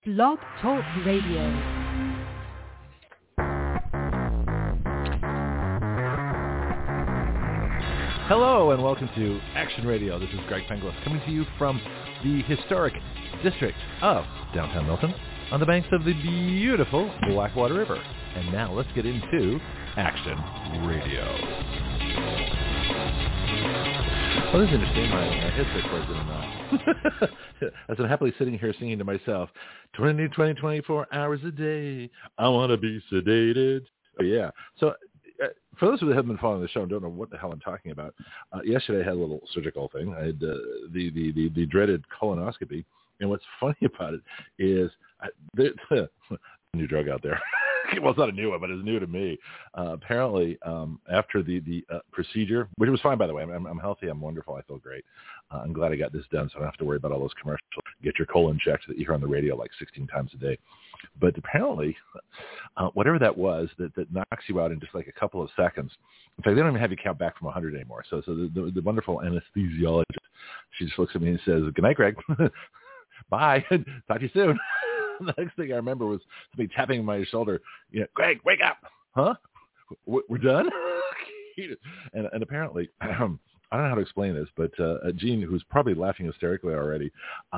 Blog Talk Radio. Hello and welcome to Action Radio. This is Greg Penglis coming to you from the historic district of downtown Milton on the banks of the beautiful Blackwater River. And now let's get into Action Radio. Oh, this is interesting. My headset cords didn't as I'm happily sitting here singing to myself, 24 hours a day, I want to be sedated. Oh, yeah. So for those who haven't been following the show and don't know what the hell I'm talking about, yesterday I had a little surgical thing. I had the dreaded colonoscopy. And what's funny about it is there's a new drug out there. Well, it's not a new one, but it's new to me. Apparently, after the procedure, which was fine, by the way. I'm healthy. I'm wonderful. I feel great. I'm glad I got this done, so I don't have to worry about all those commercials. Get your colon checked that you hear on the radio like 16 times a day. But apparently, whatever that was, that knocks you out in just like a couple of seconds. In fact, they don't even have you count back from 100 anymore. So the wonderful anesthesiologist, she just looks at me and says, "Good night, Greg. Bye. Talk to you soon." The next thing I remember was somebody tapping my shoulder. Greg, wake up! Huh? We're done? and apparently, I don't know how to explain this, but Jean, who's probably laughing hysterically already,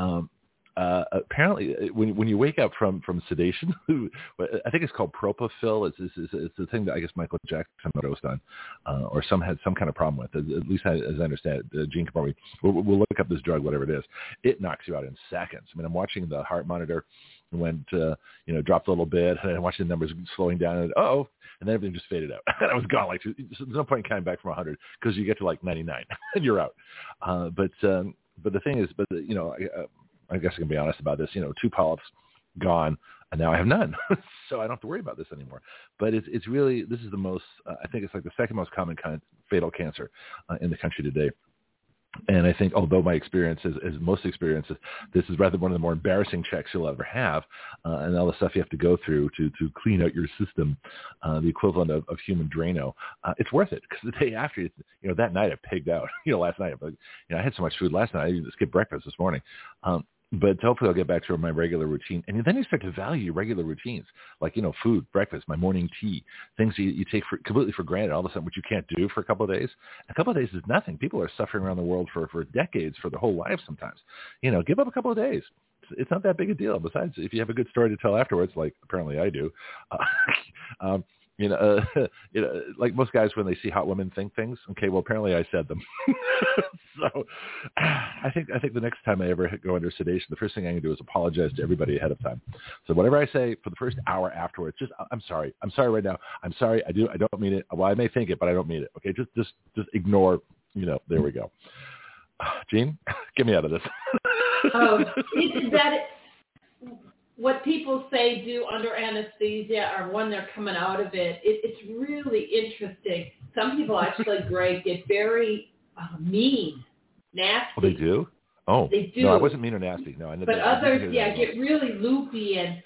apparently when you wake up from sedation, I think it's called Propofol. It's the thing that I guess Michael Jackson overdosed on, or had some kind of problem with. At least as I understand it, Jean can probably we'll look up this drug, whatever it is. It knocks you out in seconds. I mean, I'm watching the heart monitor. Went, dropped a little bit, and I watched the numbers slowing down, and then everything just faded out. And I was gone. Like, there's no point in counting back from 100 because you get to like 99 and you're out. But the thing is, I guess I can be honest about this. 2 polyps gone, and now I have none, so I don't have to worry about this anymore. But it's really, this is the most. I think it's like the second most common kind of fatal cancer in the country today. And I think, although my experience is most experiences, this is rather one of the more embarrassing checks you'll ever have, and all the stuff you have to go through to clean out your system, the equivalent of human Drano. It's worth it because the day after, that night I pigged out. Last night, but I had so much food last night, I even skipped breakfast this morning. But hopefully I'll get back to my regular routine. And then you start to value regular routines, like, food, breakfast, my morning tea, things you take completely for granted all of a sudden, which you can't do for a couple of days. A couple of days is nothing. People are suffering around the world for decades, for their whole lives sometimes. Give up a couple of days. It's not that big a deal. Besides, if you have a good story to tell afterwards, like apparently I do, like most guys when they see hot women think things. Okay, well apparently I said them. So I think the next time I ever go under sedation, the first thing I'm going to do is apologize to everybody ahead of time. So whatever I say for the first hour afterwards, just I'm sorry right now. I'm sorry. I don't mean it. Well, I may think it, but I don't mean it. Okay, just ignore. There we go. Jean, get me out of this. Is that what people say do under anesthesia or when they're coming out of it? It's really interesting. Some people actually, Greg, get very mean, nasty. Oh, they do? Oh, they do. No, I wasn't mean or nasty. No, I never. But others, get really loopy, and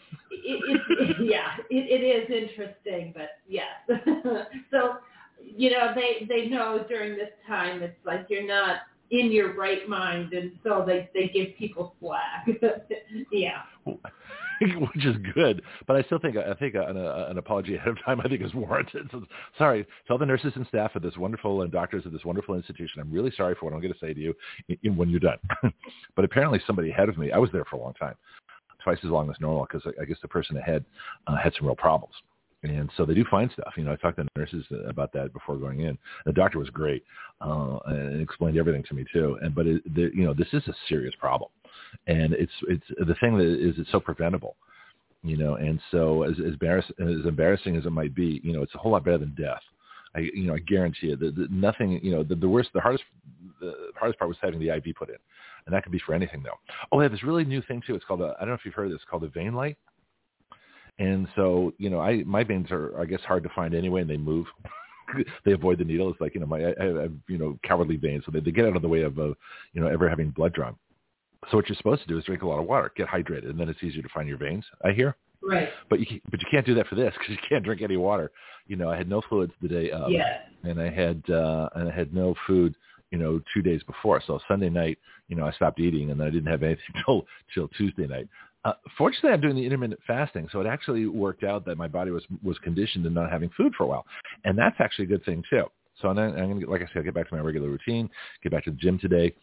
it is interesting. But yes, so they know during this time it's like you're not in your right mind, and so they give people slack. Yeah. Which is good, but I still think an apology ahead of time I think is warranted. So, sorry to all the nurses and staff of this wonderful and doctors of this wonderful institution. I'm really sorry for what I'm going to say to you when you're done. But apparently somebody ahead of me, I was there for a long time, twice as long as normal, because I guess the person ahead had some real problems. And so they do find stuff. I talked to the nurses about that before going in. The doctor was great and explained everything to me too. But this is a serious problem, and it's the thing that is it's so preventable. And so as embarrassing as it might be, it's a whole lot better than death. I guarantee you that nothing. The hardest part was having the IV put in, and that could be for anything though. Oh, they have this really new thing too. It's called I don't know if you've heard of this. It's called a vein light. And so, my veins are, I guess, hard to find anyway, and they move. They avoid the needle. It's like, I have, cowardly veins, so they get out of the way of, ever having blood drawn. So what you're supposed to do is drink a lot of water, get hydrated, and then it's easier to find your veins, I hear. Right. But you can't do that for this because you can't drink any water. I had no fluids the day of, and I had no food, 2 days before. So Sunday night, I stopped eating, and then I didn't have anything till Tuesday night. Fortunately, I'm doing the intermittent fasting, so it actually worked out that my body was conditioned to not having food for a while, and that's actually a good thing too. So I'm going to, like I said, get back to my regular routine, get back to the gym today,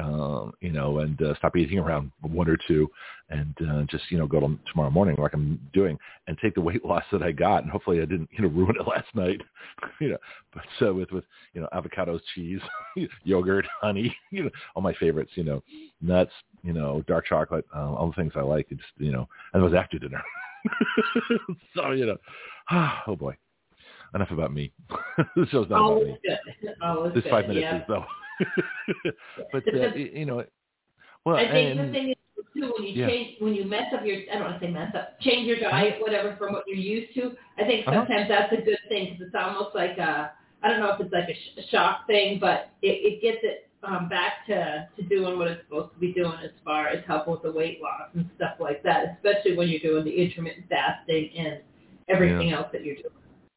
and stop eating around 1 or 2, and just go to tomorrow morning like I'm doing, and take the weight loss that I got, and hopefully I didn't ruin it last night, But so with avocados, cheese, yogurt, honey, all my favorites, nuts, dark chocolate, all the things I like, and it was after dinner. So oh boy. Enough about me. This show's not about me. This 5 minutes is though. But well, I think the thing is too, when you mess up I don't want to say mess up, change your diet, whatever, from what you're used to. I think sometimes that's a good thing, because it's almost like I don't know if it's like a shock thing, but it gets it back to doing what it's supposed to be doing as far as helping with the weight loss and stuff like that, especially when you're doing the intermittent fasting and everything else that you're doing.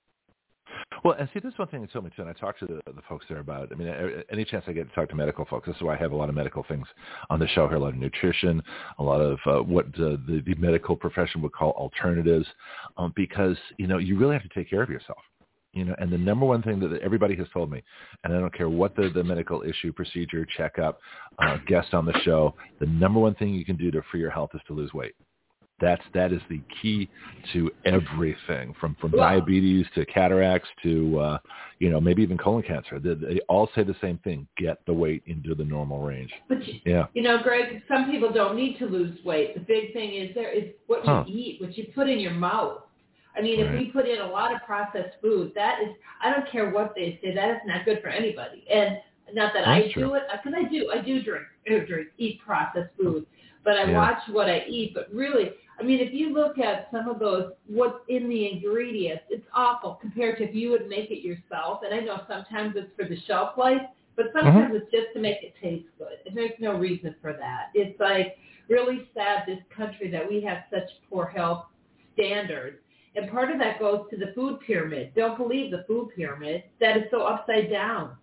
Well, and see, this is one thing they told me too, and I talked to the folks there about. I mean, any chance I get to talk to medical folks, this is why I have a lot of medical things on the show here, a lot of nutrition, a lot of what the medical profession would call alternatives, because, you really have to take care of yourself. And the number one thing that everybody has told me, and I don't care what the medical issue, procedure, checkup, guest on the show, the number one thing you can do for your health is to lose weight. That is the key to everything, from diabetes to cataracts to maybe even colon cancer. They all say the same thing: get the weight into the normal range. But Greg, some people don't need to lose weight. The big thing is what you eat, what you put in your mouth. I mean, if we put in a lot of processed food, I don't care what they say, that is not good for anybody. And not that I do it, because I do eat processed food, but I watch what I eat. But really, I mean, if you look at some of those, what's in the ingredients, it's awful compared to if you would make it yourself. And I know sometimes it's for the shelf life, but sometimes it's just to make it taste good. And there's no reason for that. It's like really sad, this country, that we have such poor health standards. And part of that goes to the food pyramid. Don't believe the food pyramid. That is so upside down.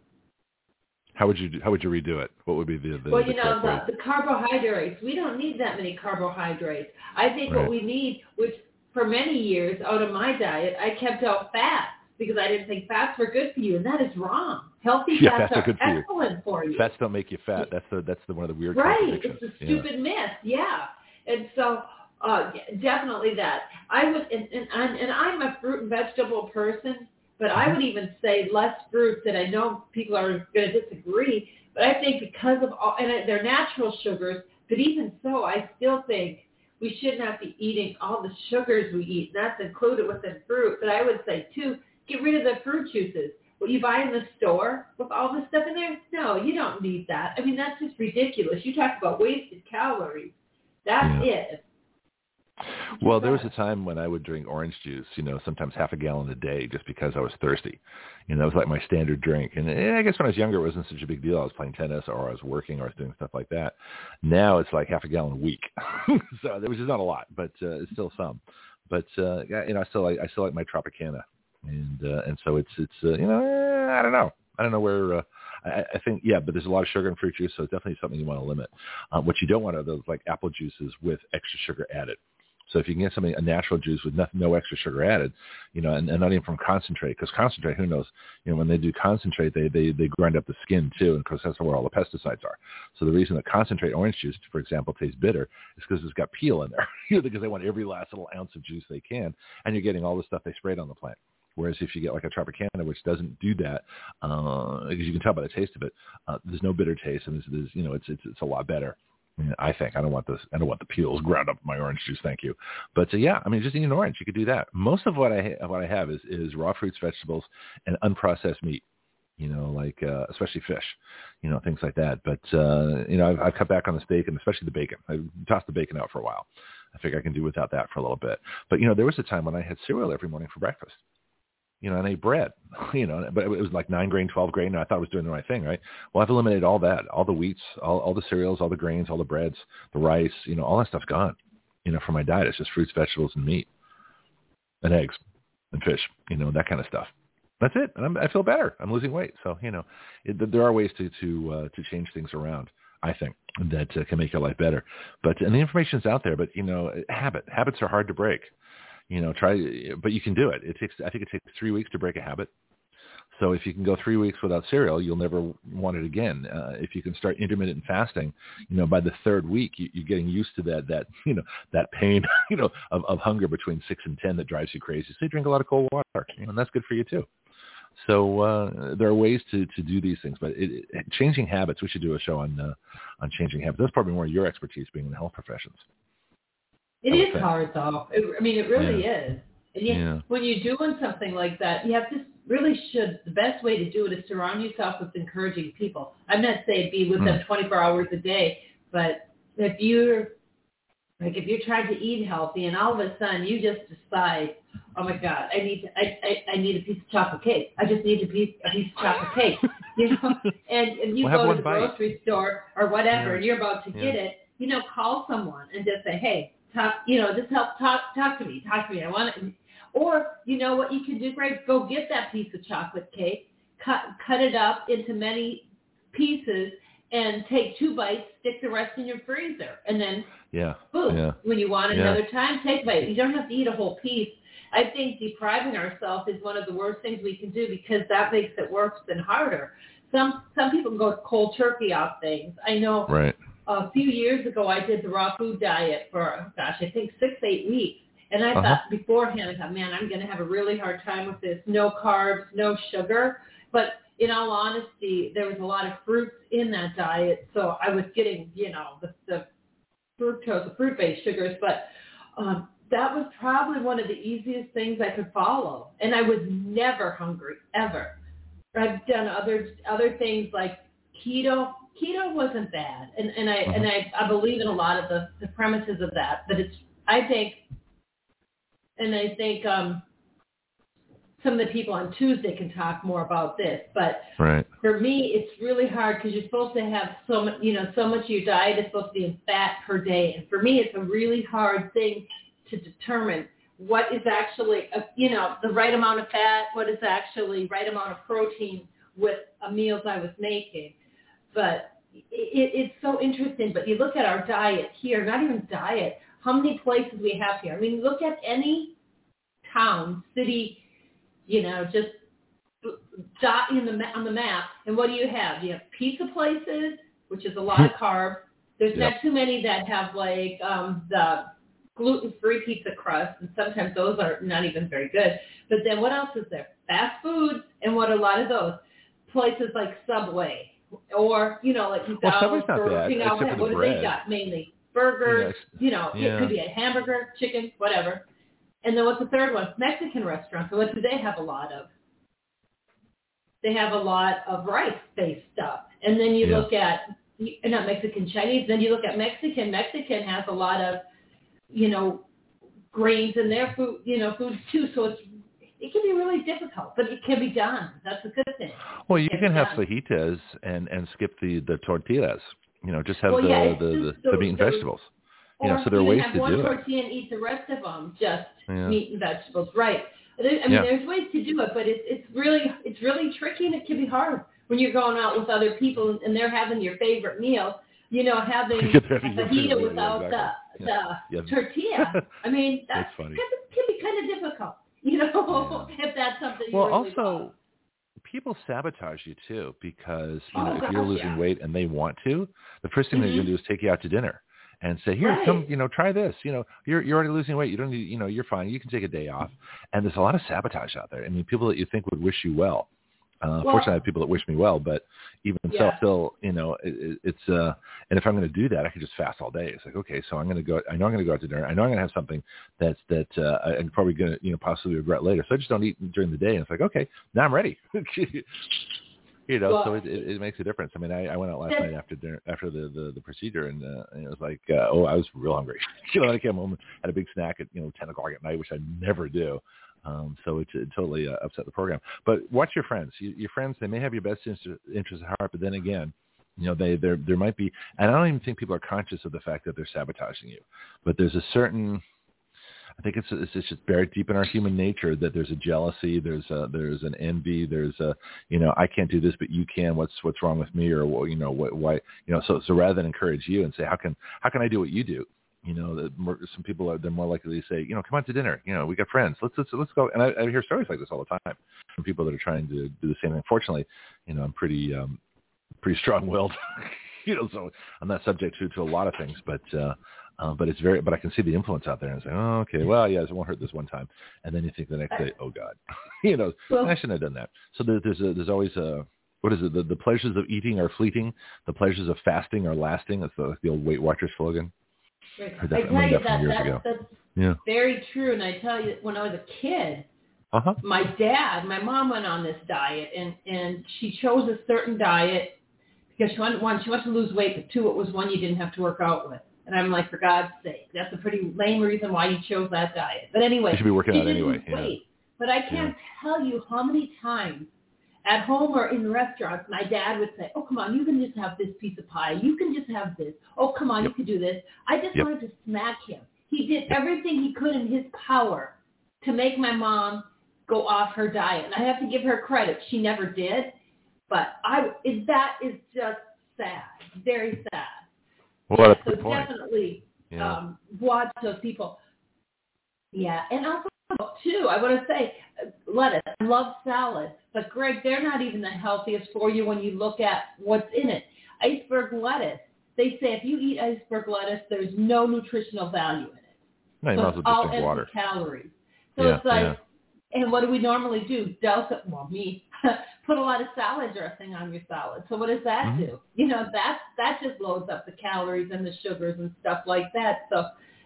How would you redo it? What would be the Well, the carbohydrates. We don't need that many carbohydrates. I think what we need, which for many years out of my diet, I kept out fats because I didn't think fats were good for you, and that is wrong. Healthy fats are excellent for you. Fats don't make you fat. That's one of the weird contradictions. Right. It's a stupid myth. Yeah. And so definitely that. I would, and I'm a fruit and vegetable person. But I would even say less fruits, and I know people are going to disagree, but I think because of all, and they're natural sugars, but even so, I still think we should not be eating all the sugars we eat, and that's included within fruit. But I would say, too, get rid of the fruit juices. What you buy in the store with all this stuff in there, no, you don't need that. I mean, that's just ridiculous. You talk about wasted calories. That's it. Well, there was a time when I would drink orange juice, sometimes half a gallon a day just because I was thirsty. That was like my standard drink. And I guess when I was younger, it wasn't such a big deal. I was playing tennis or I was working or I was doing stuff like that. Now it's like half a gallon a week. So, which is not a lot, but it's still some. But, I still like my Tropicana. And so it's I don't know. I don't know where I think, but there's a lot of sugar in fruit juice, so it's definitely something you want to limit. What you don't want are those like apple juices with extra sugar added. So if you can get a natural juice with no extra sugar added, and not even from concentrate, because concentrate, who knows, when they do concentrate, they grind up the skin too, and because that's where all the pesticides are. So the reason that concentrate orange juice, for example, tastes bitter is because it's got peel in there, because they want every last little ounce of juice they can, and you're getting all the stuff they sprayed on the plant. Whereas if you get like a Tropicana, which doesn't do that, because you can tell by the taste of it, there's no bitter taste, and there's it's a lot better. I think I don't want the peels ground up in my orange juice. Thank you. But just eating an orange, you could do that. Most of what I have is raw fruits, vegetables, and unprocessed meat. Like especially fish, things like that. But I've cut back on the steak and especially the bacon. I tossed the bacon out for a while. I figure I can do without that for a little bit. But there was a time when I had cereal every morning for breakfast. And I ate bread, but it was like 9 grain, 12 grain, and I thought I was doing the right thing, right? Well, I've eliminated all that, all the wheats, all the cereals, all the grains, all the breads, the rice, all that stuff's gone, from my diet. It's just fruits, vegetables, and meat, and eggs, and fish, that kind of stuff. That's it, and I feel better. I'm losing weight, so there are ways to change things around. I think, that can make your life better. And the information's out there, but, habits are hard to break. But you can do it. I think it takes 3 weeks to break a habit. So if you can go 3 weeks without cereal, you'll never want it again. If you can start intermittent fasting, by the third week, you're getting used to that pain, of hunger between 6 and 10 that drives you crazy. So you drink a lot of cold water, and that's good for you too. So there are ways to do these things, but changing habits. We should do a show on changing habits. That's probably more your expertise, being in the health professions. It is hard, though. It really is. And when you're doing something like that, you have to the best way to do it is surround yourself with encouraging people. I'm not saying be with them 24 hours a day, but if you're trying to eat healthy and all of a sudden you just decide, oh my God, I need a piece of chocolate cake. I just need a piece of chocolate cake, and you go to the grocery store or whatever, and you're about to get it, call someone and just say, hey, talk to me. I want it. Or, what you can do, Greg, go get that piece of chocolate cake, cut it up into many pieces, and take 2 bites, stick the rest in your freezer, and then, boom, when you want another time, take a bite. You don't have to eat a whole piece. I think depriving ourselves is one of the worst things we can do because that makes it worse and harder. Some people go cold turkey off things. I know a few years ago I did the raw food diet for, I think 6-8 weeks. And I thought beforehand, man, I'm going to have a really hard time with this. No carbs, no sugar. But in all honesty, there was a lot of fruits in that diet. So I was getting, the fructose, the fruit-based sugars. But that was probably one of the easiest things I could follow. And I was never hungry, ever. I've done other things like keto. Keto wasn't bad. And I believe in a lot of the premises of that. But I think some of the people on Tuesday can talk more about this. But for me, it's really hard because you're supposed to have so much of your diet is supposed to be in fat per day. And for me, it's a really hard thing to determine what is actually, the right amount of fat, what is actually right amount of protein with meals I was making. But it's so interesting. But you look at our diet here, not even diet, how many places we have here. I mean, look at any town, city, just dot on the map, and what do you have? You have pizza places, which is a lot of carbs. There's not too many that have the gluten-free pizza crust, and sometimes those are not even very good. But then what else is there? Fast food, and what a lot of those places like Subway, or like Subway's not bad, except for the what bread. Do they got mainly? Burgers, it could be a hamburger, chicken, whatever. And then what's the third one? Mexican restaurants. So what do they have a lot of? They have a lot of rice-based stuff. And then you look at, not Mexican, Chinese, then you look at Mexican. Mexican has a lot of, grains in their food, foods too. So it can be really difficult, but it can be done. That's a good thing. Well, you can have fajitas and skip the tortillas. Just have the meat and vegetables. So there are ways to do it. Or have one tortilla and eat the rest of them, just meat and vegetables. Right. There's ways to do it, but it's really tricky, and it can be hard when you're going out with other people and they're having your favorite meal. Having a fajita without the tortilla. I mean, that can be kind of difficult. If that's something. Well, you really also. love. People sabotage you too because if you're losing weight and they want to, the first thing they're going to do is take you out to dinner and say, "Here, come, try this. You're already losing weight. You don't need, you're fine. You can take a day off." And there's a lot of sabotage out there. I mean, people that you think would wish you well. Fortunately, I have people that wish me well, but even so, still, it's and if I'm going to do that, I can just fast all day. It's like, okay, so I know I'm going to go out to dinner. I know I'm going to have something that I'm probably going to, possibly regret later. So I just don't eat during the day. And it's like, okay, now I'm ready. So it makes a difference. I mean, I went out last night after the procedure, and it was like, I was real hungry. I came home and had a big snack at 10 o'clock at night, which I never do. So it totally upset the program. But watch your friends. Your friends, they may have your best interest at heart, but then again, there might be, and I don't even think people are conscious of the fact that they're sabotaging you. But there's a certain I think it's just buried deep in our human nature that there's a jealousy, there's an envy, there's a, I can't do this, but you can. What's wrong with me, or why? So rather than encourage you and say, how can I do what you do? Some people they're more likely to say, come out to dinner. We got friends. Let's go. And I hear stories like this all the time from people that are trying to do the same thing. Fortunately, I'm pretty strong-willed, so I'm not subject to a lot of things, but I can see the influence out there and say, oh, okay, well, yes, it won't hurt this one time. And then you think the next day, oh God, I shouldn't have done that. So there's always what is it? The pleasures of eating are fleeting. The pleasures of fasting are lasting. That's the old Weight Watchers slogan. Right. I tell you that's very true. And I tell you, when I was a kid, my mom went on this diet, and she chose a certain diet because she wanted to lose weight, but two, it was one you didn't have to work out with. And I'm like, for God's sake, that's a pretty lame reason why you chose that diet. But anyway, you should be working out anyway. Weight. But I can't tell you how many times at home or in restaurants, my dad would say, oh, come on, you can just have this piece of pie. You can just have this. Oh, come on, you can do this. I just wanted to smack him. He did everything he could in his power to make my mom go off her diet. And I have to give her credit. She never did. But that is just sad, very sad. Well, that's a good point. Definitely watch those people. Yeah, and also, too, I want to say, lettuce. I love salad. But, Greg, they're not even the healthiest for you when you look at what's in it. Iceberg lettuce. They say if you eat iceberg lettuce, there's no nutritional value in it. No, you might as well just drink water. Calories. So it's like, and what do we normally do? Put a lot of salad dressing on your salad. So what does that do? That just loads up the calories and the sugars and stuff like that. So,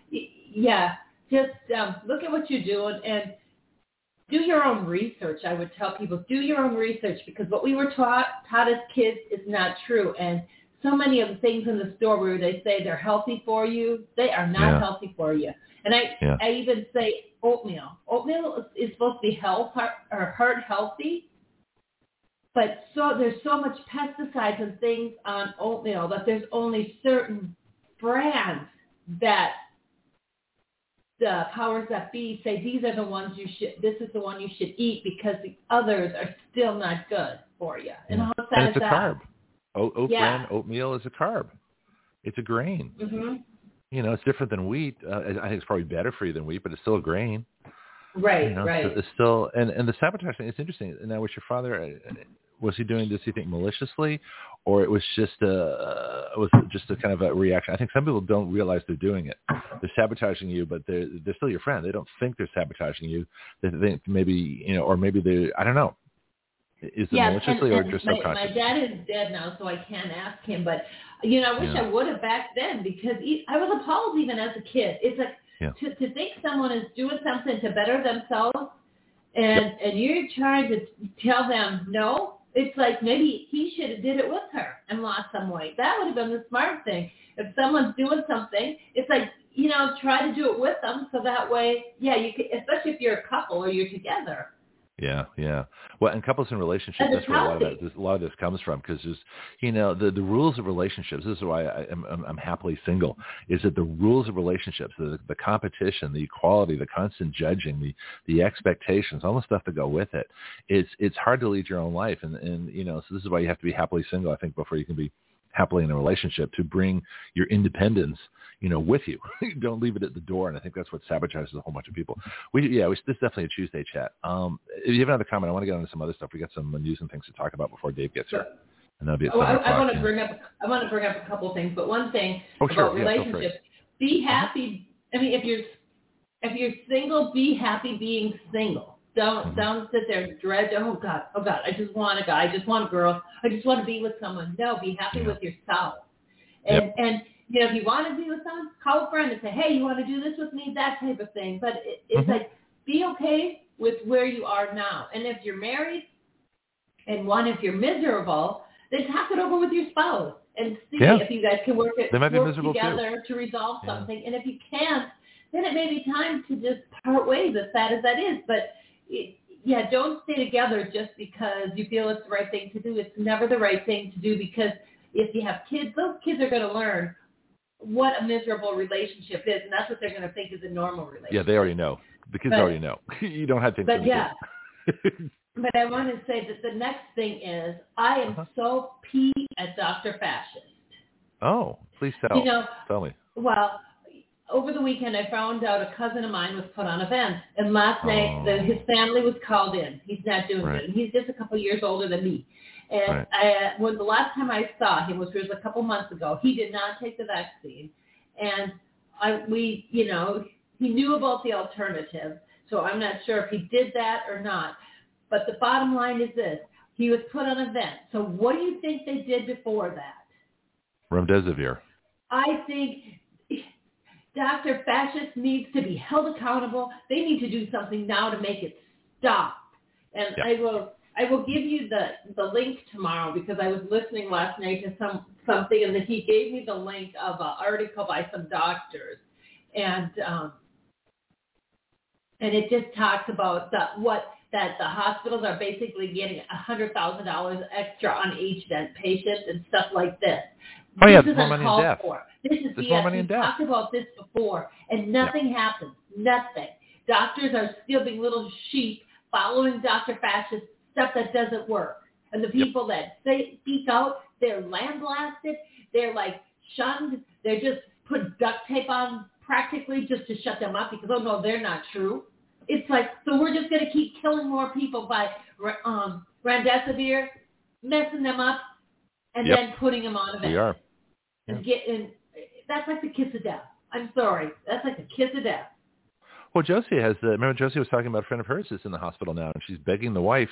just look at what you're doing and do your own research. I would tell people, do your own research, because what we were taught as kids is not true. And so many of the things in the store where they say they're healthy for you, they are not healthy for you. And I even say oatmeal. Oatmeal is supposed to be heart healthy, but there's so much pesticides and things on oatmeal that there's only certain brands that the powers that be say these are the ones this is the one you should eat, because the others are still not good for you. And how sad is that? It's a carb. Bran oatmeal is a carb. It's a grain. Mm-hmm. It's different than wheat. I think it's probably better for you than wheat, but it's still a grain. Right, right. It's still, and the sabotage thing, it's interesting. Now, was your father, was he doing this, you think, maliciously, or it was just a kind of a reaction? I think some people don't realize they're doing it. They're sabotaging you, but they're still your friend. They don't think they're sabotaging you. They think maybe, or maybe they, I don't know. Is it maliciously or just subconscious? My dad is dead now, so I can't ask him. But, I wish I would have back then, because I was appalled even as a kid. It's like to think someone is doing something to better themselves, and you're trying to tell them no. It's like maybe he should have did it with her and lost some weight. That would have been the smart thing. If someone's doing something, it's like, try to do it with them, so that way, you can, especially if you're a couple or you're together. Yeah. Well, and couples and relationships, that's where a lot of this comes from, because the rules of relationships, this is why I'm happily single, is that the rules of relationships, the competition, the equality, the constant judging, the expectations, all the stuff that go with it, it's hard to lead your own life. And so this is why you have to be happily single, I think, before you can be happily in a relationship, to bring your independence with you. Don't leave it at the door. And I think that's what sabotages a whole bunch of people. This is definitely a Tuesday chat. If you have another comment, I want to get on to some other stuff. We got some amusing things to talk about before Dave gets here. And that'll be at 7 o'clock. I want to bring up a couple of things, but one thing about relationships, be happy. I mean, if you're single, be happy being single. Don't sit there and dread, oh God, I just want a guy, I just want a girl, I just want to be with someone. No, be happy with yourself. And if you want to be with someone, call a friend and say, hey, you want to do this with me, that type of thing. But it's like, be okay with where you are now. And if you're married, and if you're miserable, then talk it over with your spouse and see if you guys can work together to resolve something. And if you can't, then it may be time to just part ways, as sad as that is. But don't stay together just because you feel it's the right thing to do. It's never the right thing to do, because if you have kids, those kids are going to learn what a miserable relationship is, and that's what they're going to think is a normal relationship. Yeah, they already know. The kids already know. You don't have to. But yeah. But I want to say that the next thing is I am so peeved at Dr. Fascist. Oh, please tell. Tell me. Well, over the weekend I found out a cousin of mine was put on a vent, and last night his family was called in. He's not doing good. And he's just a couple years older than me. And when the last time I saw him was a couple months ago, he did not take the vaccine. And he knew about the alternative, so I'm not sure if he did that or not. But the bottom line is this. He was put on a vent. So what do you think they did before that? Remdesivir. I think Dr. Fascist needs to be held accountable. They need to do something now to make it stop. And I will give you the link tomorrow because I was listening last night to something, and that he gave me the link of an article by some doctors. And it just talks about that the hospitals are basically getting $100,000 extra on each vent patient and stuff like this. Oh, yeah, this is more money in death. This is There's more money in we death. talked about this before, and nothing happens. Nothing. Doctors are still being little sheep following Dr. Fascist stuff that doesn't work. And the people that speak out, they're lambasted. They're like shunned. They're just put duct tape on practically just to shut them up because, oh, no, they're not true. It's like, so we're just going to keep killing more people by remdesivir, messing them up, and then putting them on a vent. We are. And that's like the kiss of death. I'm sorry. That's like the kiss of death. Well, Josie remember Josie was talking about a friend of hers that's in the hospital now, and she's begging the wife,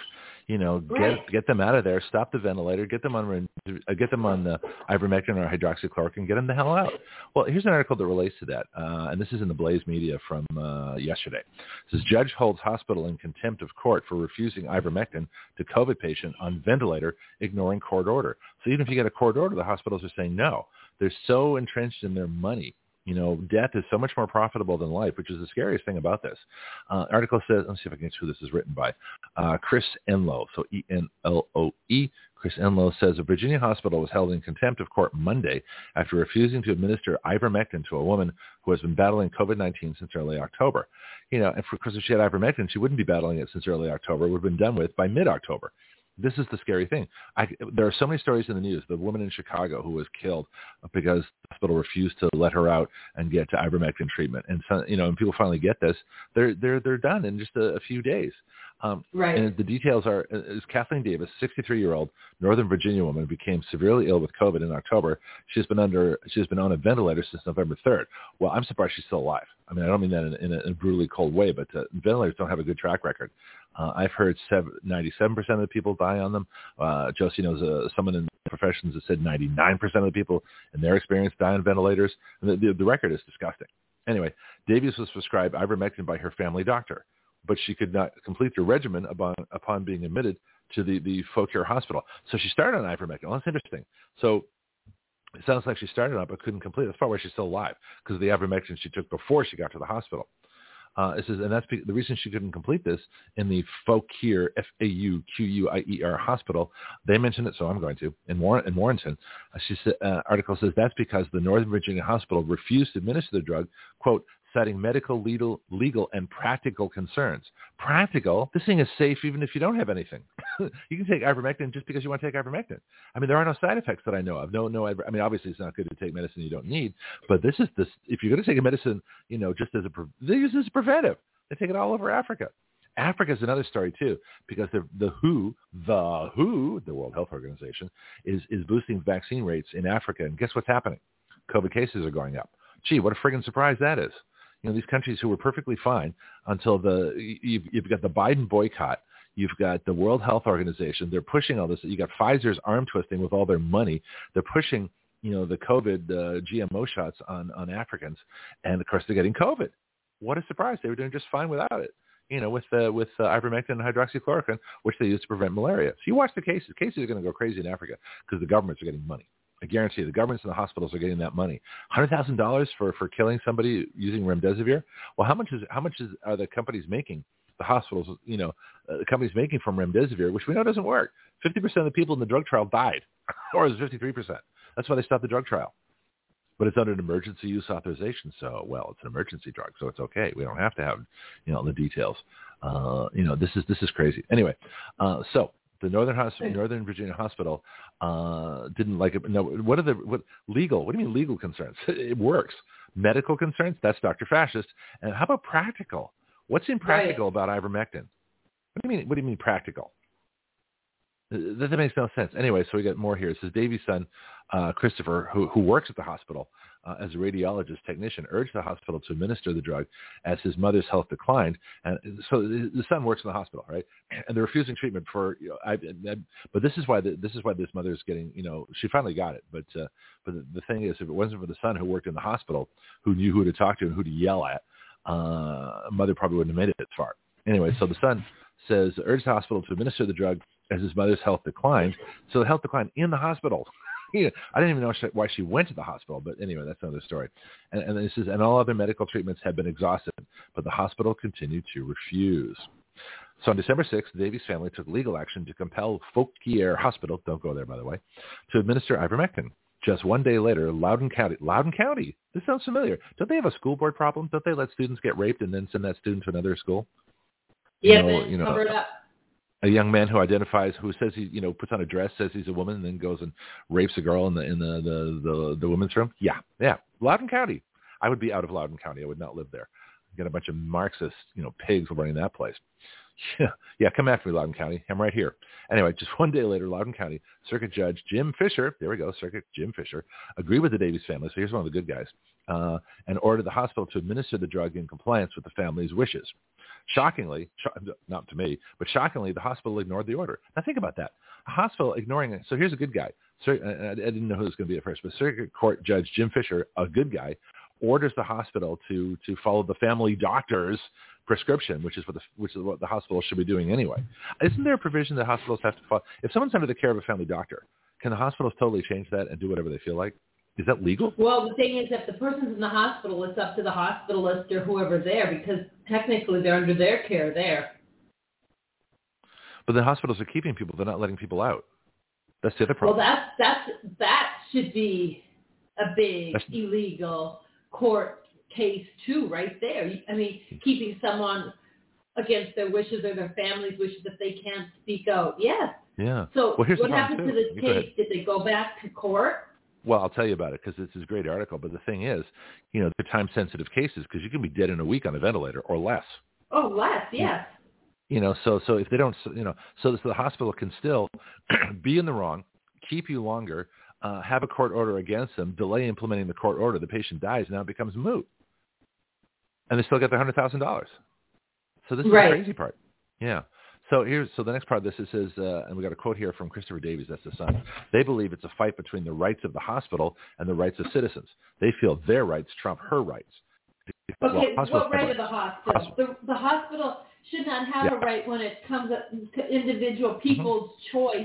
get them out of there, stop the ventilator, get them on the ivermectin or hydroxychloroquine, get them the hell out. Well, here's an article that relates to that, and this is in the Blaze Media from yesterday. It says, judge holds hospital in contempt of court for refusing ivermectin to COVID patient on ventilator, ignoring court order. So even if you get a court order, the hospitals are saying no. They're so entrenched in their money. Death is so much more profitable than life, which is the scariest thing about this. Article says, let's see if I can get who this is written by. Chris Enloe, so Enloe. Chris Enloe says a Virginia hospital was held in contempt of court Monday after refusing to administer ivermectin to a woman who has been battling COVID-19 since early October. And because if she had ivermectin, she wouldn't be battling it since early October. It would have been done with by mid-October. This is the scary thing. There are so many stories in the news. The woman in Chicago who was killed because the hospital refused to let her out and get to ivermectin treatment. And so, and people finally get this. They're done in just a few days. Right. And the details are: Kathleen Davis, 63-year-old Northern Virginia woman, became severely ill with COVID in October. She's been on a ventilator since November 3rd. Well, I'm surprised she's still alive. I mean, I don't mean that in a brutally cold way, but ventilators don't have a good track record. I've heard 97% of the people die on them. Josie knows someone in the professions that said 99% of the people in their experience die on ventilators. And the record is disgusting. Anyway, Davies was prescribed ivermectin by her family doctor, but she could not complete the regimen upon being admitted to the Fauquier Hospital. So she started on ivermectin. Well, that's interesting. So it sounds like she started on it but couldn't complete it. That's probably why she's still alive, because of the ivermectin she took before she got to the hospital. It says, and that's the reason she couldn't complete this in the Fauquier, Fauquier hospital. They mentioned it, so I'm going to, in Warrenton. She said, article says that's because the Northern Virginia hospital refused to administer the drug, quote, citing medical, legal, and practical concerns. Practical? This thing is safe even if you don't have anything. You can take ivermectin just because you want to take ivermectin. I mean, there are no side effects that I know of. I mean, obviously, it's not good to take medicine you don't need, but this. If you're going to take a medicine, just as they use this as preventive. They take it all over Africa. Africa is another story too, because the WHO, the World Health Organization, is boosting vaccine rates in Africa, and guess what's happening? COVID cases are going up. Gee, what a friggin' surprise that is. These countries who were perfectly fine until you've got the Biden boycott. You've got the World Health Organization. They're pushing all this. You got Pfizer's arm twisting with all their money. They're pushing, the COVID GMO shots on Africans. And, of course, they're getting COVID. What a surprise. They were doing just fine without it, with ivermectin and hydroxychloroquine, which they use to prevent malaria. So you watch the cases. Cases are going to go crazy in Africa because the governments are getting money. I guarantee you, the governments and the hospitals are getting that money. $100,000 for killing somebody using remdesivir. Well, how much are the companies making? The hospitals, the companies making from remdesivir, which we know doesn't work. 50% of the people in the drug trial died, or it was 53%. That's why they stopped the drug trial. but it's under an emergency use authorization. So, well, it's an emergency drug, so it's okay. We don't have to have, the details. This is crazy. Anyway, so the Northern Virginia Hospital didn't like it. No, what do you mean legal concerns? It works. Medical concerns, that's Dr. Fascist. And how about practical? What's impractical about ivermectin? What do you mean practical? That makes no sense. Anyway, so we got more here. It says Davy's son, Christopher, who works at the hospital as a radiologist technician, urged the hospital to administer the drug as his mother's health declined. And so the son works in the hospital, right? And they're refusing treatment for. But this is why this mother's getting. She finally got it. But the thing is, if it wasn't for the son who worked in the hospital, who knew who to talk to and who to yell at, mother probably wouldn't have made it this far. Anyway, so the son says urged the hospital to administer the drug as his mother's health declined. So the health declined in the hospital. I didn't even know why she went to the hospital, but anyway, that's another story. And then it says, and all other medical treatments had been exhausted, but the hospital continued to refuse. So on December 6th, the Davies family took legal action to compel Fauquier Hospital, don't go there by the way, to administer ivermectin. Just one day later, Loudoun County, this sounds familiar. Don't they have a school board problem? Don't they let students get raped and then send that student to another school? Cover it up. A young man who says he, puts on a dress, says he's a woman, and then goes and rapes a girl in the women's room. Yeah. Loudoun County. I would be out of Loudoun County. I would not live there. Got a bunch of Marxist, pigs running that place. Yeah, come after me, Loudoun County. I'm right here. Anyway, just one day later, Loudoun County Circuit Judge Jim Fisher, there we go, Circuit Jim Fisher, agreed with the Davies family. So here's one of the good guys, and ordered the hospital to administer the drug in compliance with the family's wishes. Shockingly, not to me, but shockingly, the hospital ignored the order. Now think about that. A hospital ignoring it. So here's a good guy. I didn't know who was going to be at first, but Circuit Court Judge Jim Fisher, a good guy, orders the hospital to follow the family doctor's prescription, which is what the hospital should be doing anyway. Isn't there a provision that hospitals have to follow? If someone's under the care of a family doctor, can the hospitals totally change that and do whatever they feel like? Is that legal? Well, the thing is, if the person's in the hospital, it's up to the hospitalist or whoever's there, because technically they're under their care there. But the hospitals are keeping people; they're not letting people out. That's the other problem. Well, that should be a big illegal court case too, right there. I mean, keeping someone against their wishes or their family's wishes if they can't speak out. Yes. Yeah. So what happened to this case? Did they go back to court? Well, I'll tell you about it because this is a great article. But the thing is, they're time-sensitive cases because you can be dead in a week on a ventilator or less. Oh, less, yes. So if they don't, so the hospital can still be in the wrong, keep you longer, have a court order against them, delay implementing the court order. The patient dies. Now it becomes moot. And they still get their $100,000. So this is the crazy part. Yeah. So the next part of this says, and we got a quote here from Christopher Davies, that's the son. They believe it's a fight between the rights of the hospital and the rights of citizens. They feel their rights trump her rights. Okay, what right of the hospital? The hospital should not have a right when it comes to individual people's choice.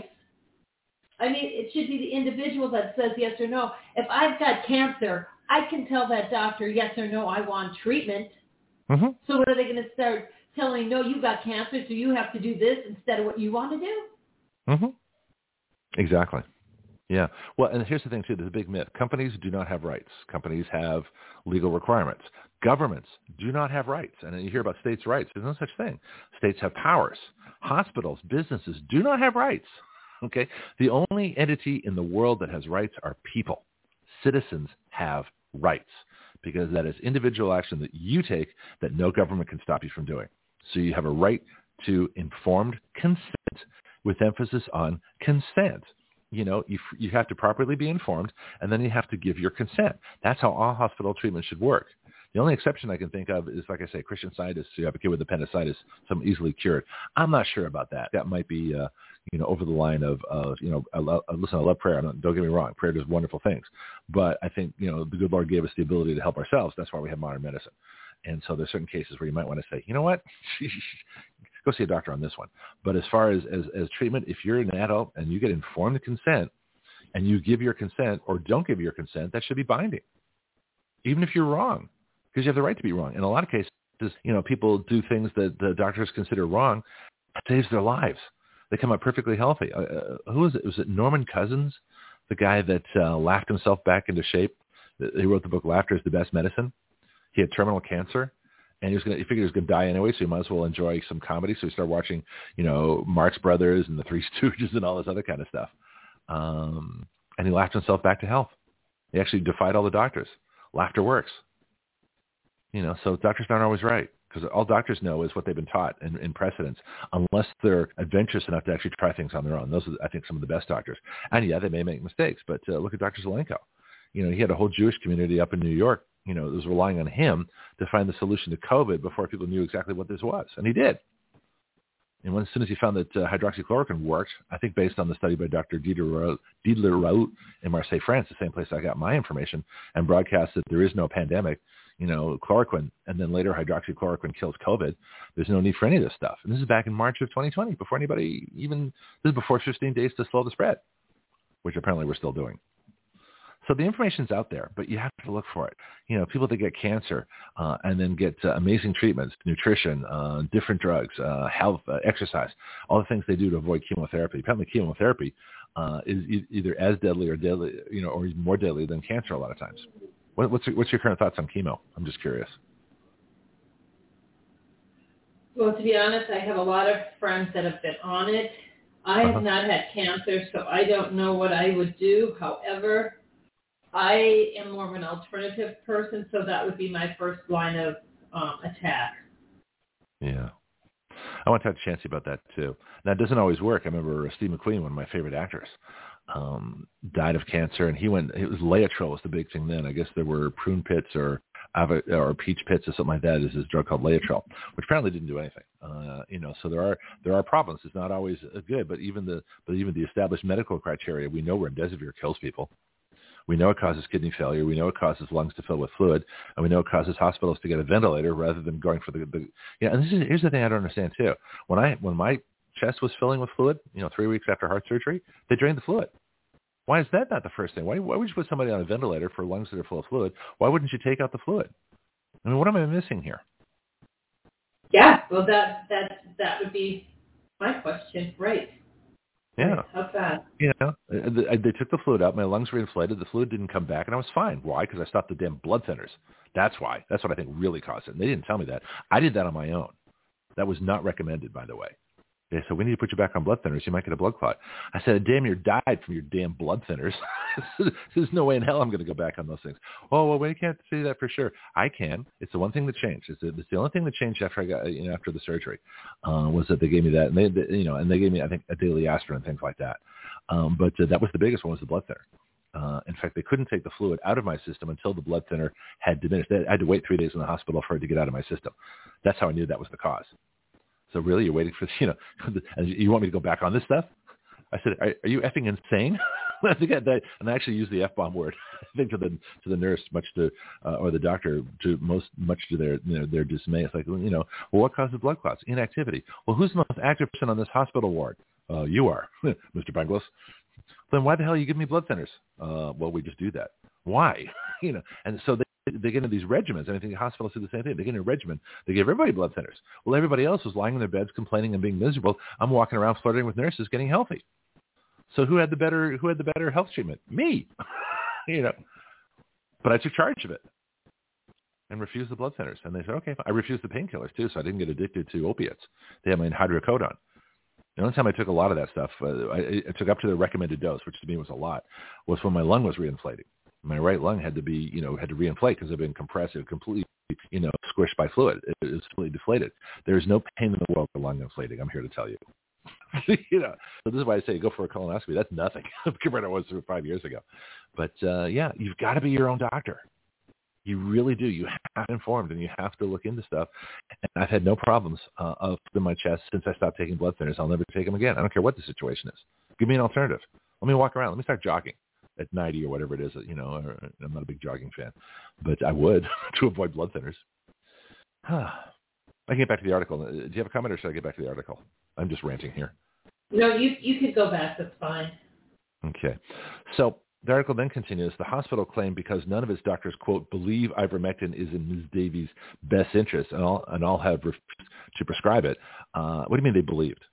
I mean, it should be the individual that says yes or no. If I've got cancer, I can tell that doctor yes or no, I want treatment. Mm-hmm. So what are they going to start telling, no, you got cancer, so you have to do this instead of what you want to do? Mm-hmm. Exactly. Yeah. Well, and here's the thing, too. There's a big myth. Companies do not have rights. Companies have legal requirements. Governments do not have rights. And you hear about states' rights. There's no such thing. States have powers. Hospitals, businesses do not have rights. Okay? The only entity in the world that has rights are people. Citizens have rights because that is individual action that you take that no government can stop you from doing. So you have a right to informed consent with emphasis on consent. You have to properly be informed, and then you have to give your consent. That's how all hospital treatment should work. The only exception I can think of is, like I say, Christian Scientists who have a kid with appendicitis, some easily cured. I'm not sure about that. That might be, over the line of, listen, I love prayer. Don't get me wrong. Prayer does wonderful things. But I think, the good Lord gave us the ability to help ourselves. That's why we have modern medicine. And so there's certain cases where you might want to say, you know what, go see a doctor on this one. But as far as treatment, if you're an adult and you get informed consent and you give your consent or don't give your consent, that should be binding, even if you're wrong, because you have the right to be wrong. In a lot of cases, people do things that the doctors consider wrong. It saves their lives. They come out perfectly healthy. Who was it? Was it Norman Cousins, the guy that laughed himself back into shape He wrote the book Laughter is the Best Medicine. He had terminal cancer, and he figured he was going to die anyway, so he might as well enjoy some comedy. So he started watching, Marx Brothers and the Three Stooges and all this other kind of stuff. And he laughed himself back to health. He actually defied all the doctors. Laughter works. So doctors aren't always right, because all doctors know is what they've been taught in precedents, unless they're adventurous enough to actually try things on their own. Those are, I think, some of the best doctors. And yeah, they may make mistakes, but look at Dr. Zelenko. He had a whole Jewish community up in New York, that was relying on him to find the solution to COVID before people knew exactly what this was. And he did. And as soon as he found that hydroxychloroquine worked, I think based on the study by Dr. Diderot in Marseille, France, the same place I got my information, and broadcast that there is no pandemic, chloroquine, and then later hydroxychloroquine kills COVID. There's no need for any of this stuff. And this is back in March of 2020, before anybody this is before 15 days to slow the spread, which apparently we're still doing. So the information's out there, but you have to look for it. People that get cancer and then get amazing treatments, nutrition, different drugs, health, exercise, all the things they do to avoid chemotherapy. Apparently chemotherapy is either as deadly or deadly, or even more deadly than cancer a lot of times. What's your current thoughts on chemo? I'm just curious. Well, to be honest, I have a lot of friends that have been on it. I have not had cancer, so I don't know what I would do. However, I am more of an alternative person, so that would be my first line of attack. Yeah. I want to talk to Chancy about that, too. Now, it doesn't always work. I remember Steve McQueen, one of my favorite actors, died of cancer, and it was Laetrile was the big thing then. I guess there were prune pits or peach pits or something like that. Is this drug called Laetrile, which apparently didn't do anything. So there are problems. It's not always good, but even the established medical criteria, we know remdesivir kills people. We know it causes kidney failure. We know it causes lungs to fill with fluid, and we know it causes hospitals to get a ventilator rather than going for the. And here's the thing I don't understand too. When my chest was filling with fluid, 3 weeks after heart surgery, they drained the fluid. Why is that not the first thing? Why would you put somebody on a ventilator for lungs that are full of fluid? Why wouldn't you take out the fluid? I mean, what am I missing here? Yeah, well, that would be my question, right? Yeah. How's that? They took the fluid out. My lungs were inflated. The fluid didn't come back, and I was fine. Why? Because I stopped the damn blood thinners. That's why. That's what I think really caused it. And they didn't tell me that. I did that on my own. That was not recommended, by the way. They said, we need to put you back on blood thinners. You might get a blood clot. I said, damn, you died from your damn blood thinners. There's no way in hell I'm going to go back on those things. Oh, well, we can't say that for sure. I can. It's the one thing that changed. It's the only thing that changed after I got, after the surgery, was that they gave me that. And they gave me, I think, a daily aspirin and things like that. But that was the biggest one, was the blood thinner. In fact, they couldn't take the fluid out of my system until the blood thinner had diminished. I had to wait 3 days in the hospital for it to get out of my system. That's how I knew that was the cause. So really, you're waiting for, and you want me to go back on this stuff? I said, are you effing insane? And I actually used the F-bomb word, I think, to the nurse, or the doctor, much to their dismay. It's like, well, what causes blood clots? Inactivity. Well, who's the most active person on this hospital ward? You are, Mr. Panglos. Then why the hell are you giving me blood thinners? Well, we just do that. Why? And so they get into these regimens. I think the hospitals do the same thing. They get in a regimen. They give everybody blood thinners. Well, everybody else was lying in their beds complaining and being miserable. I'm walking around flirting with nurses getting healthy. So who had the better health treatment? Me. But I took charge of it and refused the blood thinners. And they said, okay, I refused the painkillers too, so I didn't get addicted to opiates. They had me in hydrocodone. The only time I took a lot of that stuff, I took up to the recommended dose, which to me was a lot, was when my lung was reinflating. My right lung had to be, had to reinflate because it had been compressed, completely, squished by fluid. It was completely deflated. There is no pain in the world for lung inflating, I'm here to tell you. So this is why I say go for a colonoscopy. That's nothing compared to what it was 5 years ago. But you've got to be your own doctor. You really do. You have to be informed, and you have to look into stuff. And I've had no problems in my chest since I stopped taking blood thinners. I'll never take them again. I don't care what the situation is. Give me an alternative. Let me walk around. Let me start jogging at 90 or whatever it is. I'm not a big jogging fan, but I would to avoid blood thinners. I can get back to the article. Do you have a comment, or should I get back to the article? I'm just ranting here. No, you could go back. That's fine. Okay. So the article then continues. The hospital claimed because none of its doctors, quote, believe ivermectin is in Ms. Davies' best interest, and all have refused to prescribe it. What do you mean they believed?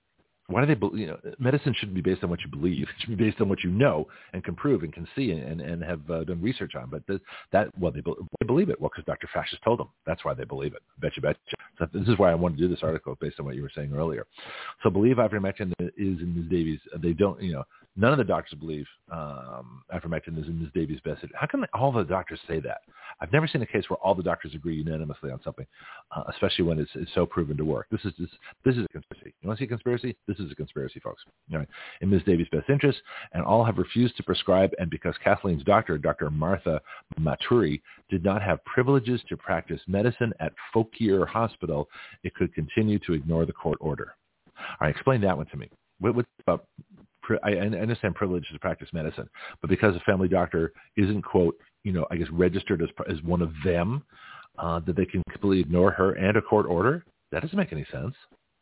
Why do they? Medicine shouldn't be based on what you believe. It should be based on what you know and can prove and can see and have done research on. But they believe it. Well, because Dr. Fascist told them. That's why they believe it. Betcha. So this is why I wanted to do this article based on what you were saying earlier. So believe ivermectin is in Ms. Davies. They don't. None of the doctors believe ivermectin is in Ms. Davies' best interest. How can all the doctors say that? I've never seen a case where all the doctors agree unanimously on something, especially when it's so proven to work. This is a conspiracy. You want to see a conspiracy? This is a conspiracy, folks. All right. In Ms. Davies' best interest, and all have refused to prescribe, and because Kathleen's doctor, Dr. Martha Maturi, did not have privileges to practice medicine at Fauquier Hospital, it could continue to ignore the court order. All right, explain that one to me. What's about? I understand privilege to practice medicine, but because a family doctor isn't, quote, I guess registered as one of them, that they can completely ignore her and a court order? That doesn't make any sense.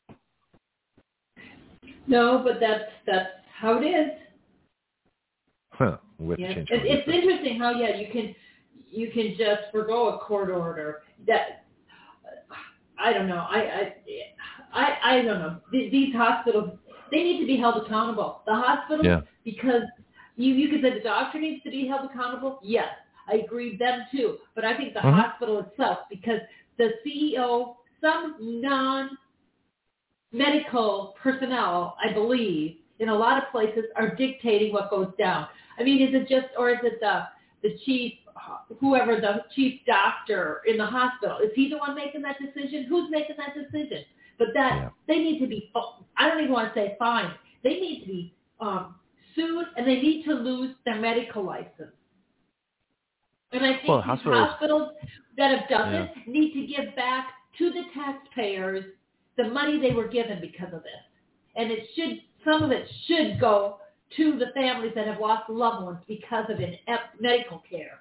No, but that's how it is. Huh. We have to change it's interesting how you can just forgo a court order. That I don't know. I don't know. These hospitals, they need to be held accountable. The hospitals, because you could say the doctor needs to be held accountable. Yes, I agree with them too. But I think the hospital itself, because the CEO, some non-medical personnel, I believe, in a lot of places are dictating what goes down. I mean, is it the chief, whoever the chief doctor in the hospital? Is he the one making that decision? Who's making that decision? But they need to be, I don't even want to say fined. They need to be sued, and they need to lose their medical license. And I think hospitals that have done this need to give back to the taxpayers the money they were given because of this. And some of it should go to the families that have lost loved ones because of medical care.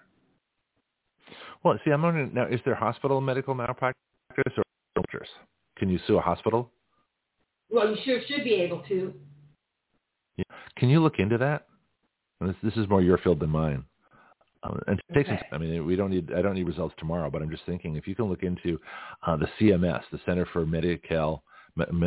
Well, see, I'm wondering now, is there hospital medical malpractice or doctors? Can you sue a hospital? Well, you sure should be able to. Yeah. Can you look into that? This is more your field than mine. And it takes some time. I mean, I don't need results tomorrow, but I'm just thinking if you can look into the CMS, the Center for Medicare and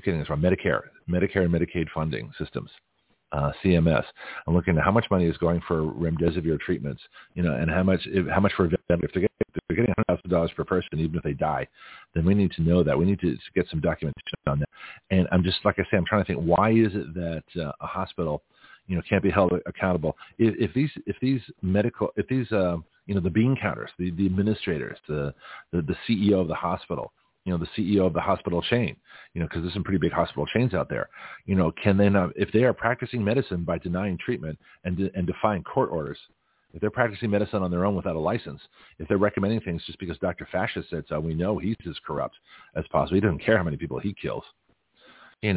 Medicaid Funding Systems, CMS. I'm looking at how much money is going for remdesivir treatments, and how much for if they're getting $100,000 per person, even if they die, then we need to know that. We need to get some documentation on that. And I'm just, like I say, I'm trying to think, why is it that a hospital, can't be held accountable? If these the bean counters, the administrators, the CEO of the hospital, the CEO of the hospital chain, because there's some pretty big hospital chains out there, can they not, if they are practicing medicine by denying treatment and defying court orders, if they're practicing medicine on their own without a license, if they're recommending things just because Dr. Fascist said so, we know he's as corrupt as possible. He doesn't care how many people he kills. So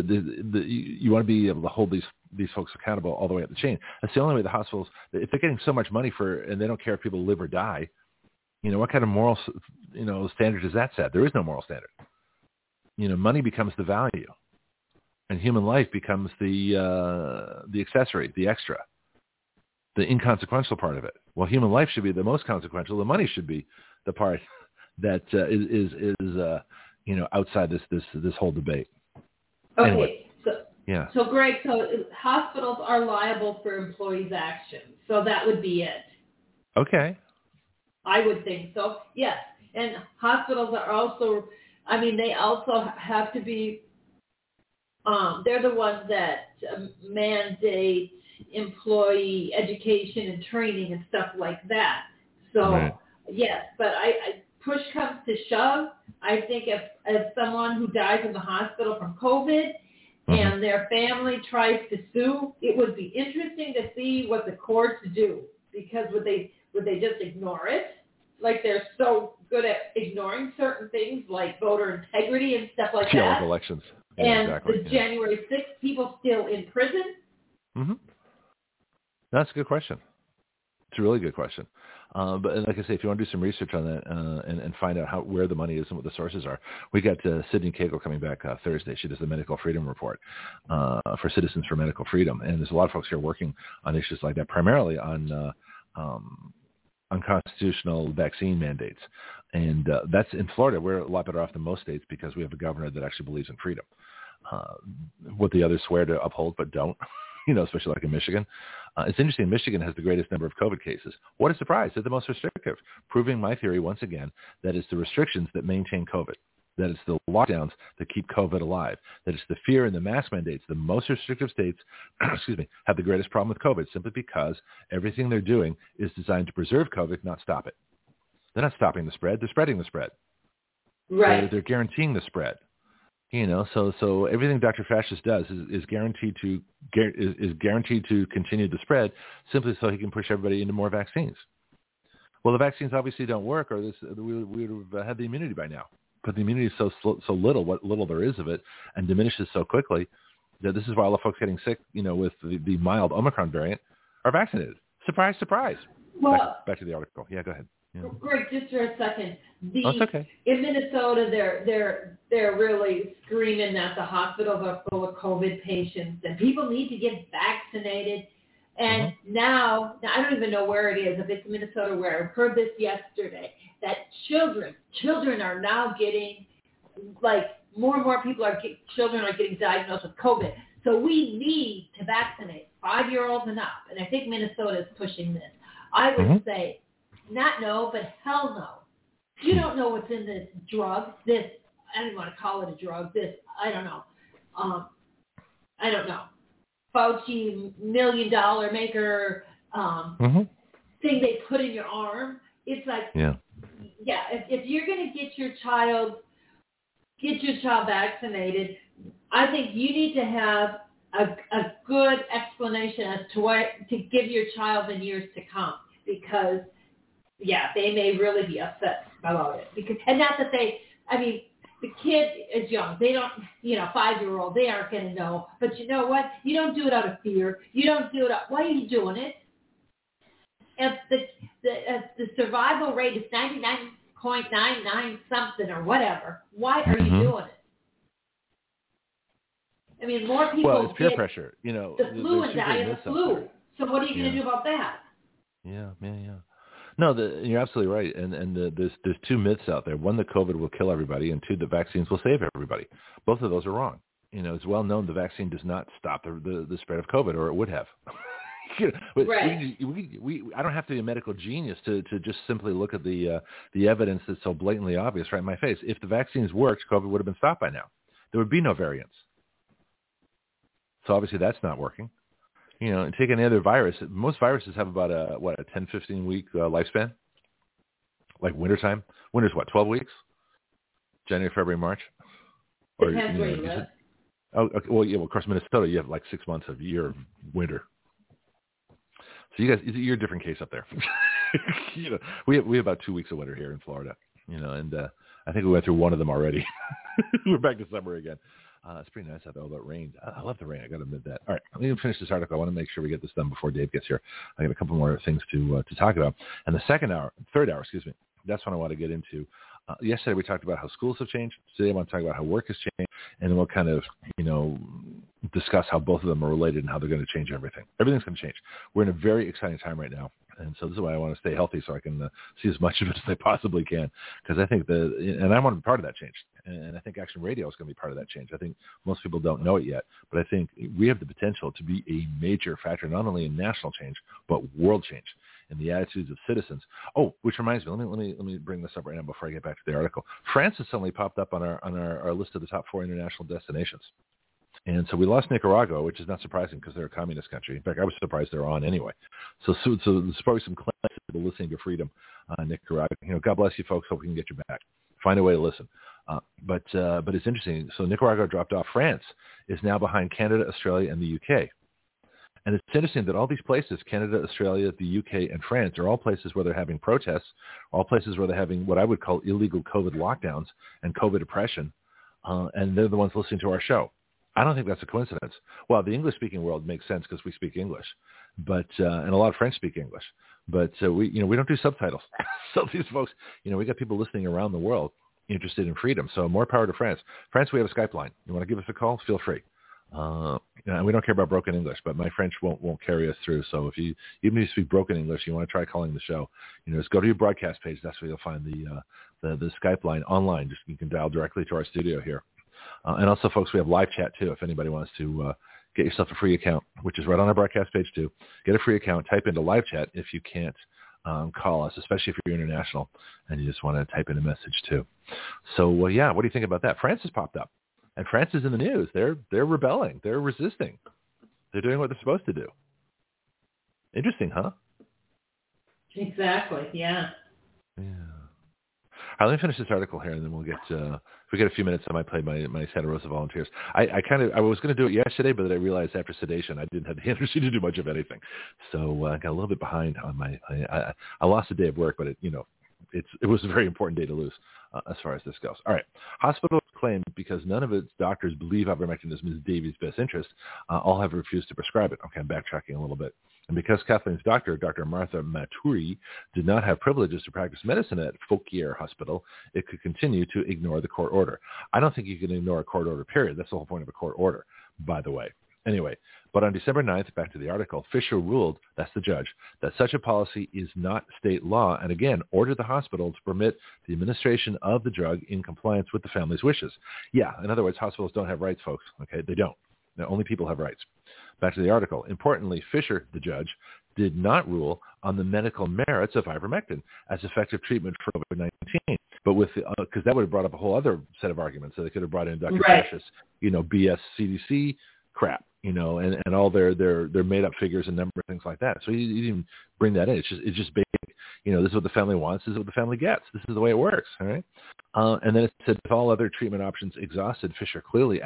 you want to be able to hold these folks accountable all the way up the chain. That's the only way the hospitals, if they're getting so much money and they don't care if people live or die, what kind of moral, standard does that set? There is no moral standard. Money becomes the value, and human life becomes the accessory, the extra, the inconsequential part of it. Well, human life should be the most consequential. The money should be the part that is outside this whole debate. Okay, anyway, so Greg, hospitals are liable for employees' actions, so that would be it. Okay. I would think so, yes. And hospitals are also, they also have to be, they're the ones that mandate employee education and training and stuff like that. So, yes, but I push comes to shove, I think if someone who dies in the hospital from COVID and their family tries to sue, it would be interesting to see what the courts do, because would they just ignore it? Like they're so good at ignoring certain things like voter integrity and stuff like that. Like elections. Yeah, and exactly. the January 6th people still in prison? Mm-hmm. That's a good question. It's a really good question. But like I say, if you want to do some research on that and find out where the money is and what the sources are, we got Sydney Cagle coming back Thursday. She does the Medical Freedom Report for Citizens for Medical Freedom. And there's a lot of folks here working on issues like that, primarily on unconstitutional vaccine mandates. And that's in Florida. We're a lot better off than most states because we have a governor that actually believes in freedom. what the others swear to uphold but don't, especially like in Michigan. It's interesting. Michigan has the greatest number of COVID cases. What a surprise. They're the most restrictive, proving my theory once again that it's the restrictions that maintain COVID, that it's the lockdowns that keep COVID alive, that it's the fear and the mask mandates. The most restrictive states, have the greatest problem with COVID simply because everything they're doing is designed to preserve COVID, not stop it. They're not stopping the spread. They're spreading the spread. Right. They're guaranteeing the spread. So everything Dr. Fascist does is guaranteed to continue the spread simply so he can push everybody into more vaccines. Well, the vaccines obviously don't work, or we would have had the immunity by now. But the immunity is so little, what little there is of it, and diminishes so quickly that this is why all the folks getting sick, with the mild Omicron variant, are vaccinated. Surprise, surprise. Well, back to the article. Yeah, go ahead. Yeah. Greg, just for a second. That's okay. In Minnesota, they're really screaming that the hospitals are full of COVID patients and people need to get vaccinated. And now I don't even know where it is, if it's Minnesota where. I heard this yesterday, that children are now getting, more and more children are getting diagnosed with COVID. So we need to vaccinate 5-year-olds and up. And I think Minnesota is pushing this. I would say, not no, but hell no. You don't know what's in this drug. I don't even want to call it a drug. I don't know. I don't know. Fauci, $1 million maker thing they put in your arm. It's like, if you're going to get your child vaccinated, I think you need to have a good explanation as to what to give your child in years to come, because they may really be upset about it. And not that the kid is young. They don't, 5-year-old, they aren't going to know. But you know what? You don't do it out of fear. You don't do it why are you doing it? If the survival rate is 99.99 something or whatever, why are you doing it? More people it's peer get pressure. the flu and die of the flu. So what are you going to do about that? Yeah. No, you're absolutely right. And there's two myths out there. One, that COVID will kill everybody, and two, that vaccines will save everybody. Both of those are wrong. It's well known the vaccine does not stop the spread of COVID, or it would have. Right. I don't have to be a medical genius to just simply look at the evidence that's so blatantly obvious right in my face. If the vaccines worked, COVID would have been stopped by now. There would be no variants. So obviously that's not working. And take any other virus. Most viruses have about a 10, 15 week lifespan. Like wintertime. Winter's 12 weeks? January, February, March? Depends where you live. Oh, okay. Well, of course, Minnesota, you have 6 months of year of winter. So you guys, you're a different case up there. We have about 2 weeks of winter here in Florida. And I think we went through one of them already. We're back to summer again. It's pretty nice out there, although it rained. I love the rain. I got to admit that. All right, let me finish this article. I want to make sure we get this done before Dave gets here. I got a couple more things to talk about. And the third hour, that's what I want to get into. Yesterday we talked about how schools have changed. Today I want to talk about how work has changed, and then we'll kind of, discuss how both of them are related and how they're going to change everything. Everything's going to change. We're in a very exciting time right now. And so this is why I want to stay healthy, so I can see as much of it as I possibly can. Because I think and I want to be part of that change. And I think Action Radio is going to be part of that change. I think most people don't know it yet, but I think we have the potential to be a major factor, not only in national change, but world change in the attitudes of citizens. Oh, which reminds me, let me bring this up right now before I get back to the article. France has suddenly popped up on our list of the top 4 international destinations. And so we lost Nicaragua, which is not surprising because they're a communist country. In fact, I was surprised they're on anyway. So there's probably some claims to people listening to freedom, Nicaragua. God bless you folks. Hope we can get you back. Find a way to listen. But it's interesting. So Nicaragua dropped off. France is now behind Canada, Australia, and the UK. And it's interesting that all these places, Canada, Australia, the UK, and France, are all places where they're having protests, all places where they're having what I would call illegal COVID lockdowns and COVID oppression, and they're the ones listening to our show. I don't think that's a coincidence. Well, the English-speaking world makes sense because we speak English, but and a lot of French speak English. But we don't do subtitles. So these folks, we got people listening around the world interested in freedom. So more power to France. France, we have a Skype line. You want to give us a call? Feel free. And we don't care about broken English, but my French won't carry us through. So even if you speak broken English, you want to try calling the show, just go to your broadcast page. That's where you'll find the Skype line online. You can dial directly to our studio here. And also, folks, we have live chat, too, if anybody wants to get yourself a free account, which is right on our broadcast page, too. Get a free account. Type into live chat if you can't call us, especially if you're international and you just want to type in a message, too. So, what do you think about that? France has popped up, and France is in the news. They're rebelling. They're resisting. They're doing what they're supposed to do. Interesting, huh? Exactly, yeah. Yeah. All right, let me finish this article here, and then we'll get, if we get a few minutes, I might play my Santa Rosa Volunteers. I was going to do it yesterday, but then I realized after sedation I didn't have the energy to do much of anything. So I got a little bit behind on I lost a day of work, but it was a very important day to lose as far as this goes. All right. Hospitals claim because none of its doctors believe ivermectin is Ms. Davies' best interest, all have refused to prescribe it. Okay, I'm backtracking a little bit. And because Kathleen's doctor, Dr. Martha Maturi, did not have privileges to practice medicine at Fauquier Hospital, it could continue to ignore the court order. I don't think you can ignore a court order, period. That's the whole point of a court order, by the way. Anyway, but on December 9th, back to the article, Fisher ruled, that's the judge, that such a policy is not state law and, again, ordered the hospital to permit the administration of the drug in compliance with the family's wishes. Yeah, in other words, hospitals don't have rights, folks. Okay, they don't. Now, only people have rights. Back to the article. Importantly, Fisher, the judge, did not rule on the medical merits of ivermectin as effective treatment for COVID-19. But because that would have brought up a whole other set of arguments. So they could have brought in Dr. Precious, BS CDC crap, and all their made up figures and number things like that. So you didn't bring that in. It's just basic. This is what the family wants. This is what the family gets. This is the way it works. All right. And then it said, if all other treatment options exhausted, Fisher clearly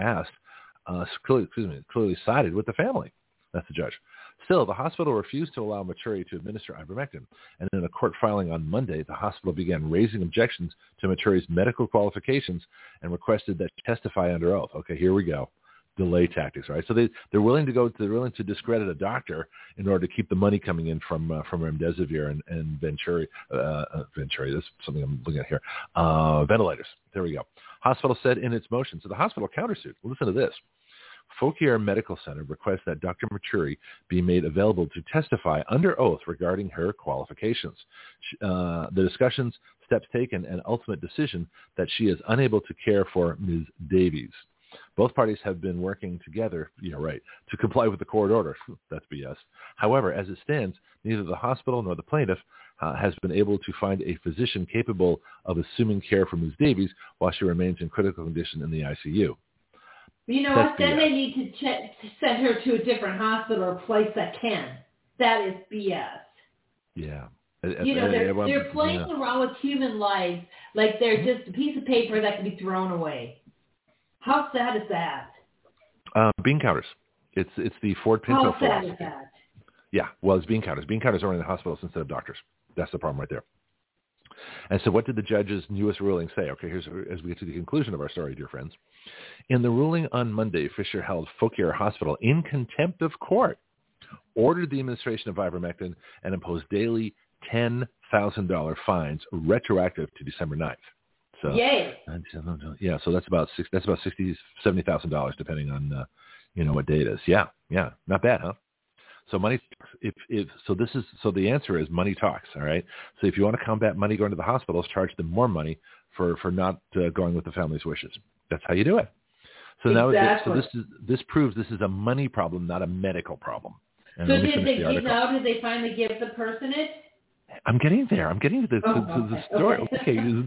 sided with the family. That's the judge. Still, the hospital refused to allow Maturi to administer ivermectin. And in a court filing on Monday, the hospital began raising objections to Maturi's medical qualifications and requested that she testify under oath. Okay, here we go. Delay tactics, right? So they're willing to discredit a doctor in order to keep the money coming in from remdesivir and Venturi. That's something I'm looking at here. Ventilators. There we go. Hospital said in its motion. So the hospital countersued. Listen to this. Fauquier Medical Center requests that Dr. Maturi be made available to testify under oath regarding her qualifications. The discussions, steps taken, and ultimate decision that she is unable to care for Ms. Davies. Both parties have been working together, to comply with the court order. That's BS. However, as it stands, neither the hospital nor the plaintiff has been able to find a physician capable of assuming care for Ms. Davies while she remains in critical condition in the ICU. You know what? Then they need to send her to a different hospital or place that can. That is BS. Yeah. They're playing around with human lives like they're just a piece of paper that can be thrown away. How sad is that? Bean counters. It's the Ford Pinto philosophy. How sad is that? Yeah, well, it's bean counters. Bean counters are in the hospitals instead of doctors. That's the problem right there. And so what did the judge's newest ruling say? Okay, here's as we get to the conclusion of our story, dear friends. In the ruling on Monday, Fisher held Fauquier Hospital in contempt of court, ordered the administration of ivermectin, and imposed daily $10,000 fines retroactive to December 9th. So, yay! Yeah, so that's about $70,000 depending on what day it is. Yeah, not bad, huh? So money, so the answer is money talks. All right. So if you want to combat money going to the hospitals, charge them more money for not going with the family's wishes. That's how you do it. So exactly. Now, this proves this is a money problem, not a medical problem. And so did they finally give the person it? I'm getting there. I'm getting to the story. Okay. Get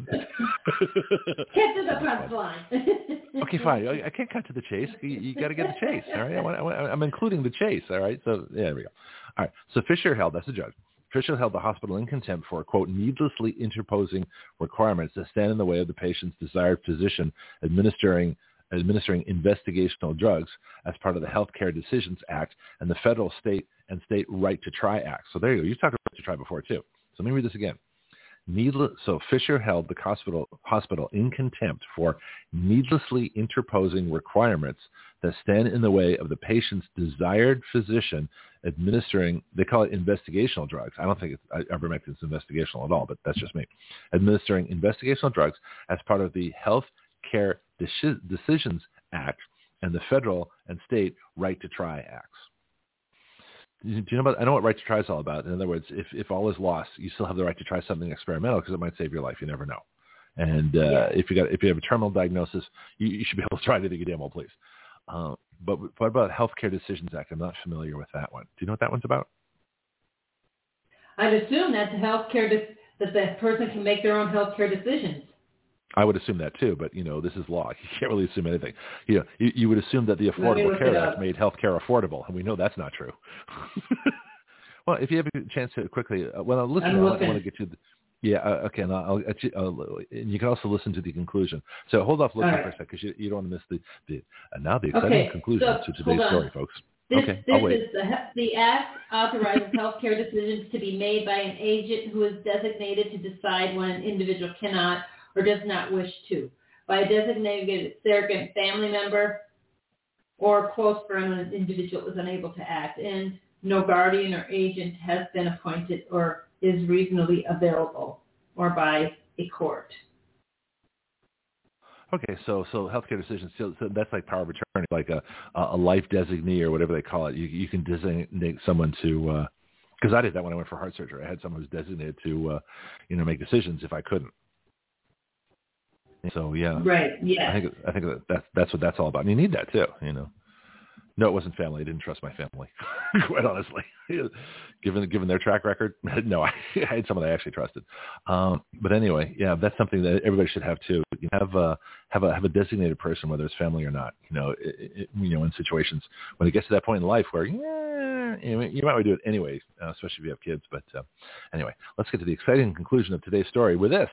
to the punchline. Okay, fine. I can't cut to the chase. You got to get the chase. All right. I'm including the chase. All right. So there we go. All right. So Fisher held. That's the judge. Fisher held the hospital in contempt for, quote, needlessly interposing requirements that stand in the way of the patient's desired physician administering investigational drugs as part of the Healthcare Decisions Act and the federal, state right to try act. So there you go. You talked about right to try before too. So let me read this again. So Fisher held the hospital in contempt for needlessly interposing requirements that stand in the way of the patient's desired physician administering, they call it investigational drugs. I don't think ivermectin is investigational at all, but that's just me. Administering investigational drugs as part of the Healthcare Decisions Act and the federal and state right to try acts. Do you know about? I know what right to try is all about. In other words, if all is lost, you still have the right to try something experimental because it might save your life. You never know. And if you have a terminal diagnosis, you should be able to try anything you damn well please. But what about Healthcare Decisions Act? I'm not familiar with that one. Do you know what that one's about? I'd assume that that the person can make their own healthcare decisions. I would assume that too, but this is law. You can't really assume anything. You would assume that the Affordable Care Act made healthcare affordable, and we know that's not true. Well, if you have a chance to quickly, listen. I want to get to. Okay, and and you can also listen to the conclusion. So hold off looking for a second because you don't want to miss the exciting conclusion to today's story, folks. This is the Act authorizes healthcare decisions to be made by an agent who is designated to decide when an individual cannot or does not wish to, by a designated surrogate family member or close friend when an individual is unable to act, and no guardian or agent has been appointed or is reasonably available, or by a court. Okay, so healthcare decisions, so that's like power of attorney, like a life designee or whatever they call it. You can designate someone to, because I did that when I went for heart surgery. I had someone who's designated to, make decisions if I couldn't. So yeah, right, yeah. I think that's what that's all about. And you need that too, No, it wasn't family. I didn't trust my family, quite honestly. Given their track record, no, I had someone I actually trusted. But anyway, yeah, that's something that everybody should have too. You have a designated person, whether it's family or not. In situations when it gets to that point in life where you might want to do it anyway, especially if you have kids. But anyway, let's get to the exciting conclusion of today's story with this.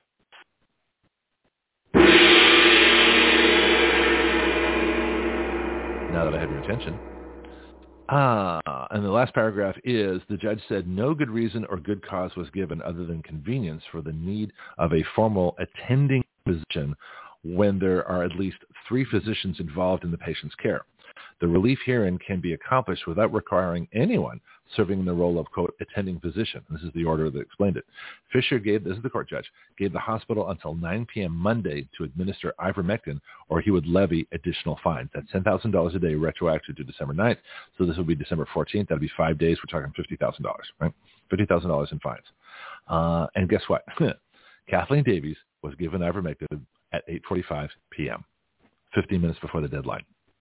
Now that I have your attention. And the last paragraph is, the judge said no good reason or good cause was given other than convenience for the need of a formal attending physician when there are at least 3 physicians involved in the patient's care. The relief herein can be accomplished without requiring anyone serving in the role of, quote, attending physician. This is the order that explained it. Fisher this is the court judge, gave the hospital until 9 p.m. Monday to administer ivermectin, or he would levy additional fines. That's $10,000 a day retroactive to December 9th. So this will be December 14th. That'll be 5 days. We're talking $50,000, right? $50,000 in fines. And guess what? Kathleen Davies was given ivermectin at 8:45 p.m., 15 minutes before the deadline.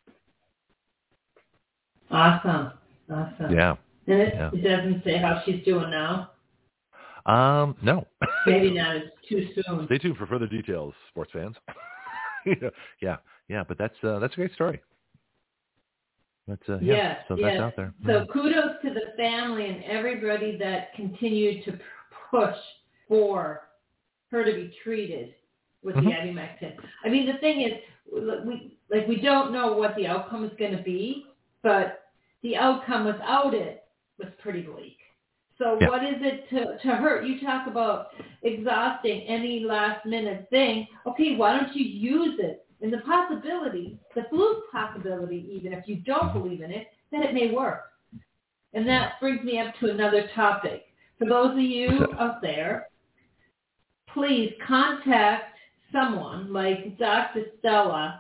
Awesome. Yeah. And it doesn't say how she's doing now? No. Maybe not. It's too soon. Stay tuned for further details, sports fans. Yeah. But that's a great story. But so that's out there. So kudos to the family and everybody that continued to push for her to be treated with the ivermectin. I mean, the thing is, we don't know what the outcome is going to be, but the outcome without it was pretty bleak. So what is it to hurt? You talk about exhausting any last minute thing. Okay, why don't you use it? And the possibility, the fluke possibility, even if you don't believe in it, that it may work. And that brings me up to another topic. For those of you out there, please contact someone like Dr. Stella,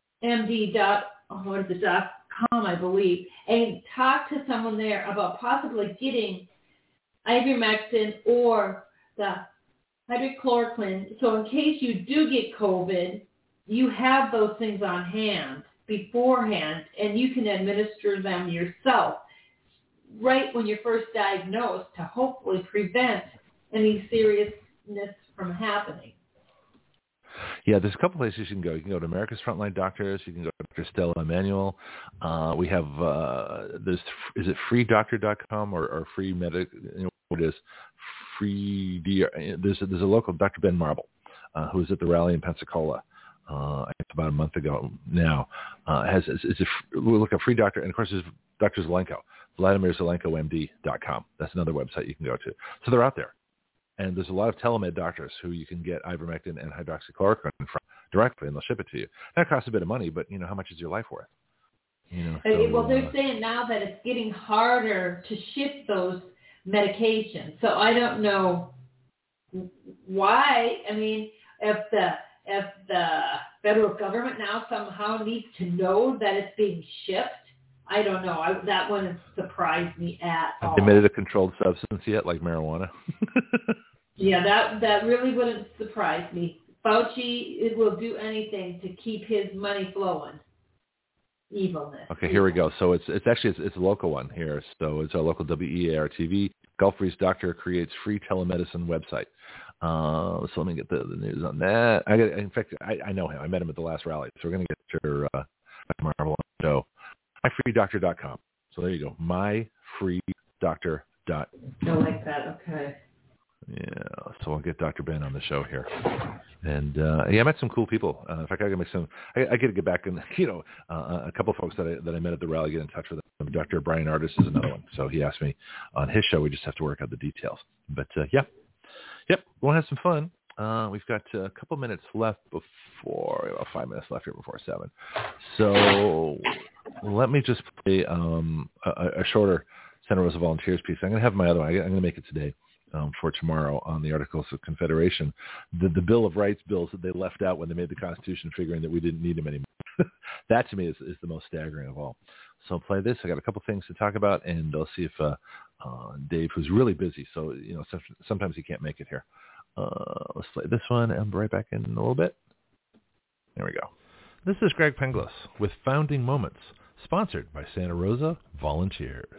MD.com, I believe, and talk to someone there about possibly getting ivermectin or the hydroxychloroquine. So in case you do get COVID, you have those things on hand beforehand, and you can administer them yourself right when you're first diagnosed to hopefully prevent any seriousness from happening. Yeah, there's a couple places you can go. You can go to America's Frontline Doctors. You can go to Dr. Stella Emanuel. We have, is it freedoctor.com or free medic? What it is? There's a local, Dr. Ben Marble, who was at the rally in Pensacola about a month ago now. We'll look at Free Doctor, and of course there's Dr. Zelenko, VladimirZelenkoMD.com. That's another website you can go to. So they're out there. And there's a lot of telemed doctors who you can get ivermectin and hydroxychloroquine from directly, and they'll ship it to you. That costs a bit of money, but how much is your life worth? Well, they're saying now that it's getting harder to ship those medications. So I don't know why. I mean, if the federal government now somehow needs to know that it's being shipped, I don't know. That wouldn't surprise me at all. Have they made it a controlled substance yet, like marijuana? Yeah, that really wouldn't surprise me Fauci will do anything to keep his money flowing. Evilness. Okay, here we go. So it's a local one here. So it's our local WEAR TV. Gulf Breeze Doctor creates free telemedicine website. So let me get the news on that. In fact, I know him. I met him at the last rally. So we're going to get your Marvel on the show. myfreedoctor.com. So there you go. myfreedoctor.com. I like that. Okay. Yeah, so I'll get Dr. Ben on the show here, and I met some cool people. In fact, I got to get back and a couple of folks that I met at the rally, get in touch with them. Dr. Brian Artis is another one. So he asked me on his show. We just have to work out the details. But yep, we'll have some fun. We've got a couple minutes left before 5 minutes left here before 7. So let me just play a shorter Santa Rosa Volunteers piece. I'm going to have my other one. I'm going to make it today. For tomorrow on the Articles of Confederation, the Bill of Rights bills that they left out when they made the Constitution, figuring that we didn't need them anymore. That to me is the most staggering of all. So I'll play this. I got a couple things to talk about, and I'll see if Dave, who's really busy, so sometimes he can't make it here. Let's play this one, and I'll be right back in a little bit. There we go. This is Greg Penglis with Founding Moments, sponsored by Santa Rosa Volunteers.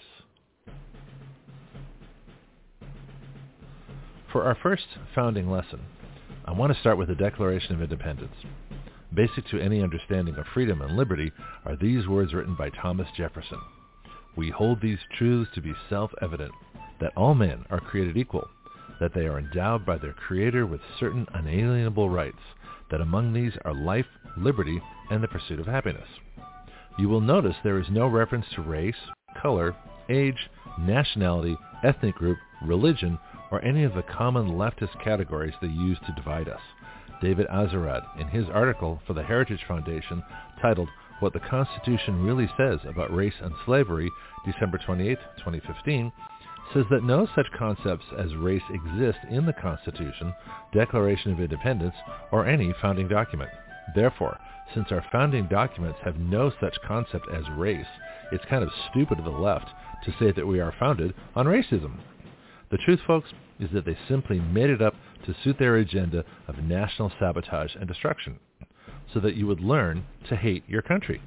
For our first founding lesson, I want to start with the Declaration of Independence. Basic to any understanding of freedom and liberty are these words written by Thomas Jefferson. We hold these truths to be self-evident, that all men are created equal, that they are endowed by their Creator with certain unalienable rights, that among these are life, liberty, and the pursuit of happiness. You will notice there is no reference to race, color, age, nationality, ethnic group, religion, or any of the common leftist categories they use to divide us. David Azarad, in his article for the Heritage Foundation titled What the Constitution Really Says About Race and Slavery, December 28, 2015, says that no such concepts as race exist in the Constitution, Declaration of Independence, or any founding document. Therefore, since our founding documents have no such concept as race, it's kind of stupid of the left to say that we are founded on racism. The truth, folks, is that they simply made it up to suit their agenda of national sabotage and destruction, so that you would learn to hate your country.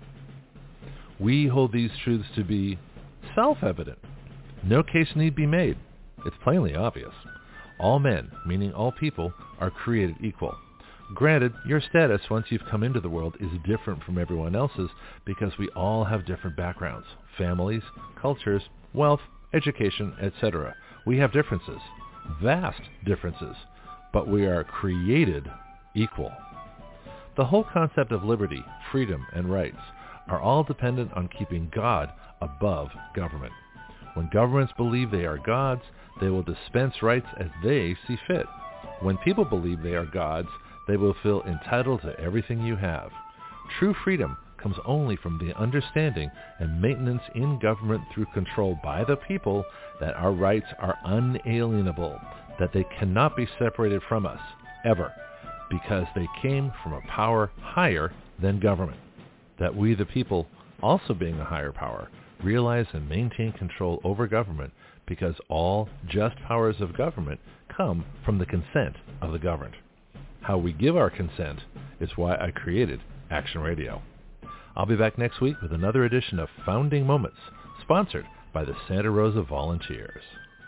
We hold these truths to be self-evident. No case need be made. It's plainly obvious. All men, meaning all people, are created equal. Granted, your status once you've come into the world is different from everyone else's because we all have different backgrounds, families, cultures, wealth, education, etc. We have differences, vast differences, but we are created equal. The whole concept of liberty, freedom, and rights are all dependent on keeping God above government. When governments believe they are gods, they will dispense rights as they see fit. When people believe they are gods, they will feel entitled to everything you have. True freedom comes only from the understanding and maintenance in government through control by the people that our rights are unalienable, that they cannot be separated from us, ever, because they came from a power higher than government. That we, the people, also being a higher power, realize and maintain control over government because all just powers of government come from the consent of the governed. How we give our consent is why I created Action Radio. I'll be back next week with another edition of Founding Moments, sponsored by the Santa Rosa Volunteers.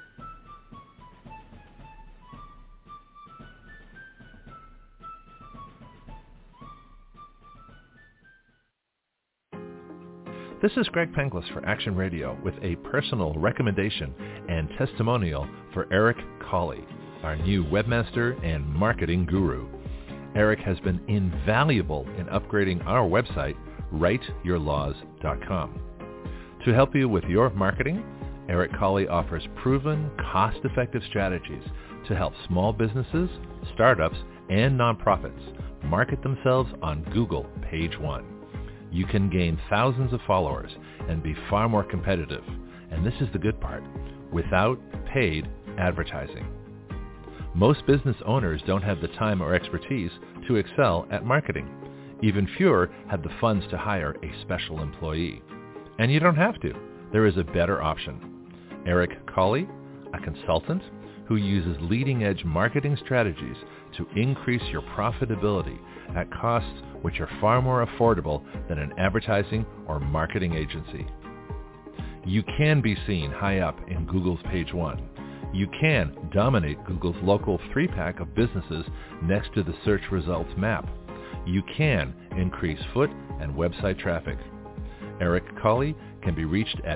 This is Greg Penglis for Action Radio with a personal recommendation and testimonial for Eric Cawley, our new webmaster and marketing guru. Eric has been invaluable in upgrading our website, writeyourlaws.com. To help you with your marketing, Eric Cawley offers proven, cost-effective strategies to help small businesses, startups, and nonprofits market themselves on Google Page One. You can gain thousands of followers and be far more competitive, and this is the good part, without paid advertising. Most business owners don't have the time or expertise to excel at marketing. Even fewer have the funds to hire a special employee. And you don't have to. There is a better option. Eric Cawley, a consultant who uses leading-edge marketing strategies to increase your profitability at costs which are far more affordable than an advertising or marketing agency. You can be seen high up in Google's page 1. You can dominate Google's local 3-pack of businesses next to the search results map. You can increase foot and website traffic. Eric Colley can be reached at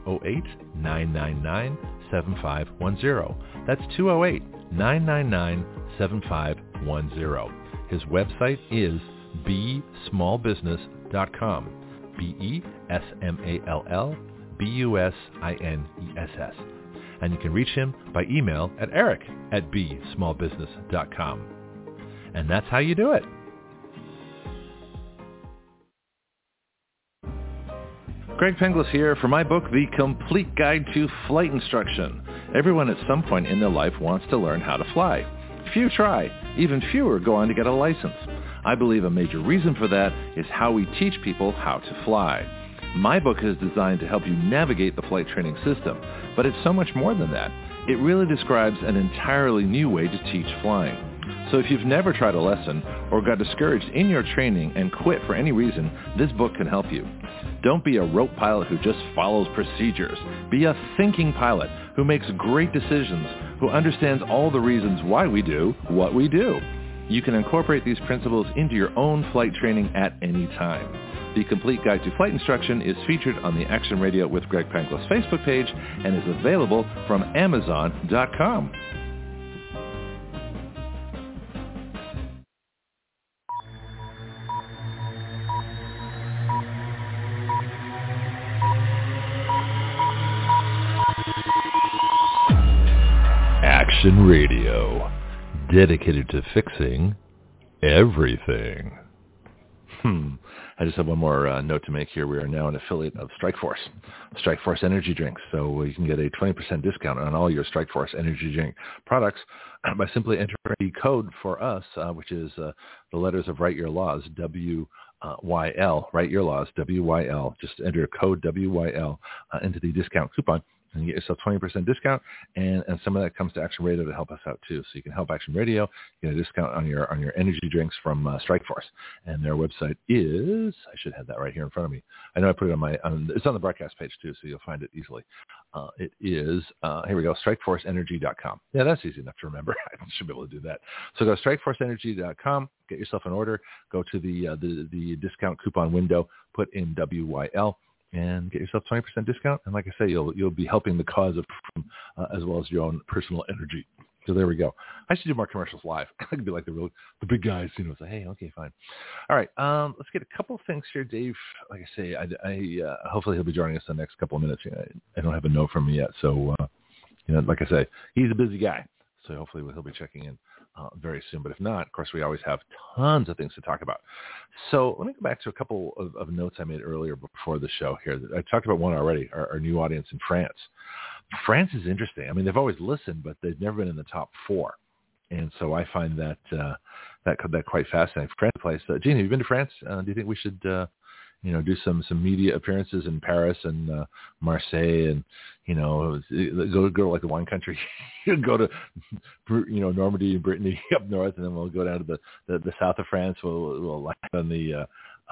208-999-7510. That's 208-999-7510. His website is besmallbusiness.com. BESMALLBUSINESS. And you can reach him by email at eric@besmallbusiness.com. And that's how you do it. Greg Penglis here for my book, The Complete Guide to Flight Instruction. Everyone at some point in their life wants to learn how to fly. Few try. Even fewer go on to get a license. I believe a major reason for that is how we teach people how to fly. My book is designed to help you navigate the flight training system, but it's so much more than that. It really describes an entirely new way to teach flying. So if you've never tried a lesson or got discouraged in your training and quit for any reason, this book can help you. Don't be a rote pilot who just follows procedures. Be a thinking pilot who makes great decisions, who understands all the reasons why we do what we do. You can incorporate these principles into your own flight training at any time. The Complete Guide to Flight Instruction is featured on the Action Radio with Greg Penglis Facebook page and is available from Amazon.com. Action Radio, dedicated to fixing everything. I just have one more note to make here. We are now an affiliate of Strikeforce Energy Drinks. So you can get a 20% discount on all your Strikeforce Energy Drink products by simply entering the code for us, which is the letters of Write Your Laws, WYL, Write Your Laws, WYL. Just enter code WYL into the discount coupon. And you get yourself 20% discount, and some of that comes to Action Radio to help us out too. So you can help Action Radio, get a discount on your energy drinks from Strikeforce, and their website is, I should have that right here in front of me. I know I put it it's on the broadcast page too, so you'll find it easily. It is here we go, StrikeForceEnergy.com. Yeah, that's easy enough to remember. I should be able to do that. So go to StrikeForceEnergy.com, get yourself an order, go to the discount coupon window, put in WYL. And get yourself 20% discount. And like I say, you'll be helping the cause of as well as your own personal energy. So there we go. I should do more commercials live. I could be like the big guys, say, hey, okay, fine. All right, let's get a couple of things here, Dave. Like I say, I hopefully he'll be joining us in the next couple of minutes. I don't have a note from him yet, so like I say, he's a busy guy. So hopefully he'll be checking in very soon. But if not, of course, we always have tons of things to talk about. So let me go back to a couple of notes I made earlier before the show here. I talked about one already, our new audience in France. France is interesting. I mean, they've always listened, but they've never been in the top 4. And so I find that quite fascinating. France place. Gene, have you been to France? Do you think we should do some media appearances in Paris and Marseille, and go like the wine country, go to Normandy and Brittany up north, and then we'll go down to the south of France. We'll land on the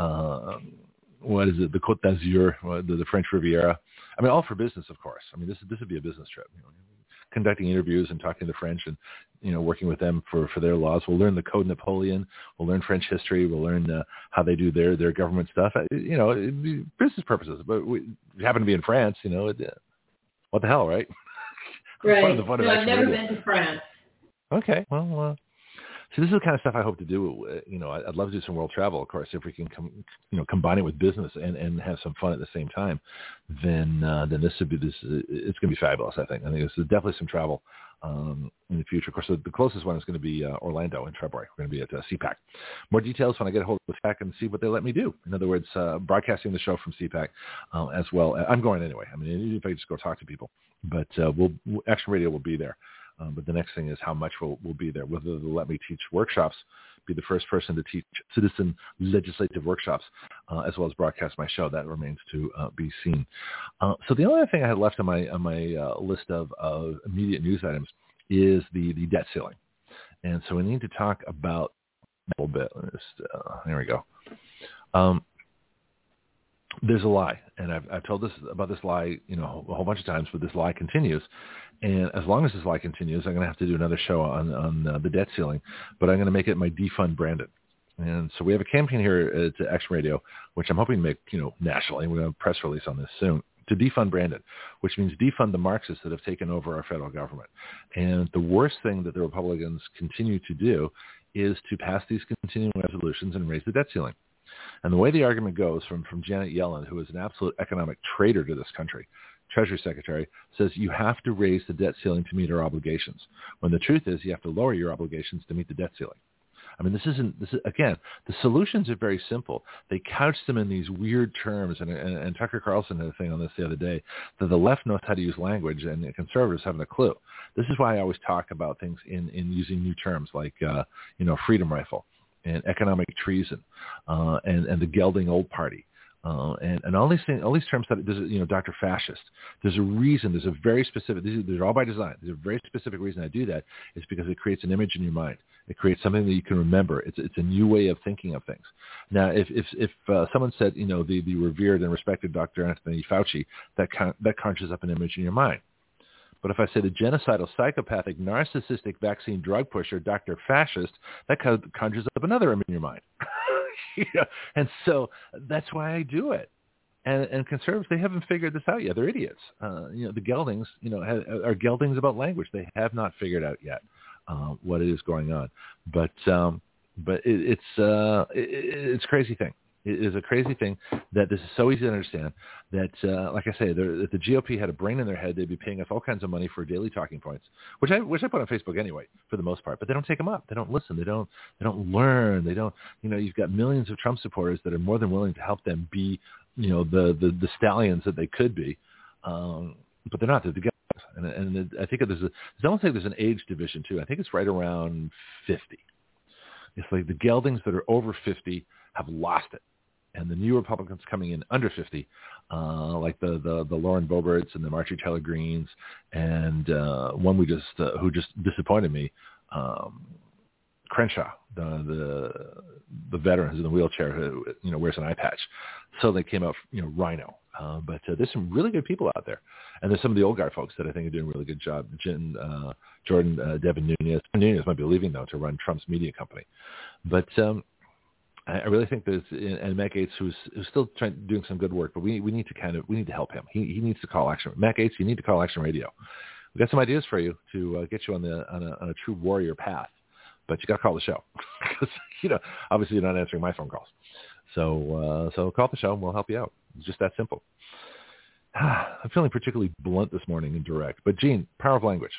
the Côte d'Azur, the French Riviera. I mean, all for business, of course. I mean, this would be a business trip. Conducting interviews and talking to French and, working with them for their laws. We'll learn the Code Napoleon. We'll learn French history. We'll learn how they do their government stuff. Business purposes. But we happen to be in France, what the hell, right? Right. I've never been to France. Okay. Well, so this is the kind of stuff I hope to do. I'd love to do some world travel, of course, if we can combine it with business and have some fun at the same time. Then it's going to be fabulous. I think there's definitely some travel in the future. Of course, the closest one is going to be Orlando in February. We're going to be at CPAC. More details when I get a hold of CPAC and see what they let me do. In other words, broadcasting the show from CPAC as well. I'm going anyway. I mean, even if I just go talk to people, but Action Radio will be there. But the next thing is how much will be there. Whether they'll let me teach workshops, be the first person to teach citizen legislative workshops, as well as broadcast my show. That remains to be seen. So the only thing I had left on my list of immediate news items is the debt ceiling. And so we need to talk about a little bit. Here we go. There's a lie, and I've told about this lie, a whole bunch of times, but this lie continues. And as long as this lie continues, I'm going to have to do another show on the debt ceiling, but I'm going to make it my defund Brandon. And so we have a campaign here at Action Radio, which I'm hoping to make, nationally. We're going to have a press release on this soon, to defund Brandon, which means defund the Marxists that have taken over our federal government. And the worst thing that the Republicans continue to do is to pass these continuing resolutions and raise the debt ceiling. And the way the argument goes from Janet Yellen, who is an absolute economic traitor to this country, Treasury Secretary, says you have to raise the debt ceiling to meet our obligations, when the truth is you have to lower your obligations to meet the debt ceiling. I mean, again, the solutions are very simple. They couch them in these weird terms, and Tucker Carlson had a thing on this the other day, that the left knows how to use language and the conservatives haven't a clue. This is why I always talk about things in using new terms like, freedom rifle and economic treason and the gelding old party. And all these things, all these terms that Dr. Fascist. There's a reason. There's a very specific. These are all by design. There's a very specific reason I do that. Is because it creates an image in your mind. It creates something that you can remember. It's a new way of thinking of things. Now, if someone said the revered and respected Dr. Anthony Fauci, that conjures up an image in your mind. But if I say the genocidal, psychopathic, narcissistic vaccine drug pusher, Dr. Fascist, that conjures up another image in your mind. And so that's why I do it. And conservatives, they haven't figured this out yet. They're idiots. The geldings, are geldings about language. They have not figured out yet what it is going on. But it's a crazy thing. It is a crazy thing that this is so easy to understand that, like I say, if the GOP had a brain in their head, they'd be paying us all kinds of money for daily talking points, which I put on Facebook anyway, for the most part. But they don't take them up. They don't listen. They don't learn. They don't. You've got millions of Trump supporters that are more than willing to help them be, the stallions that they could be, but they're not. They're the guys. And I think there's almost like there's an age division too. I think it's right around 50. It's like the geldings that are over 50 have lost it. And the new Republicans coming in under 50, like the Lauren Boeberts and the Marjorie Taylor Greens, and one who just disappointed me, Crenshaw, the veteran who's in the wheelchair who wears an eye patch. So they came out, Rhino. But there's some really good people out there, and there's some of the old guard folks that I think are doing a really good job. Jordan, Devin Nunes. Nunes might be leaving though to run Trump's media company, but. I really think there's, and Matt Gaetz, who's still doing some good work, but we need to help him. He needs to call action. Matt Gaetz, you need to call Action Radio. We've got some ideas for you to get you on a true warrior path, but you got to call the show because obviously you're not answering my phone calls. So call the show and we'll help you out. It's just that simple. I'm feeling particularly blunt this morning and direct, but Gene, power of language.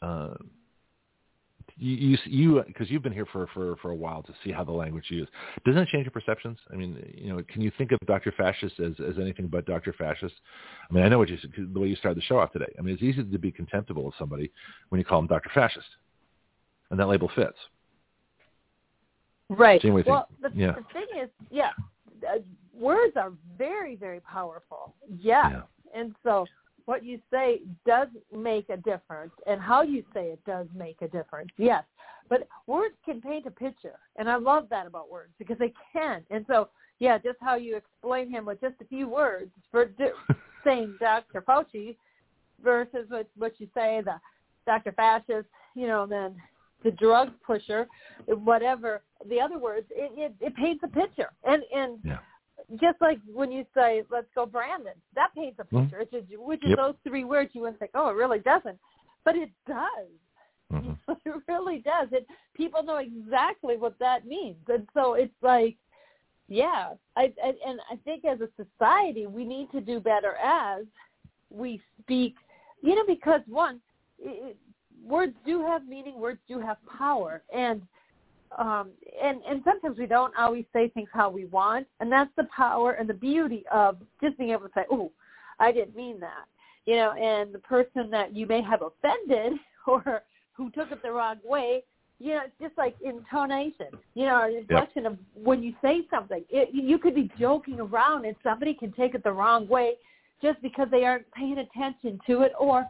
You because you've been here for a while to see how the language is used. Doesn't it change your perceptions? I mean, can you think of Dr. Fascist as anything but Dr. Fascist? I mean, I know the way you started the show off today. I mean, it's easy to be contemptible of somebody when you call them Dr. Fascist, and that label fits. Right. Gene, well, the thing is, words are very, very powerful. Yes. Yeah. And so what you say does make a difference, and how you say it does make a difference, yes. But words can paint a picture, and I love that about words because they can. And so, just how you explain him with just a few words for saying Dr. Fauci versus what you say, the Dr. Fascist, then the drug pusher, whatever, the other words, it paints a picture. And just like when you say, let's go Brandon, that paints a picture, which is those three words. You wouldn't think, oh, it really doesn't. But it does. Mm-hmm. It really does. People know exactly what that means. And so it's like, I think as a society, we need to do better as we speak, because one, words do have meaning, words do have power. And sometimes we don't always say things how we want, and that's the power and the beauty of just being able to say, "Oh, I didn't mean that," and the person that you may have offended or who took it the wrong way, it's just like intonation, a reflection of when you say something. You could be joking around, and somebody can take it the wrong way just because they aren't paying attention to it, or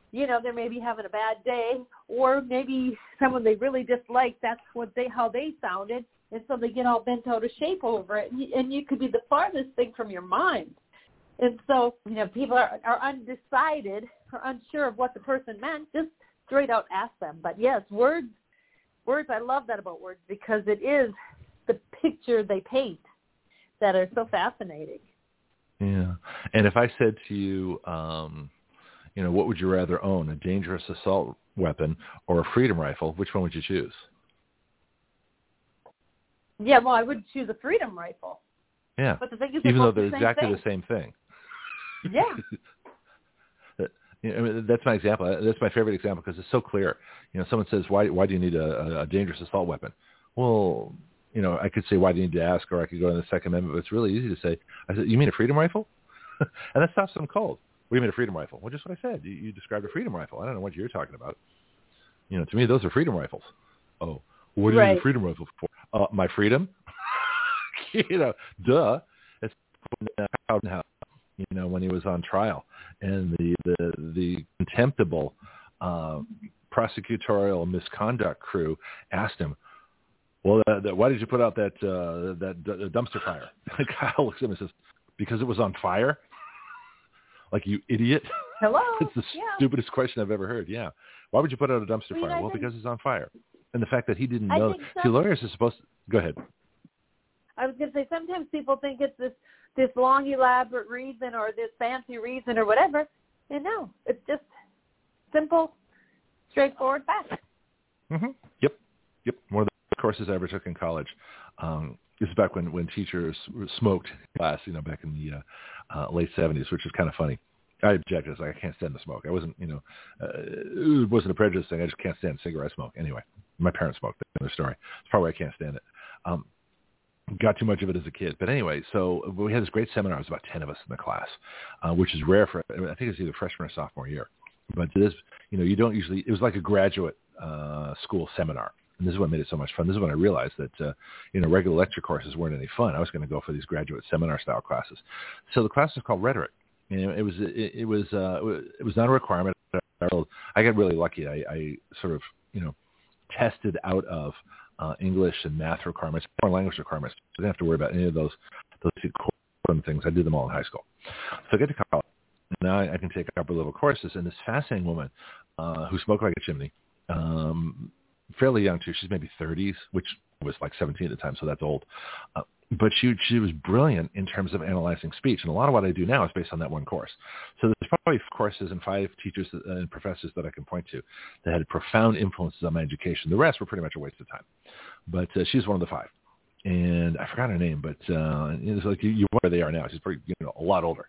they may be having a bad day, or maybe someone they really dislike, that's how they sounded, and so they get all bent out of shape over it, and you could be the farthest thing from your mind. And so, people are undecided or unsure of what the person meant, just straight out ask them. But yes, words, I love that about words, because it is the picture they paint that are so fascinating. Yeah. And if I said to you, what would you rather own, a dangerous assault weapon or a freedom rifle, which one would you choose? Yeah, well, I would choose a freedom rifle. Yeah. But the thing is, even though they're exactly the same thing. Yeah. That's my example. That's my favorite example because it's so clear. Someone says, why do you need a dangerous assault weapon? Well, I could say, why do you need to ask? Or I could go in the Second Amendment, but it's really easy to say. I said, you mean a freedom rifle? And that stops them cold. What do you mean a freedom rifle? Well, just what I said. You described a freedom rifle. I don't know what you're talking about. To me, those are freedom rifles. Oh, what do you need a freedom rifle for? My freedom? Duh. It's when he was on trial, and the contemptible prosecutorial misconduct crew asked him, well, why did you put out that dumpster fire? Kyle looks at him and says, because it was on fire? Like, you idiot. Hello? It's the stupidest question I've ever heard. Yeah. Why would you put out a dumpster fire? Well, because it's on fire. And the fact that he didn't know. See, lawyers are supposed to. Go ahead. I was going to say, sometimes people think it's this long, elaborate reason or this fancy reason or whatever. And no, it's just simple, straightforward fact. Mm-hmm. Yep. One of the courses I ever took in college. This is back when teachers smoked in class, back in the late 70s, which is kind of funny. I objected. I was like, I can't stand the smoke. I wasn't, it wasn't a prejudice thing. I just can't stand cigarette smoke. Anyway, my parents smoked. That's another story. It's probably why I can't stand it. Got too much of it as a kid. But anyway, so we had this great seminar. It was about 10 of us in the class, which is rare for, I think it's either freshman or sophomore year. But this, you don't usually, it was like a graduate school seminar. And this is what made it so much fun. This is when I realized that, regular lecture courses weren't any fun. I was going to go for these graduate seminar style classes. So the class was called Rhetoric. It was not a requirement. I got really lucky. I sort of, tested out of English and math requirements, foreign language requirements. I didn't have to worry about any of those core things. I did them all in high school. So I get to college. Now I can take a couple of little courses. And this fascinating woman who smoked like a chimney, fairly young too. She's maybe 30s, which was like 17 at the time, so that's old. But she was brilliant in terms of analyzing speech. And a lot of what I do now is based on that one course. So there's probably courses and 5 teachers and professors that I can point to that had profound influences on my education. The rest were pretty much a waste of time. But she's one of the 5. And I forgot her name, but it's like you wonder where they are now. She's pretty, a lot older.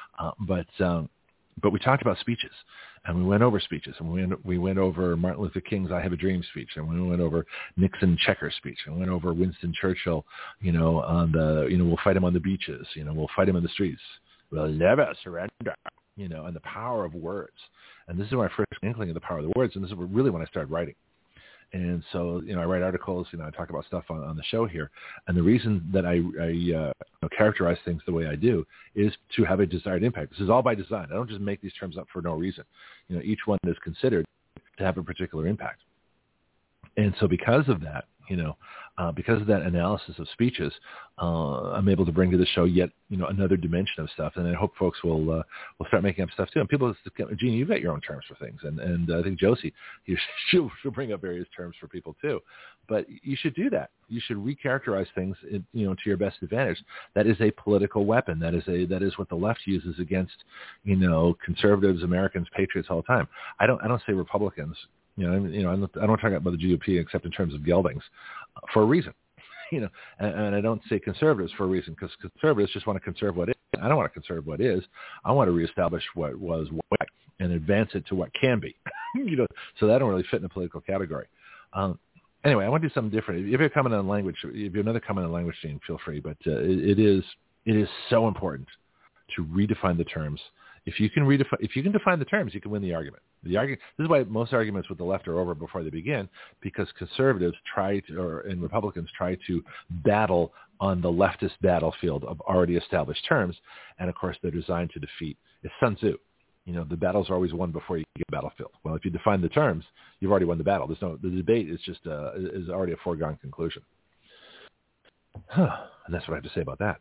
But we talked about speeches, and we went over speeches, and we went over Martin Luther King's "I Have a Dream" speech, and we went over Nixon Checker speech, and we went over Winston Churchill, on the, we'll fight him on the beaches, we'll fight him in the streets, we'll never surrender, and the power of words. And this is my first inkling of the power of the words, and this is really when I started writing. And so, I write articles, I talk about stuff on the show here. And the reason that I characterize things the way I do is to have a desired impact. This is all by design. I don't just make these terms up for no reason. Each one is considered to have a particular impact. And so because of that, because of that analysis of speeches, I'm able to bring to the show yet, another dimension of stuff. And I hope folks will start making up stuff too. And people, Gene, you've got your own terms for things. And I think Josie, she'll bring up various terms for people too. But you should do that. You should recharacterize things, to your best advantage. That is a political weapon. That is what the left uses against, conservatives, Americans, patriots all the time. I don't say Republicans. I don't talk about the GOP except in terms of geldings for a reason, and I don't say conservatives for a reason because conservatives just want to conserve what is. I don't want to conserve what is. I want to reestablish what was and advance it to what can be, so that don't really fit in the political category. Anyway, I want to do something different. If you're coming on language, if you have another comment on language, Gene, feel free. But it is so important to redefine the terms. If you can define the terms, you can win the argument. This is why most arguments with the left are over before they begin, because conservatives and Republicans try to battle on the leftist battlefield of already established terms, and of course they're designed to defeat. It's Sun Tzu. The battles are always won before you get battlefield. Well, if you define the terms, you've already won the battle. The debate is just is already a foregone conclusion. And that's what I have to say about that.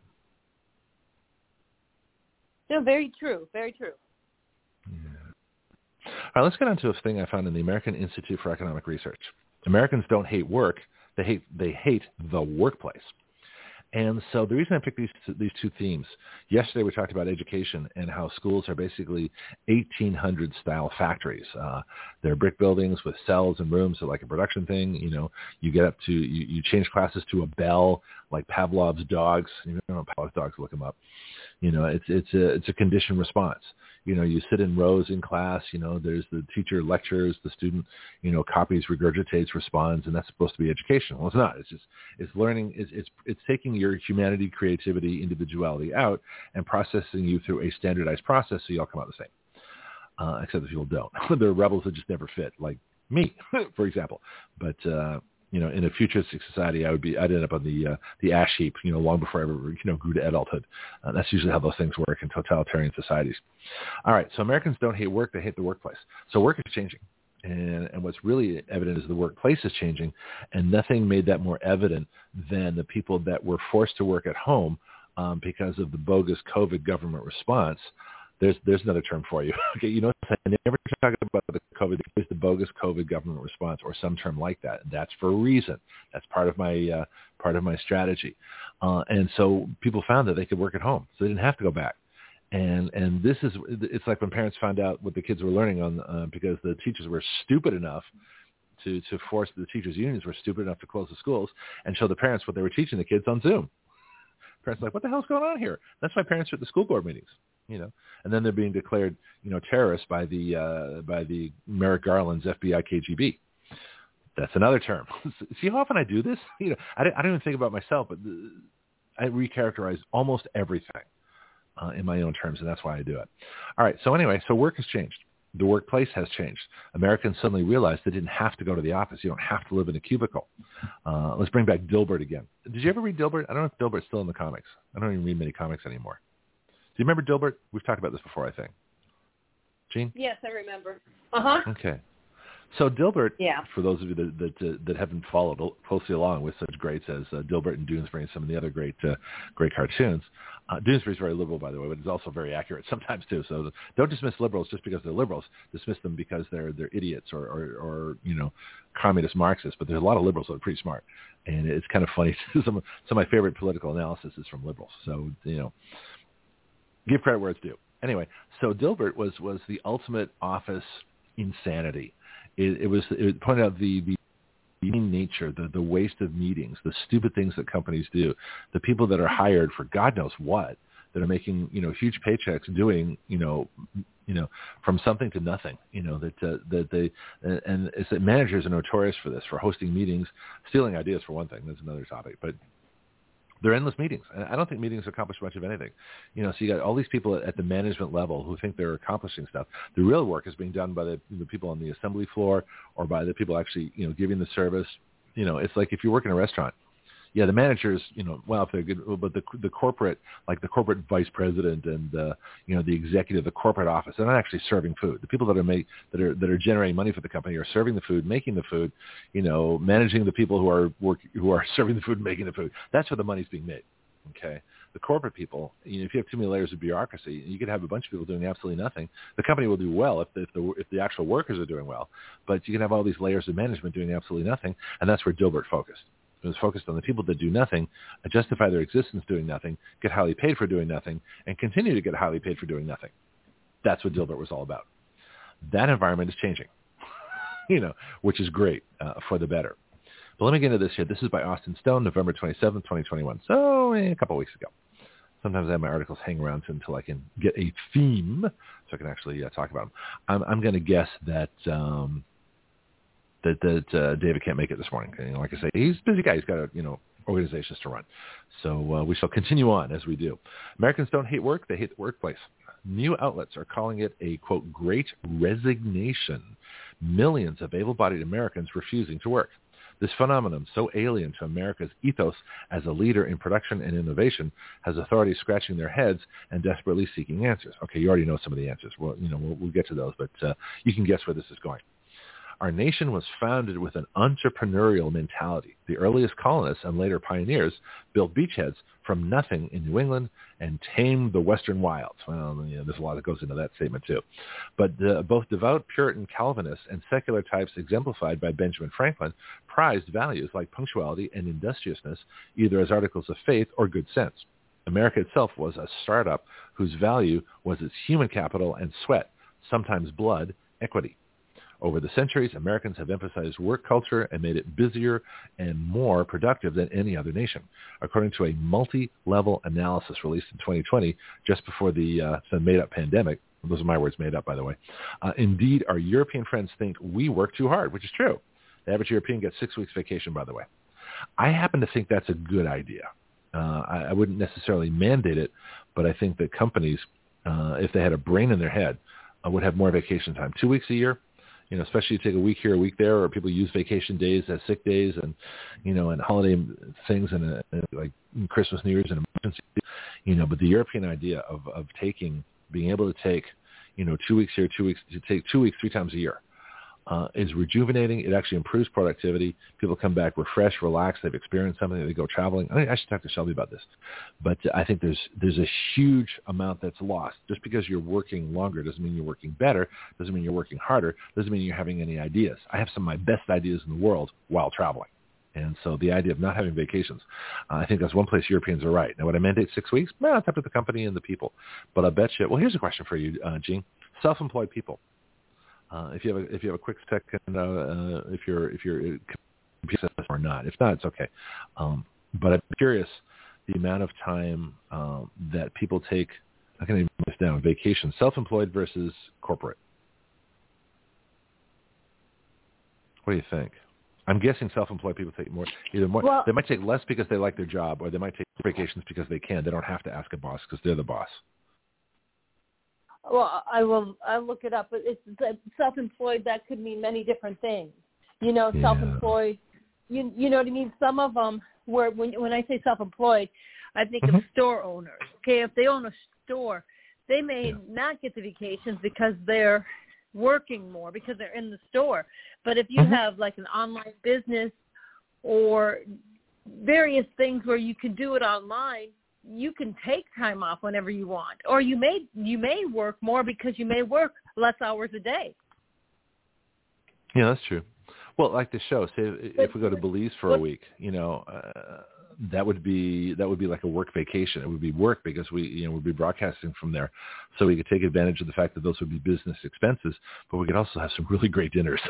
No, very true. Very true. Yeah. All right, let's get on to a thing I found in the American Institute for Economic Research. Americans don't hate work; they hate the workplace. And so the reason I picked these two themes, yesterday we talked about education and how schools are basically 1800 style factories. They're brick buildings with cells and rooms, so like a production thing. You get up to, you change classes to a bell, like Pavlov's dogs. You know Pavlov's dogs, look them up. It's a conditioned response. You sit in rows in class, there's the teacher lectures, the student, copies, regurgitates, responds, and that's supposed to be education. Well, it's not. It's learning. It's taking your humanity, creativity, individuality out and processing you through a standardized process so you all come out the same. Except that people don't. There are rebels that just never fit, like me, for example. But, in a futuristic society, I'd end up on the ash heap, long before I ever, grew to adulthood. That's usually how those things work in totalitarian societies. All right, so Americans don't hate work; they hate the workplace. So work is changing, and what's really evident is the workplace is changing, and nothing made that more evident than the people that were forced to work at home because of the bogus COVID government response. There's another term for you. Okay, I never talk about the COVID. It's the bogus COVID government response or some term like that. That's for a reason. That's part of my strategy. And so people found that they could work at home, so they didn't have to go back. And it's like when parents found out what the kids were learning on because the teachers were stupid enough to force the teachers' unions were stupid enough to close the schools and show the parents what they were teaching the kids on Zoom. Parents are like, what the hell's going on here? That's why parents are at the school board meetings. And then they're being declared, terrorists by the Merrick Garland's FBI KGB. That's another term. See how often I do this? I don't even think about myself, but I recharacterize almost everything in my own terms, and that's why I do it. All right. So anyway, work has changed. The workplace has changed. Americans suddenly realized they didn't have to go to the office. You don't have to live in a cubicle. Let's bring back Dilbert again. Did you ever read Dilbert? I don't know if Dilbert's still in the comics. I don't even read many comics anymore. Do you remember Dilbert? We've talked about this before, I think. Jean? Yes, I remember. Uh-huh. Okay. So Dilbert, yeah. For those of you that haven't followed closely along with such greats as Dilbert and Doonesbury and some of the other great cartoons, Doonesbury is very liberal, by the way, but it's also very accurate sometimes too. So don't dismiss liberals just because they're liberals. Dismiss them because they're idiots or communist Marxists. But there's a lot of liberals that are pretty smart, and it's kind of funny. Some of my favorite political analysis is from liberals. So give credit where it's due. Anyway, so Dilbert was the ultimate office insanity. It pointed out the mean nature, the waste of meetings, the stupid things that companies do, the people that are hired for God knows what, that are making huge paychecks doing from something to nothing. That they and it's that managers are notorious for this, for hosting meetings, stealing ideas for one thing. That's another topic, but they're endless meetings. And I don't think meetings accomplish much of anything. So you got all these people at the management level who think they're accomplishing stuff. The real work is being done by the people on the assembly floor or by the people actually, giving the service. It's like if you work in a restaurant, yeah, the managers, well, if they're good, but the corporate, like the corporate vice president and the executive, the corporate office, they're not actually serving food. The people that are generating money for the company are serving the food, making the food, managing the people who are serving the food and making the food. That's where the money's being made. Okay. The corporate people, if you have too many layers of bureaucracy, you could have a bunch of people doing absolutely nothing. The company will do well if the actual workers are doing well, but you can have all these layers of management doing absolutely nothing, and that's where Dilbert focused. It was focused on the people that do nothing, justify their existence doing nothing, get highly paid for doing nothing, and continue to get highly paid for doing nothing. That's what Dilbert was all about. That environment is changing, which is great for the better. But let me get into this here. This is by Austin Stone, November 27th, 2021. So a couple of weeks ago. Sometimes I have my articles hang around until I can get a theme so I can actually talk about them. I'm going to guess that David can't make it this morning. Like I say, he's a busy guy. He's got organizations to run. So we shall continue on as we do. Americans don't hate work. They hate the workplace. New outlets are calling it a, quote, great resignation. Millions of able-bodied Americans refusing to work. This phenomenon, so alien to America's ethos as a leader in production and innovation, has authorities scratching their heads and desperately seeking answers. Okay, you already know some of the answers. Well, we'll get to those, but you can guess where this is going. Our nation was founded with an entrepreneurial mentality. The earliest colonists and later pioneers built beachheads from nothing in New England and tamed the western wilds. Well, there's a lot that goes into that statement too. But both devout Puritan Calvinists and secular types exemplified by Benjamin Franklin prized values like punctuality and industriousness either as articles of faith or good sense. America itself was a startup whose value was its human capital and sweat, sometimes blood, equity. Over the centuries, Americans have emphasized work culture and made it busier and more productive than any other nation. According to a multi-level analysis released in 2020, just before the made-up pandemic, those are my words, made up, by the way, indeed, our European friends think we work too hard, which is true. The average European gets 6 weeks vacation, by the way. I happen to think that's a good idea. I wouldn't necessarily mandate it, but I think that companies, if they had a brain in their head, would have more vacation time. 2 weeks a year. Especially you take a week here, a week there, or people use vacation days as sick days and, and holiday things and like Christmas, New Year's and emergency, but the European idea of being able to take, 2 weeks here, 2 weeks, to take 2 weeks, 3 times a year is rejuvenating. It actually improves productivity. People come back refreshed, relaxed. They've experienced something. They go traveling. I should talk to Shelby about this. But I think there's a huge amount that's lost. Just because you're working longer doesn't mean you're working better, doesn't mean you're working harder, doesn't mean you're having any ideas. I have some of my best ideas in the world while traveling. And so the idea of not having vacations, I think that's one place Europeans are right. Now, would I mandate 6 weeks? Well, it's up to the company and the people. But I bet you, well, here's a question for you, Gene. Self-employed people. If you have a quick second, if you're or not. If not, it's okay. But I'm curious the amount of time that people take. I can even put this down: vacation, self-employed versus corporate. What do you think? I'm guessing self-employed people take more. Well, they might take less because they like their job, or they might take vacations because they can. They don't have to ask a boss because they're the boss. Well, I'll look it up, but it's self-employed. That could mean many different things. Self-employed. You know what I mean? Some of them, when I say self-employed, I think of store owners. Okay, if they own a store, they may not get the vacations because they're working more because they're in the store. But if you have like an online business or various things where you can do it online, you can take time off whenever you want, or you may work more because you may work less hours a day. Yeah, that's true. Well, like the show, say if we go to Belize for a week, that would be like a work vacation. It would be work because we'd be broadcasting from there, so we could take advantage of the fact that those would be business expenses, but we could also have some really great dinners.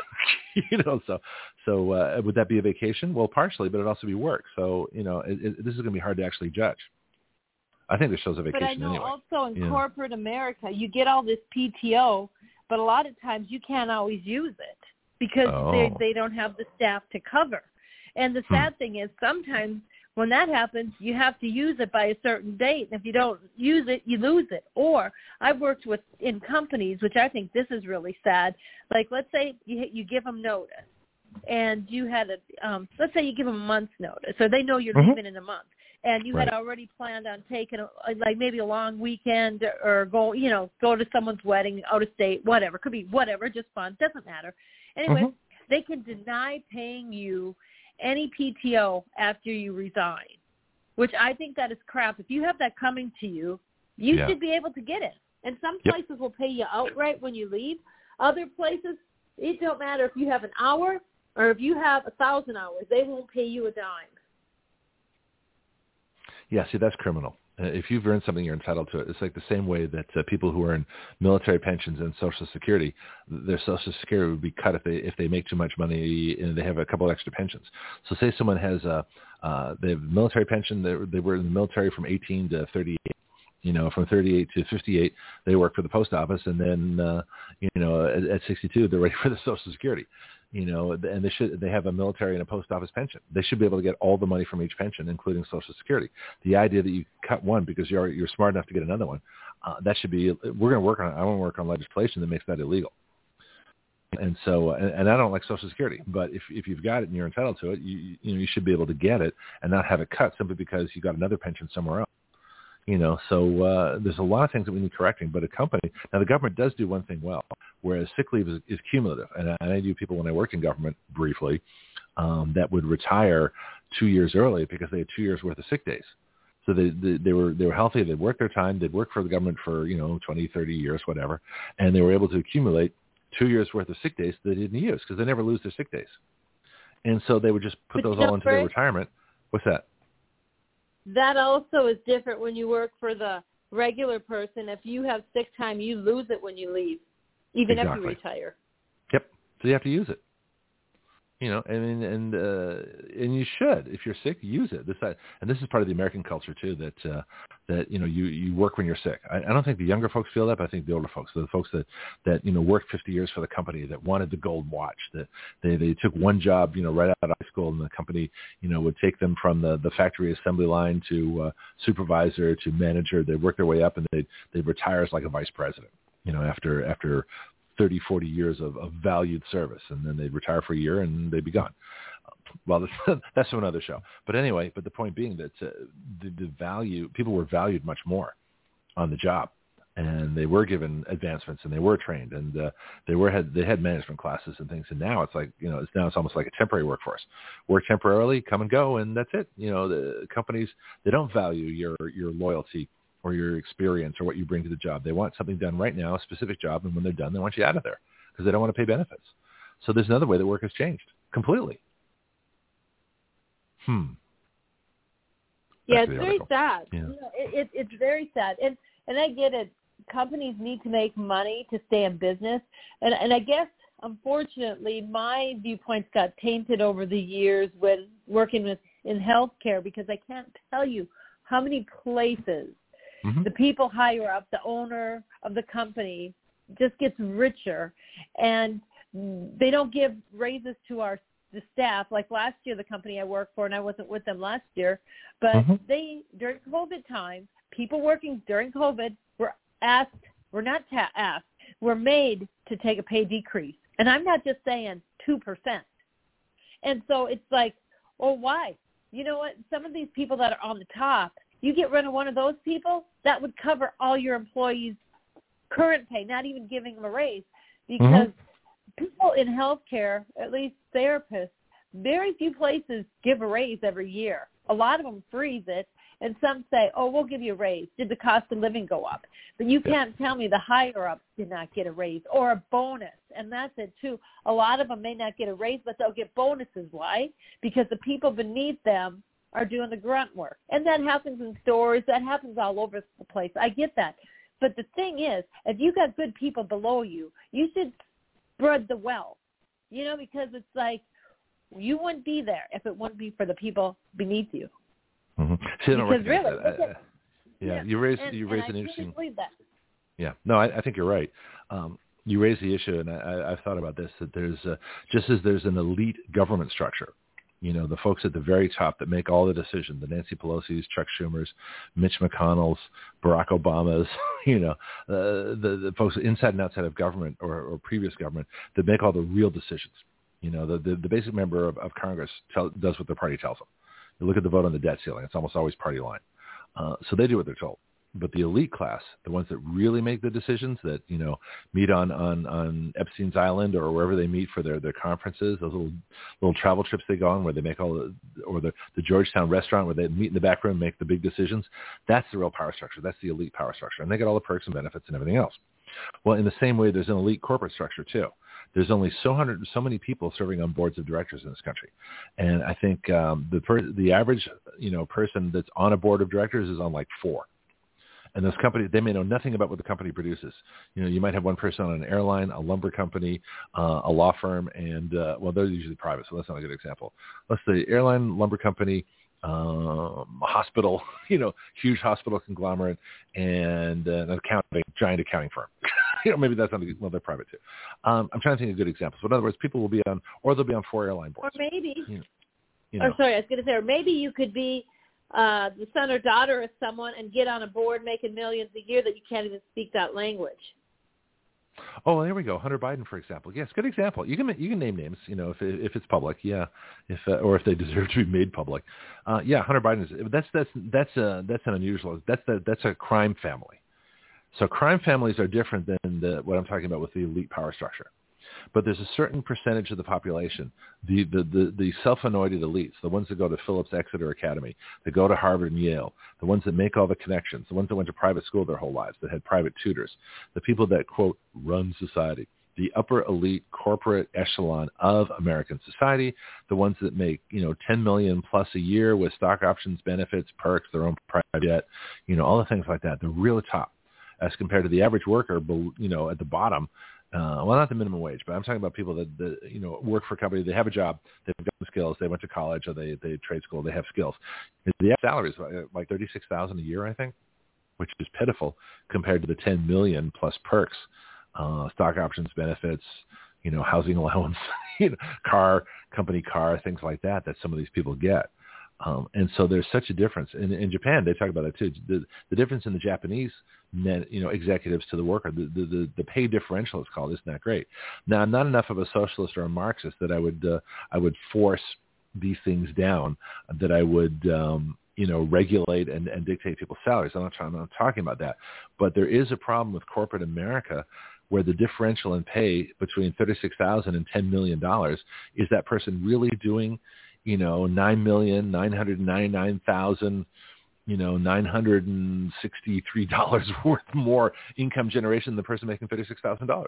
So would that be a vacation? Well, partially, but it'd also be work. So this is going to be hard to actually judge. I think this shows a vacation anyway. But I know also in corporate America, you get all this PTO, but a lot of times you can't always use it because they don't have the staff to cover. And the sad thing is sometimes when that happens, you have to use it by a certain date. And if you don't use it, you lose it. Or I've worked in companies, which I think this is really sad. Like let's say you give them notice and you had let's say you give them a month's notice. So they know you're leaving in a month. And you had already planned on taking like maybe a long weekend or go to someone's wedding out of state, whatever. Could be whatever, just fun. Doesn't matter. Anyway, they can deny paying you any PTO after you resign, which I think that is crap. If you have that coming to you, you should be able to get it. And some places will pay you outright when you leave. Other places, it don't matter if you have an hour or if you have 1,000 hours. They won't pay you a dime. Yeah, see, that's criminal. If you've earned something, you're entitled to it. It's like the same way that people who earn military pensions and Social Security, their Social Security would be cut if they make too much money and they have a couple of extra pensions. So say someone has they have military pension, they were in the military from 18 to 38. From 38 to 58, they work for the post office, and then at 62, they're ready for the Social Security. And they have a military and a post office pension. They should be able to get all the money from each pension, including Social Security. The idea that you cut one because you're smart enough to get another one, that should be. I want to work on legislation that makes that illegal. And so, and I don't like Social Security, but if you've got it and you're entitled to it, you should be able to get it and not have it cut simply because you got another pension somewhere else. So there's a lot of things that we need correcting. But a company, now the government does do one thing well, whereas sick leave is cumulative. And I knew people when I worked in government briefly that would retire 2 years early because they had 2 years worth of sick days. So they were healthy. They'd work their time. They'd work for the government for 20, 30 years, whatever, and they were able to accumulate 2 years worth of sick days they didn't use because they never lose their sick days. And so they would just put those all into their retirement. What's that? That also is different when you work for the regular person. If you have sick time, you lose it when you leave, even if you retire. Yep. So you have to use it. And you should. If you're sick, use it. And this is part of the American culture too. That you work when you're sick. I don't think the younger folks feel that, but I think the older folks, the folks that worked 50 years for the company, that wanted the gold watch, that they took one job right out of high school, and the company would take them from the factory assembly line to supervisor to manager. They work their way up, and they'd retire as like a vice president. After 30, 40 years of valued service, and then they'd retire for a year and they'd be gone. Well, that's another show. But anyway, the point being that the value, people were valued much more on the job, and they were given advancements, and they were trained, and they had management classes and things. And now it's like, it's almost like a temporary workforce. Work temporarily, come and go, and that's it. The companies, they don't value your loyalty or your experience or what you bring to the job. They want something done right now, a specific job, and when they're done, they want you out of there because they don't want to pay benefits. So there's another way that work has changed completely. Yeah, it's very sad. Yeah. It's very sad. And I get it. Companies need to make money to stay in business. And I guess, unfortunately, my viewpoints got tainted over the years when working in healthcare, because I can't tell you how many places the people higher up, the owner of the company, just gets richer, and they don't give raises to the staff. Like last year, the company I worked for, and I wasn't with them last year, but they, during COVID time, people working during COVID were were made to take a pay decrease. And I'm not just saying 2%. And so it's like, oh, why? You know what? Some of these people that are on the top, you get rid of one of those people, that would cover all your employees' current pay, not even giving them a raise. Because people in healthcare, at least therapists, very few places give a raise every year. A lot of them freeze it, and some say, oh, we'll give you a raise. Did the cost of living go up? But you can't tell me the higher-ups did not get a raise or a bonus, and that's it, too. A lot of them may not get a raise, but they'll get bonuses. Why? Because the people beneath them are doing the grunt work. And that happens in stores. That happens all over the place. I get that. But the thing is, if you got good people below you, you should spread the wealth, because it's like you wouldn't be there if it wouldn't be for the people beneath you. See, because really, you raised an interesting. Yeah, no, I think you're right. You raised the issue, and I've thought about this, that there's just as there's an elite government structure, the folks at the very top that make all the decisions, the Nancy Pelosi's, Chuck Schumer's, Mitch McConnell's, Barack Obama's, the folks inside and outside of government or previous government that make all the real decisions. The basic member of Congress does what their party tells them. You look at the vote on the debt ceiling. It's almost always party line. So they do what they're told. But the elite class, the ones that really make the decisions, that meet on Epstein's Island or wherever they meet for their conferences, those little travel trips they go on where they make or the Georgetown restaurant where they meet in the back room and make the big decisions. That's the real power structure. That's the elite power structure, and they get all the perks and benefits and everything else. Well, in the same way, there's an elite corporate structure too. There's only so many people serving on boards of directors in this country, and I think the average person that's on a board of directors is on like 4. And those companies, they may know nothing about what the company produces. You might have one person on an airline, a lumber company, a law firm, and they're usually private, so that's not a good example. Let's say airline, lumber company, hospital, huge hospital conglomerate, and an giant accounting firm. Maybe that's not they're private too. I'm trying to think of good examples. But in other words, people will be on, or they'll be on 4 airline boards. Or maybe, or maybe you could be the son or daughter of someone and get on a board making millions a year that you can't even speak that language. Oh, there we go. Hunter Biden, for example. Yes, good example. You can name names, if it's public, yeah, or if they deserve to be made public. Yeah, Hunter Biden that's an unusual. That's a crime family. So crime families are different than what I'm talking about with the elite power structure. But there's a certain percentage of the population, the self-anointed elites, the ones that go to Phillips Exeter Academy, that go to Harvard and Yale, the ones that make all the connections, the ones that went to private school their whole lives, that had private tutors, the people that, quote, run society, the upper elite corporate echelon of American society, the ones that make, $10 million plus a year with stock options, benefits, perks, their own private jet, all the things like that, the real top, as compared to the average worker, at the bottom. Well, not the minimum wage, but I'm talking about people that work for a company. They have a job, they've got skills, they went to college or they trade school, they have skills. The salaries like $36,000 a year, I think, which is pitiful compared to the $10 million plus perks, stock options, benefits, housing allowance, company car, things like that some of these people get. And so there's such a difference. In Japan, they talk about it too. The difference in the Japanese executives to the worker, the pay differential, it's called, isn't that great? Now, I'm not enough of a socialist or a Marxist that I would force these things down, that I would regulate and dictate people's salaries. I'm not talking about that. But there is a problem with corporate America where the differential in pay between $36,000 and $10 million is that person really doing $9,999,000, $963 worth more income generation than the person making $36,000.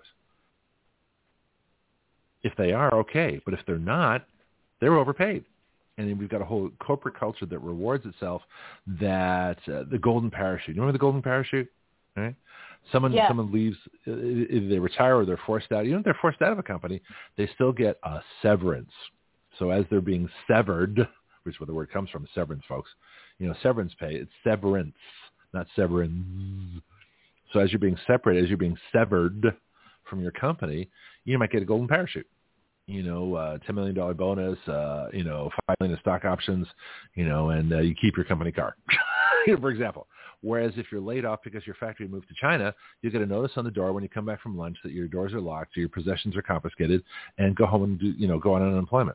If they are, okay. But if they're not, they're overpaid. And then we've got a whole corporate culture that rewards itself that the golden parachute. You remember the golden parachute? Right? Someone leaves, either they retire or they're forced out. Even if they're forced out of a company, they still get a severance. So as they're being severed, which is where the word comes from, severance, folks, severance pay, it's severance, not severance. So as you're being separated, as you're being severed from your company, you might get a golden parachute, $10 million bonus, $5 million in stock options, and you keep your company car, for example. Whereas if you're laid off because your factory moved to China, you get a notice on the door when you come back from lunch that your doors are locked, your possessions are confiscated, and go home and go on unemployment.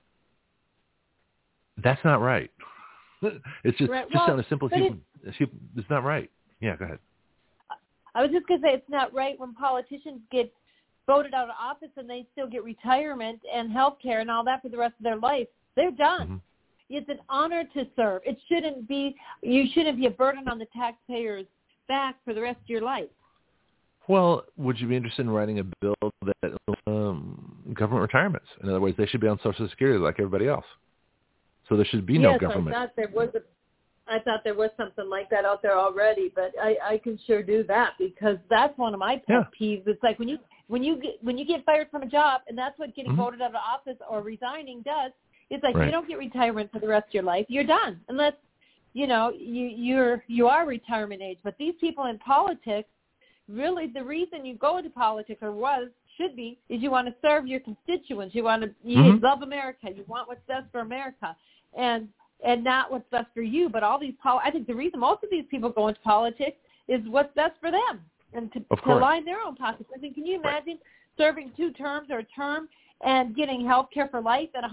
That's not right. It's just on a simple human. It's not right. Yeah, go ahead. I was just going to say it's not right when politicians get voted out of office and they still get retirement and health care and all that for the rest of their life. They're done. Mm-hmm. It's an honor to serve. You shouldn't be a burden on the taxpayers' back for the rest of your life. Well, would you be interested in writing a bill that government retirements? In other words, they should be on Social Security like everybody else. So there should be no government. I thought there was something like that out there already, but I can sure do that because that's one of my pet peeves. It's like when you get fired from a job, and that's what getting voted out of office or resigning does. It's like you don't get retirement for the rest of your life. You're done unless you are retirement age. But these people in politics, really, the reason you go into politics should be is you want to serve your constituents. You love America. You want what's best for America, and not what's best for you. But all these I think the reason most of these people go into politics is what's best for them and to line their own pockets. I mean, can you imagine serving 2 terms or a term and getting health care for life at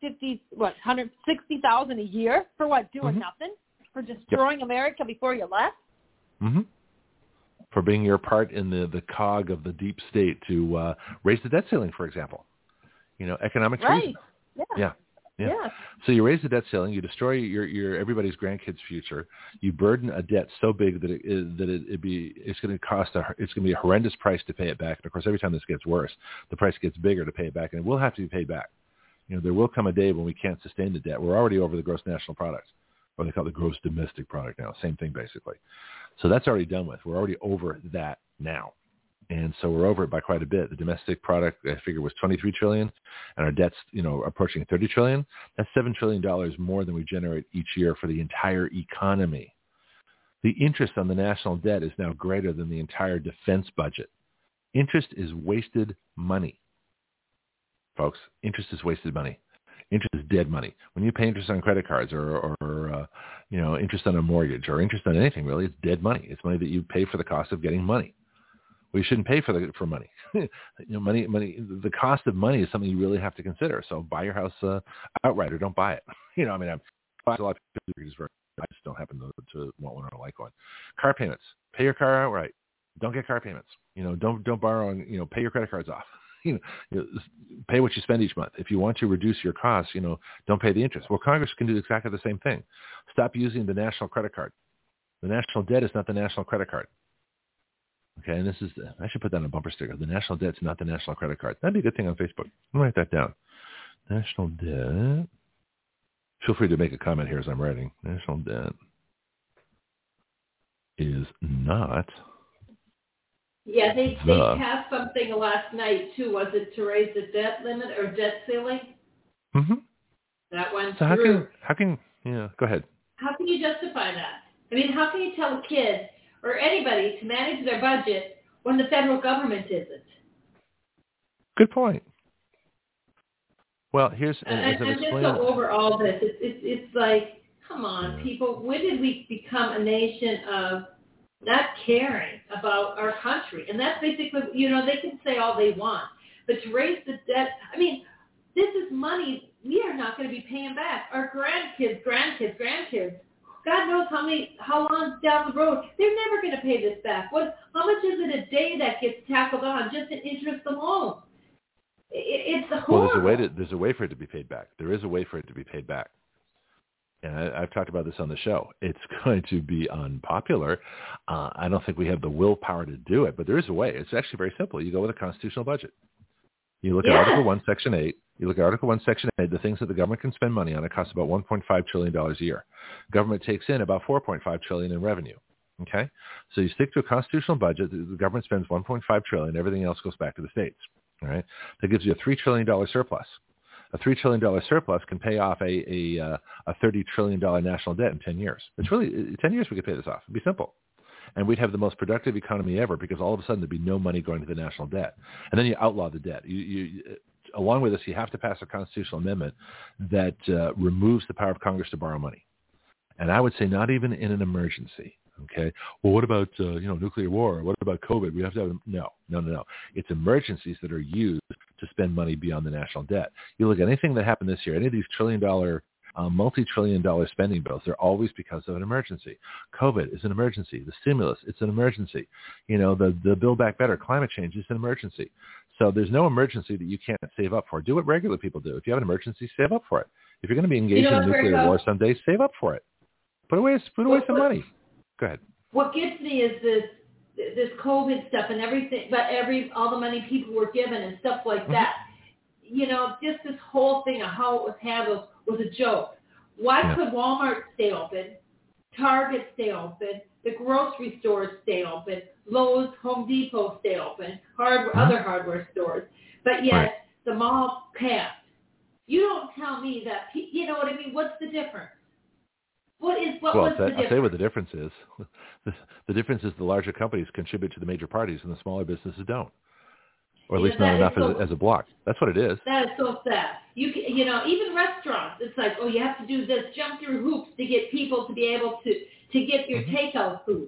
$160,000 a year for what? Doing nothing? For destroying America before you left? Mm-hmm. For being your part in the cog of the deep state to raise the debt ceiling, for example. Economic treason. Yeah. So you raise the debt ceiling, you destroy your everybody's grandkids' future. You burden a debt so big that it's going to be a horrendous price to pay it back. And of course, every time this gets worse, the price gets bigger to pay it back, and it will have to be paid back. There will come a day when we can't sustain the debt. We're already over the gross national product, or they call it the gross domestic product now. Same thing basically. So that's already done with. We're already over that now. And so we're over it by quite a bit. The domestic product, I figure, was $23 trillion, and our debt's, approaching $30 trillion. That's $7 trillion more than we generate each year for the entire economy. The interest on the national debt is now greater than the entire defense budget. Interest is wasted money, folks. Interest is wasted money. Interest is dead money. When you pay interest on credit cards or interest on a mortgage or interest on anything, really, it's dead money. It's money that you pay for the cost of getting money. We shouldn't pay for money. Money. The cost of money is something you really have to consider. So buy your house outright, or don't buy it. I've bought a lot of people. I just don't happen to want one or like one. Car payments. Pay your car outright. Don't get car payments. Don't borrow and pay your credit cards off. Pay what you spend each month. If you want to reduce your costs, don't pay the interest. Well, Congress can do exactly the same thing. Stop using the national credit card. The national debt is not the national credit card. Okay, and I should put that on a bumper sticker. The national debt's not the national credit card. That'd be a good thing on Facebook. I'll write that down. National debt. Feel free to make a comment here as I'm writing. National debt is not. Yeah, they passed something last night too. Was it to raise the debt limit or debt ceiling? Mm-hmm. That went so through. How can go ahead. How can you justify that? I mean, how can you tell a kid or anybody to manage their budget when the federal government isn't? Good point. Well, here's I'm just so over all this. It's like, come on, people. When did we become a nation of not caring about our country? And that's basically, they can say all they want, but to raise the debt, I mean, this is money we are not going to be paying back. Our grandkids, God knows how long down the road, they're never going to pay this back. How much is it a day that gets tackled on just in interest alone? It's horrible. Well, there's a way for it to be paid back. There is a way for it to be paid back. And I've talked about this on the show. It's going to be unpopular. I don't think we have the willpower to do it, but there is a way. It's actually very simple. You go with a constitutional budget. You look at Article 1, Section 8. You look at Article 1, Section 8, the things that the government can spend money on. It costs about $1.5 trillion a year. Government takes in about $4.5 trillion in revenue. Okay? So you stick to a constitutional budget. The government spends $1.5 trillion. Everything else goes back to the states. All right? That gives you a $3 trillion surplus. A $3 trillion surplus can pay off a $30 trillion national debt in 10 years. It's really 10 years we could pay this off. It'd be simple. And we'd have the most productive economy ever because all of a sudden there'd be no money going to the national debt. And then you outlaw the debt. You along with this, you have to pass a constitutional amendment that removes the power of Congress to borrow money. And I would say not even in an emergency. Okay. Well, what about nuclear war? What about COVID? We have to have no. It's emergencies that are used to spend money beyond the national debt. You look at anything that happened this year, any of these trillion-dollar, multi-trillion-dollar spending bills, they're always because of an emergency. COVID is an emergency. The stimulus, it's an emergency. The Build Back Better, climate change is an emergency. So there's no emergency that you can't save up for. Do what regular people do. If you have an emergency, save up for it. If you're going to be engaged in a nuclear war someday, save up for it. Put away some money. Go ahead. What gets me is this COVID stuff and everything, but all the money people were given and stuff like that. Just this whole thing of how it was handled was a joke. Why could Walmart stay open, Target stay open, the grocery stores stay open, Lowe's, Home Depot stay open, other hardware stores, but yet the mall can't? You don't tell me that. You know what I mean? What's the difference? What was the difference? I'll tell you what the difference is. The difference is the larger companies contribute to the major parties and the smaller businesses don't. Or at least not enough as a block. That's what it is. That is so sad. Even restaurants, it's like, you have to do this, jump through hoops to get people to be able to get your takeout food.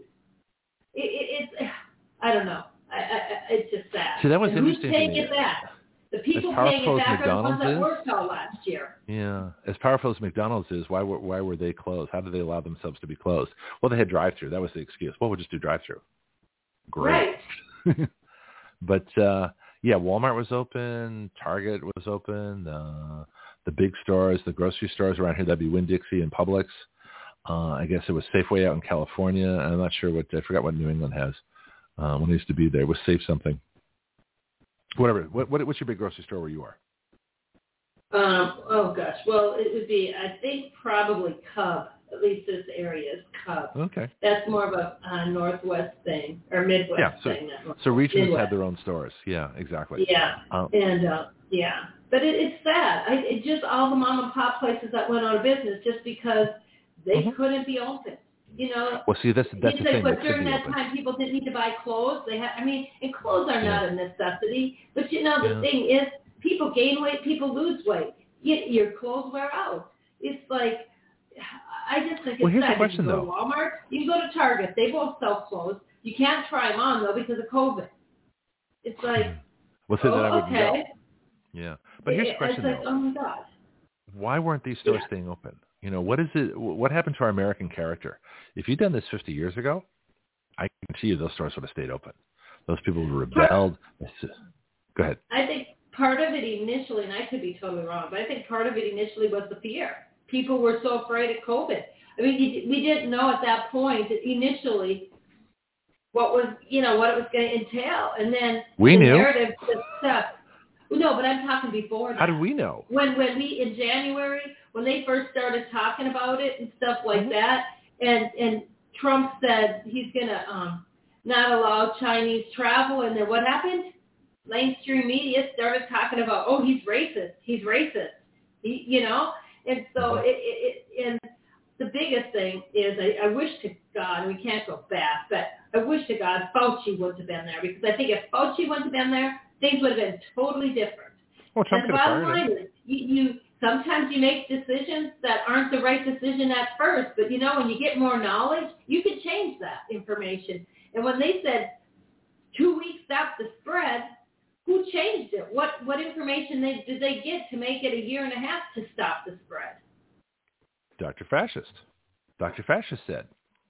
It's I don't know. It's just sad. See, that was interesting. Who's paying it back? The people paying it back are the ones that worked all last year. Yeah. As powerful as McDonald's is, why were they closed? How did they allow themselves to be closed? Well, they had drive-through. That was the excuse. Well, we'll just do drive-through. Great. Right. But, Walmart was open. Target was open. The big stores, the grocery stores around here, that'd be Winn-Dixie and Publix. I guess it was Safeway out in California. I'm not sure I forgot what New England has. When I used to be there, it was Safe something. Whatever. What's your big grocery store where you are? Oh gosh. Well, it would be, I think, probably Cub. At least this area is Cub. Okay. That's more of a Northwest thing or Midwest thing. So regions had their own stores. Yeah, exactly. Yeah. But it's sad. It just all the mom and pop places that went out of business just because they couldn't be open. Well, see, that's the thing. But during that time, people didn't need to buy clothes. And clothes are not a necessity. But the thing is, people gain weight, people lose weight. Your clothes wear out. It's like, I just think it's here's sad. the question, You can go to Walmart, you can go to Target. They both sell clothes. You can't try them on though because of COVID. It's like, well, so then I wouldn't okay. go. Yeah. But here's the question, it's like, though. oh my God. Why weren't these stores staying open? What is it? What happened to our American character? If you'd done this 50 years ago, I guarantee you those stores would have stayed open. Those people would have rebelled. Go ahead. I think part of it initially, and I could be totally wrong, but I think part of it initially was the fear. People were so afraid of COVID. I mean, we didn't know at that point initially what was, what it was going to entail. And then we knew. Narrative stuff. No, but I'm talking before that. How did we know? When we, in January, when they first started talking about it and stuff like that, and Trump said he's going to not allow Chinese travel, and then what happened? Mainstream media started talking about, oh, he's racist. And so and the biggest thing is I wish to God, we can't go back, but I wish to God Fauci wouldn't have been there, because I think if Fauci wouldn't have been there, things would have been totally different. Well, Trump and the bottom line is, you sometimes you make decisions that aren't the right decision at first, but when you get more knowledge, you can change that information. And when they said 2 weeks stop the spread, who changed it? What information did they get to make it a year and a half to stop the spread? Dr. Fascist. Dr. Fascist said,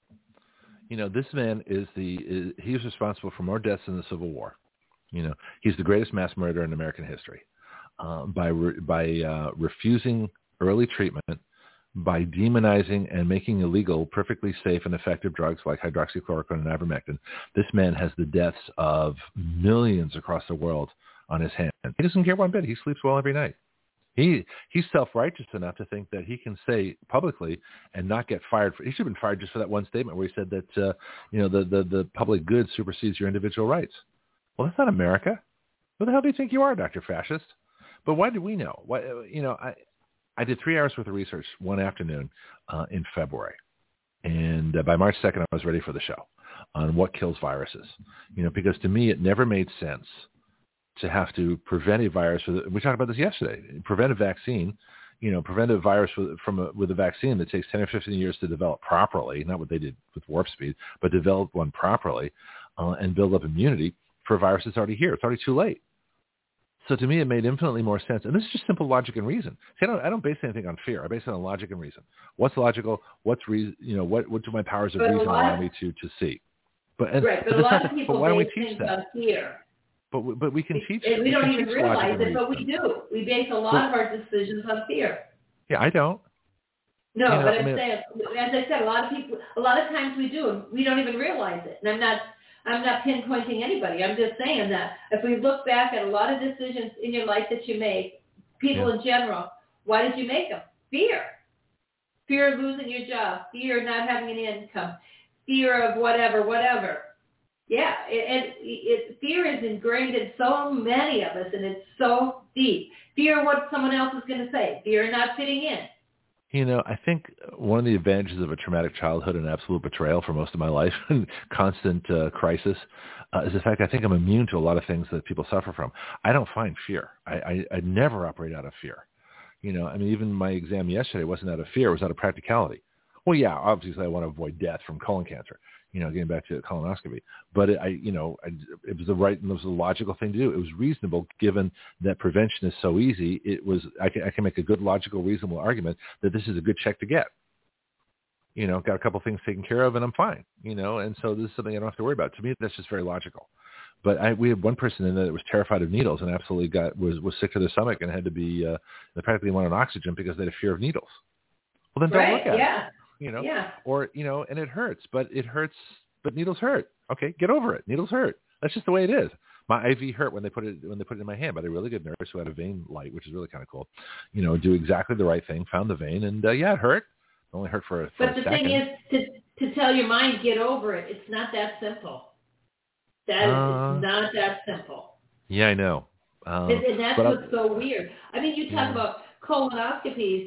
this man he's responsible for more deaths in the Civil War. He's the greatest mass murderer in American history by refusing early treatment, by demonizing and making illegal perfectly safe and effective drugs like hydroxychloroquine and ivermectin. This man has the deaths of millions across the world on his hands. He doesn't care one bit. He sleeps well every night. He's self-righteous enough to think that he can say publicly and not get fired. He should have been fired just for that one statement where he said that the public good supersedes your individual rights. Well, that's not America. Who the hell do you think you are, Dr. Fascist? But why did we know? I did 3 hours worth of research one afternoon in February, and by March 2nd, I was ready for the show on what kills viruses. Because to me, it never made sense to have to prevent a virus. We talked about this yesterday. Prevent a vaccine, prevent a virus with a vaccine that takes 10 or 15 years to develop properly, not what they did with warp speed, but develop one properly and build up immunity for a virus that's already here. It's already too late. So to me, it made infinitely more sense. And this is just simple logic and reason. See, I don't base anything on fear. I base it on logic and reason. What's logical? What's reason? What do my powers of reason allow me to see? But a lot of people why don't we teach that? On fear. But we can teach. We don't even realize it, but we do. We base a lot of our decisions on fear. Yeah, I don't. No, but I'm saying, as I said, a lot of times we do, and we don't even realize it. And I'm not pinpointing anybody. I'm just saying that if we look back at a lot of decisions in your life that you make, people in general, why did you make them? Fear. Fear of losing your job. Fear of not having an income. Fear of whatever. Yeah, fear is ingrained in so many of us, and it's so deep. Fear of what someone else is going to say. Fear of not fitting in. I think one of the advantages of a traumatic childhood and absolute betrayal for most of my life and constant crisis is the fact I think I'm immune to a lot of things that people suffer from. I don't find fear. I never operate out of fear. Even my exam yesterday wasn't out of fear. It was out of practicality. Well, yeah, obviously I want to avoid death from colon cancer, getting back to colonoscopy. But it was it was the logical thing to do. It was reasonable given that prevention is so easy. I can make a good, logical, reasonable argument that this is a good check to get. Got a couple things taken care of and I'm fine, and so this is something I don't have to worry about. To me, that's just very logical. But we had one person in there that was terrified of needles and absolutely was sick to their stomach and had to be, they practically wanted oxygen because they had a fear of needles. Well, then don't look at it. Or, and it hurts, but needles hurt. Okay, get over it. Needles hurt. That's just the way it is. My IV hurt when they put it in my hand, but a really good nurse who had a vein light, which is really kind of cool, do exactly the right thing, found the vein, and it hurt. It only hurt for a second. But the thing is, to tell your mind, get over it, it's not that simple. That is not that simple. Yeah, I know. And that's what's so weird. You talk about colonoscopies.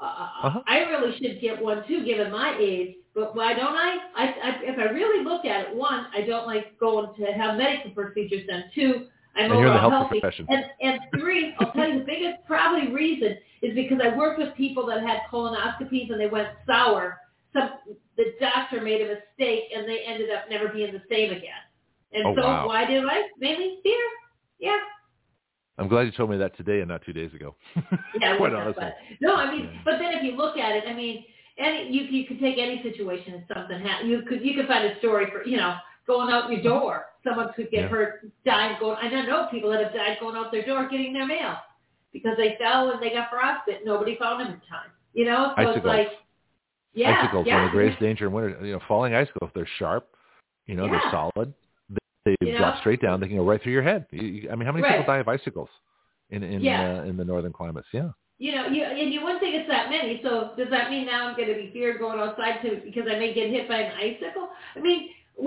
I really should get one too, given my age. But why don't I? If I really look at it, one, I don't like going to have medical procedures done. Two, I'm overall healthy. And three, I'll tell you the biggest probably reason is because I worked with people that had colonoscopies and they went sour. The doctor made a mistake and they ended up never being the same again. And wow. why do I? Mainly fear. Yeah. I'm glad you told me that today and not 2 days ago. Yeah, Quite honestly. No, I mean, but then if you look at it, I mean, you could take any situation and something happen. You could find a story for, going out your door. Someone could get hurt, die going. I know people that have died going out their door getting their mail because they fell and they got frostbite. Nobody found them in time. So icicles. It's like, icicles are the greatest danger in winter. Falling icicles, they're sharp. They're solid. They drop straight down. They can go right through your head. I mean, how many people die of icicles in the northern climates? Yeah. And you wouldn't think it's that many. So does that mean now I'm going to be feared going outside because I may get hit by an icicle? I mean,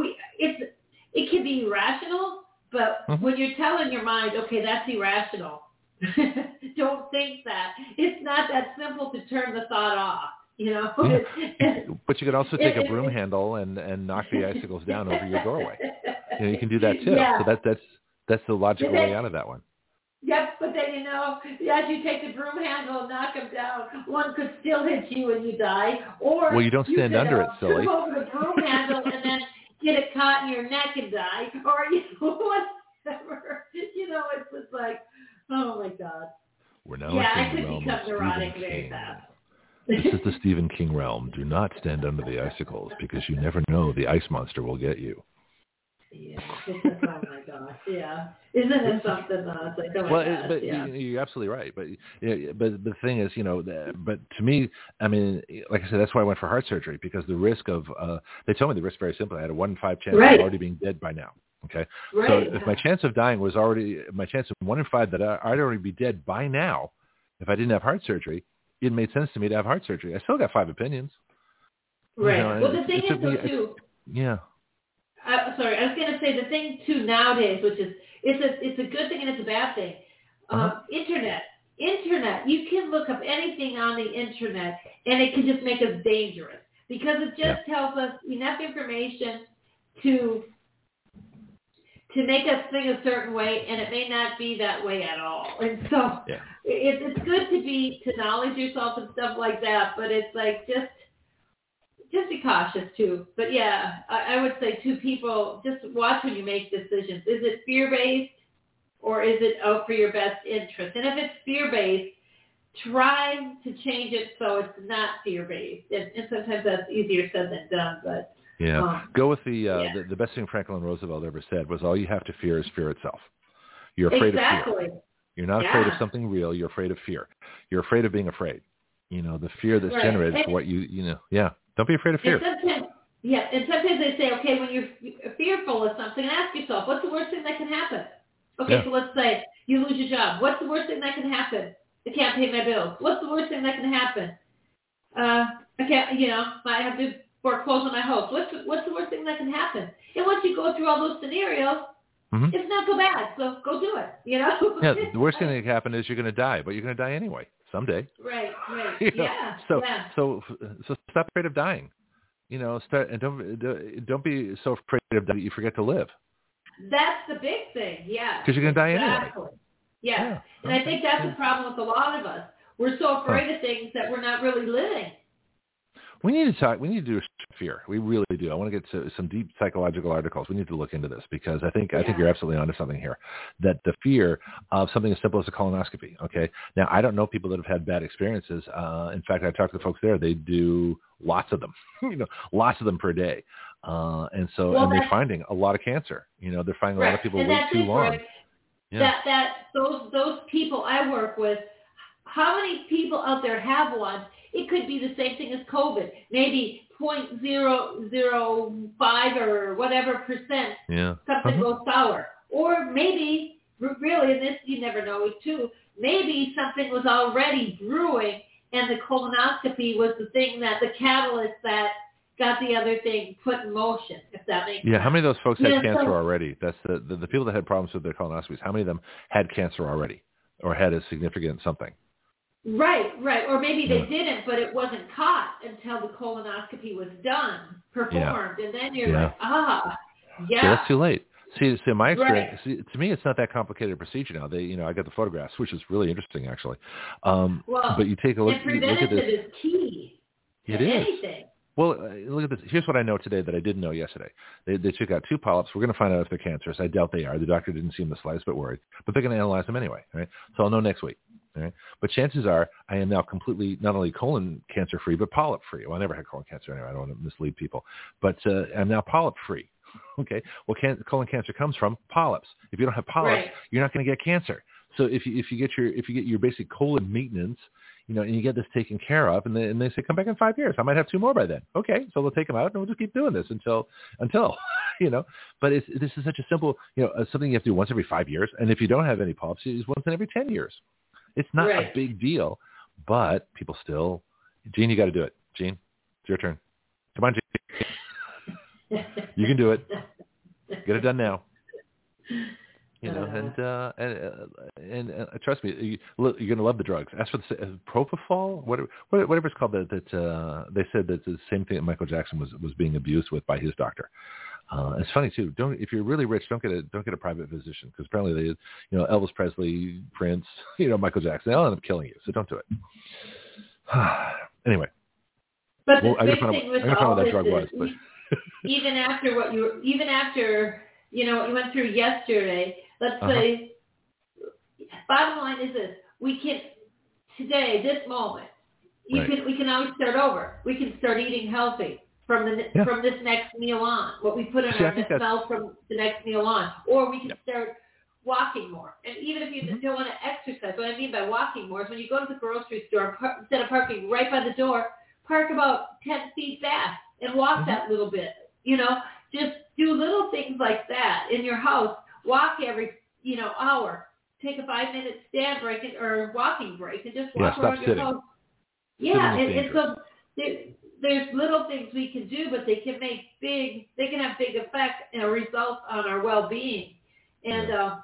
it can be irrational, but when you're telling your mind, okay, that's irrational, don't think that. It's not that simple to turn the thought off. But you could also take a broom handle and knock the icicles down over your doorway. You can do that too. Yeah. So that's the logical way out of that one. Yep, but then as you take the broom handle and knock them down, one could still hit you and you die. Or you don't stand under it, silly. Trip over the broom handle and then get it caught in your neck and die, or whatever. It's just like, oh my God. We're now in the realm of Stephen King. This is the Stephen King realm. Do not stand under the icicles because you never know the ice monster will get you. Yeah, oh my gosh, yeah. Isn't it something? It's like, oh my gosh, but you're absolutely right. But the thing is, but to me, I mean, like I said, that's why I went for heart surgery because the risk of, they told me the risk very simply. I had a 1 in 5 chance of already being dead by now. Okay, so if my chance of dying was my chance of 1 in 5 that I'd already be dead by now, if I didn't have heart surgery, it made sense to me to have heart surgery. I still got 5 opinions. Right. Well, the thing is, though, too. Yeah. Sorry, I was going to say the thing too nowadays, which is it's a good thing and it's a bad thing. Internet. You can look up anything on the internet, and it can just make us dangerous because it just tells us enough information to make us think a certain way, and it may not be that way at all. And so it's good to knowledge yourself and stuff like that, but it's like just be cautious too. But yeah, I would say to people, just watch when you make decisions. Is it fear-based or is it out for your best interest? And if it's fear-based, try to change it so it's not fear-based. And sometimes that's easier said than done, but go with the best thing Franklin Roosevelt ever said was all you have to fear is fear itself. You're afraid of fear. You're not afraid of something real. You're afraid of fear. You're afraid of being afraid. The fear that's generated for what Don't be afraid of fear. And sometimes they say, okay, when you're fearful of something, ask yourself, what's the worst thing that can happen? Okay, so let's say you lose your job. What's the worst thing that can happen? I can't pay my bills. What's the worst thing that can happen? I can't, I have to foreclose on my house. What's the worst thing that can happen? And once you go through all those scenarios, it's not so bad. So go do it, Yeah, the worst thing that can happen is you're going to die, but you're going to die anyway. Someday. Right. Yeah. So stop afraid of dying. Start and don't be so afraid of dying that you forget to live. That's the big thing. Yeah. Because you're going to die anyway. Yeah. And I think that's the problem with a lot of us. We're so afraid of things that we're not really living. We need to talk. We need to do fear. We really do. I want to get to some deep psychological articles. We need to look into this because I think you're absolutely onto something here. That the fear of something as simple as a colonoscopy. Okay. Now I don't know people that have had bad experiences. In fact, I talked to the folks there. They do lots of them. Lots of them per day. And they're finding a lot of cancer. They're finding a lot of people wait too long. Right. Yeah. Those people I work with. How many people out there have one? It could be the same thing as COVID, maybe 0.005 or whatever percent. Something goes sour, or maybe really, and this you never know too. Maybe something was already brewing, and the colonoscopy was the thing the catalyst that got the other thing put in motion. If that makes sense. How many of those folks had cancer already? That's the people that had problems with their colonoscopies. How many of them had cancer already, or had a significant something? Right. Or maybe they didn't, but it wasn't caught until the colonoscopy was performed, and then you're like, So that's too late. See, my experience, to me, it's not that complicated a procedure now. I got the photographs, which is really interesting, actually. But you take a look. And preventative is key. It is. Anything. Well, look at this. Here's what I know today that I didn't know yesterday. They took out 2 polyps. We're going to find out if they're cancerous. I doubt they are. The doctor didn't seem the slightest bit worried. But they're going to analyze them anyway, right? So I'll know next week. Right? But chances are I am now completely not only colon cancer-free, but polyp-free. Well, I never had colon cancer anyway. I don't want to mislead people. But I'm now polyp-free. Okay? Well, colon cancer comes from polyps. If you don't have polyps, you're not going to get cancer. So if you get your basic colon maintenance, and you get this taken care of, and they say, come back in 5 years. I might have 2 more by then. Okay, so they'll take them out, and we'll just keep doing this until, But this is such a simple, something you have to do once every 5 years. And if you don't have any polyps, it's once in every 10 years. It's not a big deal, but people still, Gene, you got to do it. Gene, it's your turn. Come on, Gene. You can do it. Get it done now. And trust me, you're going to love the drugs. As for the propofol, whatever it's called, that they said that the same thing that Michael Jackson was being abused with by his doctor. It's funny too. If you're really rich, don't get a private physician, because apparently Elvis Presley, Prince, Michael Jackson, they'll end up killing you. So don't do it. Anyway. But the big thing with all this is, even after what you went through yesterday, let's say, bottom line is this: we can today, this moment, we can always start over. We can start eating healthy from this next meal on. What we put in our mouth from the next meal on, or we can start walking more. And even if you don't want to exercise, what I mean by walking more is when you go to the grocery store, instead of parking right by the door, park about 10 feet back and walk that little bit. Just do little things like that in your house. Walk every, hour. Take a 5-minute stand break or walking break and just walk around your house. Yeah, and so there's little things we can do, but they can have big effect and results on our well-being. And and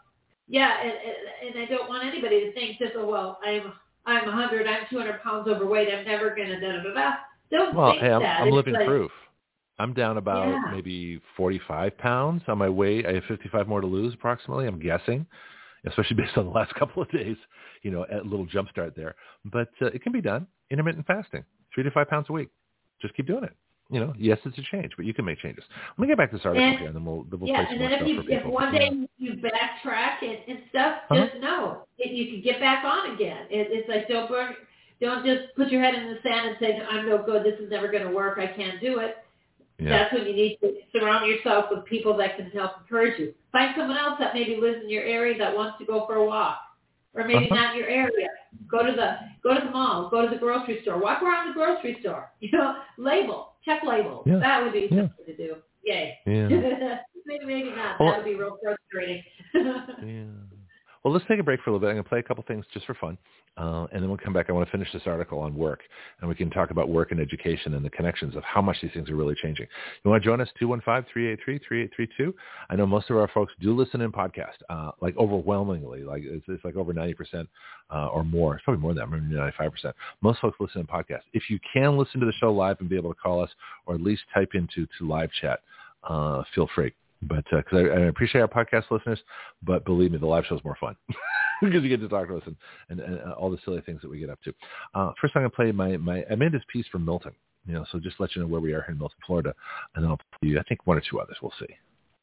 I don't want anybody to think that, I'm 100, I'm 200 pounds overweight, I'm never gonna da-da-da-da. Don't think that. I'm living proof. I'm down about maybe 45 pounds on my way. I have 55 more to lose approximately, I'm guessing, especially based on the last couple of days, a little jump start there. But it can be done. Intermittent fasting, 3 to 5 pounds a week. Just keep doing it. Yes, it's a change, but you can make changes. Let me get back to this article here, and then we'll play some more stuff for people. If one day you backtrack and stuff, just know that you can get back on again. It's like don't just put your head in the sand and say, I'm no good, this is never going to work, I can't do it. Yeah. That's when you need to surround yourself with people that can help encourage you. Find someone else that maybe lives in your area that wants to go for a walk, or maybe not in your area. Go to the mall, go to the grocery store, walk around the grocery store. Check labels. Yeah. That would be something to do. Yay. Yeah. maybe not. That would be real frustrating. Yeah. Well, let's take a break for a little bit. I'm going to play a couple things just for fun, and then we'll come back. I want to finish this article on work, and we can talk about work and education and the connections of how much these things are really changing. You want to join us? 215-383-3832. I know most of our folks do listen in podcast, like overwhelmingly, like it's like over 90% or more. It's probably more than that, maybe 95%. Most folks listen in podcast. If you can listen to the show live and be able to call us, or at least type into live chat, feel free. But because I appreciate our podcast listeners, but believe me, the live show is more fun because you get to talk to us and all the silly things that we get up to. First, I'm going to play I made this piece from Milton, so just let you know where we are here in Milton, Florida, and then I'll play you, I think, 1 or 2 others. We'll see.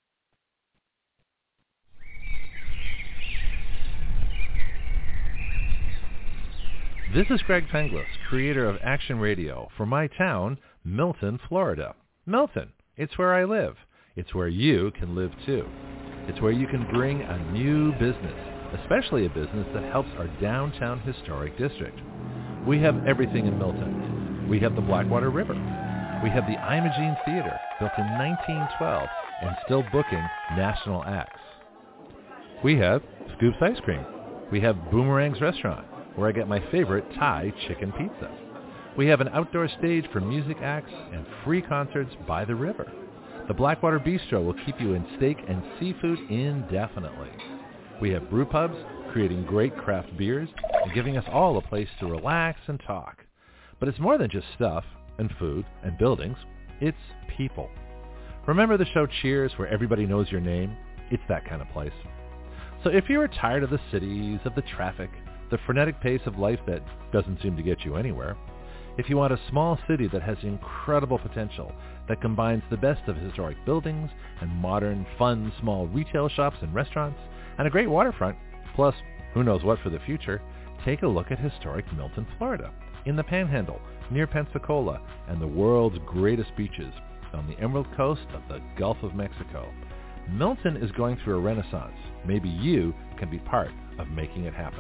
This is Greg Penglis, creator of Action Radio, for my town, Milton, Florida. Milton, it's where I live. It's where you can live too. It's where you can bring a new business, especially a business that helps our downtown historic district. We have everything in Milton. We have the Blackwater River. We have the Imogene Theater, built in 1912 and still booking national acts. We have Scoops Ice Cream. We have Boomerang's Restaurant, where I get my favorite Thai chicken pizza. We have an outdoor stage for music acts and free concerts by the river. The Blackwater Bistro will keep you in steak and seafood indefinitely. We have brew pubs, creating great craft beers and giving us all a place to relax and talk. But it's more than just stuff and food and buildings. It's people. Remember the show Cheers, where everybody knows your name? It's that kind of place. So if you are tired of the cities, of the traffic, the frenetic pace of life that doesn't seem to get you anywhere, If you want a small city that has incredible potential, that combines the best of historic buildings and modern, fun, small retail shops and restaurants, and a great waterfront, plus who knows what for the future, take a look at historic Milton, Florida, in the Panhandle, near Pensacola, and the world's greatest beaches on the Emerald Coast of the Gulf of Mexico. Milton is going through a renaissance. Maybe you can be part of making it happen.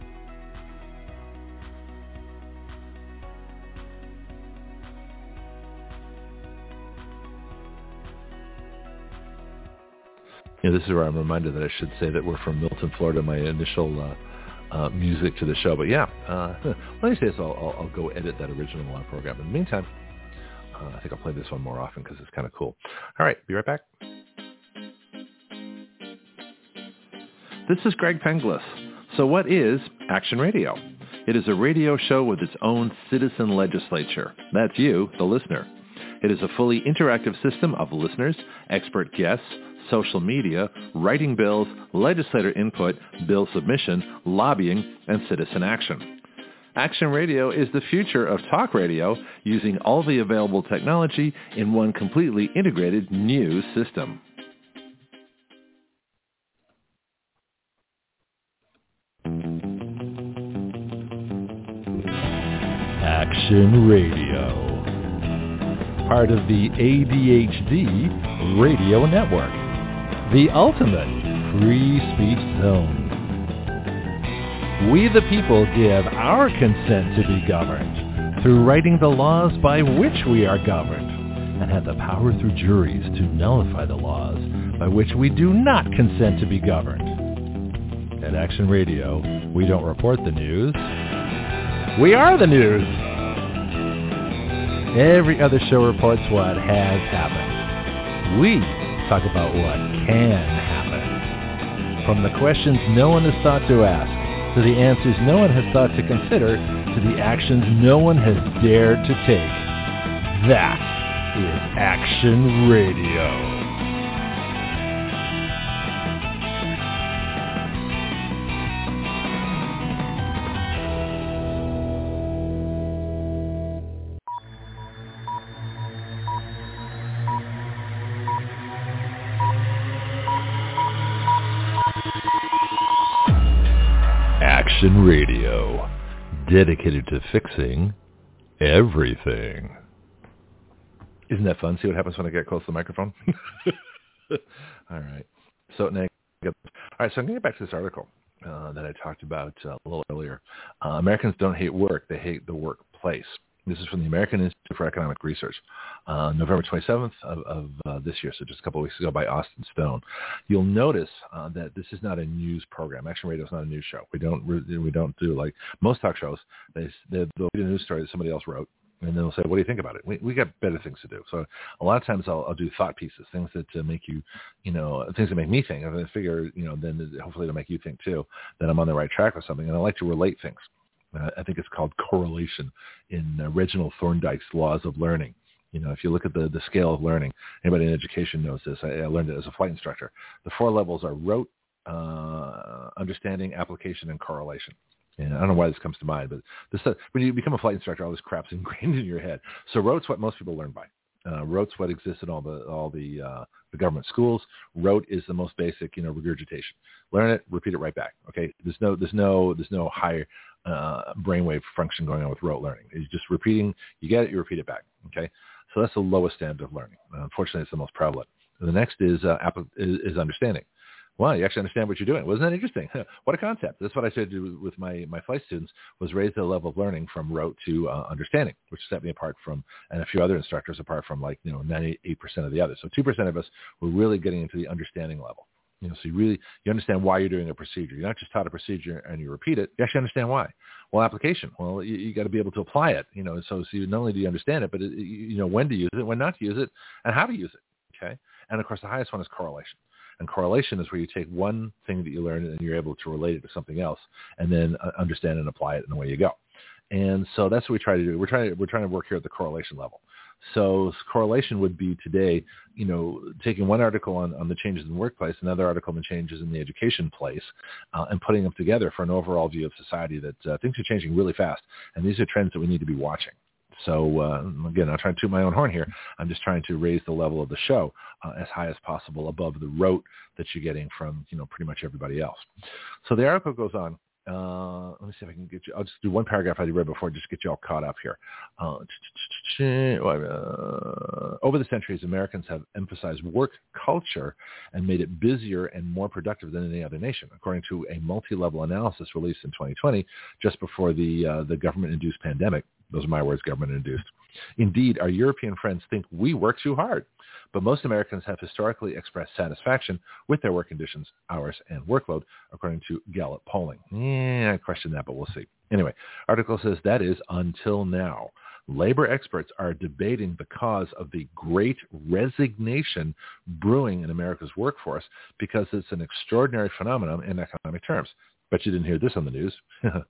This is where I'm reminded that I should say that we're from Milton, Florida, my initial music to the show. But yeah, let me say this, I'll go edit that original program. In the meantime, I think I'll play this one more often because it's kind of cool. All right, be right back. This is Greg Penglis. So what is Action Radio? It is a radio show with its own citizen legislature. That's you, the listener. It is a fully interactive system of listeners, expert guests, social media, writing bills, legislator input, bill submission, lobbying, and citizen action. Action Radio is the future of talk radio using all the available technology in one completely integrated new system. Action Radio. Part of the ADHD Radio Network. The ultimate free speech zone. We the people give our consent to be governed through writing the laws by which we are governed, and have the power through juries to nullify the laws by which we do not consent to be governed. At Action Radio, we don't report the news. We are the news. Every other show reports what has happened. We talk about what can happen. From the questions no one has thought to ask, to the answers no one has thought to consider, to the actions no one has dared to take. That is Action Radio. Action Radio, dedicated to fixing everything. Isn't that fun? See what happens when I get close to the microphone? All right. So I'm going to get back to this article that I talked about a little earlier. Americans don't hate work, they hate the workplace. This is from the American Institute for Economic Research, November 27th of this year, so just a couple of weeks ago, by Austin Stone. You'll notice that this is not a news program. Action Radio is not a news show. We don't do like most talk shows. They'll read a news story that somebody else wrote, and then they'll say, "What do you think about it?" We got better things to do. So a lot of times I'll do thought pieces, things that make you, things that make me think. And I figure, then hopefully it'll make you think too, that I'm on the right track with something. And I like to relate things. I think it's called correlation in Reginald Thorndike's Laws of Learning. If you look at the scale of learning, anybody in education knows this. I learned it as a flight instructor. The 4 levels are rote, understanding, application, and correlation. And I don't know why this comes to mind, but when you become a flight instructor, all this crap's ingrained in your head. So rote's what most people learn by. Rote's what exists in all the government schools. Rote is the most basic, regurgitation. Learn it, repeat it right back. Okay, there's no higher brainwave function going on with rote learning. It's just repeating. You get it, you repeat it back. Okay, so that's the lowest standard of learning. Unfortunately, it's the most prevalent. And the next is understanding. Wow, you actually understand what you're doing. Wasn't that interesting? What a concept. That's what I tried to do with my flight students, was raise the level of learning from rote to understanding, which set me apart from, and a few other instructors, apart from 98% of the others. So 2% of us were really getting into the understanding level. So you understand why you're doing a procedure. You're not just taught a procedure and you repeat it. You actually understand why. Well, application. Well, you got to be able to apply it. So you not only do you understand it, but you know when to use it, when not to use it, and how to use it. Okay. And of course, the highest one is correlation. And correlation is where you take one thing that you learn and you're able to relate it to something else, and then understand and apply it, and away you go. And so that's what we try to do. We're trying to work here at the correlation level. So correlation would be today, taking one article on the changes in the workplace, another article on the changes in the education place, and putting them together for an overall view of society that things are changing really fast. And these are trends that we need to be watching. So again, I'm trying to toot my own horn here. I'm just trying to raise the level of the show as high as possible above the rote that you're getting from, pretty much everybody else. So the article goes on. Let me see if I can get you. I'll just do one paragraph I read before, just get you all caught up here. Over the centuries, Americans have emphasized work culture and made it busier and more productive than any other nation, according to a multi-level analysis released in 2020, just before the government-induced pandemic. Those are my words, government-induced. Indeed, our European friends think we work too hard, but most Americans have historically expressed satisfaction with their work conditions, hours, and workload, according to Gallup polling. I question that, but we'll see. Anyway, article says that is until now. Labor experts are debating the cause of the great resignation brewing in America's workforce because it's an extraordinary phenomenon in economic terms. Bet you didn't hear this on the news.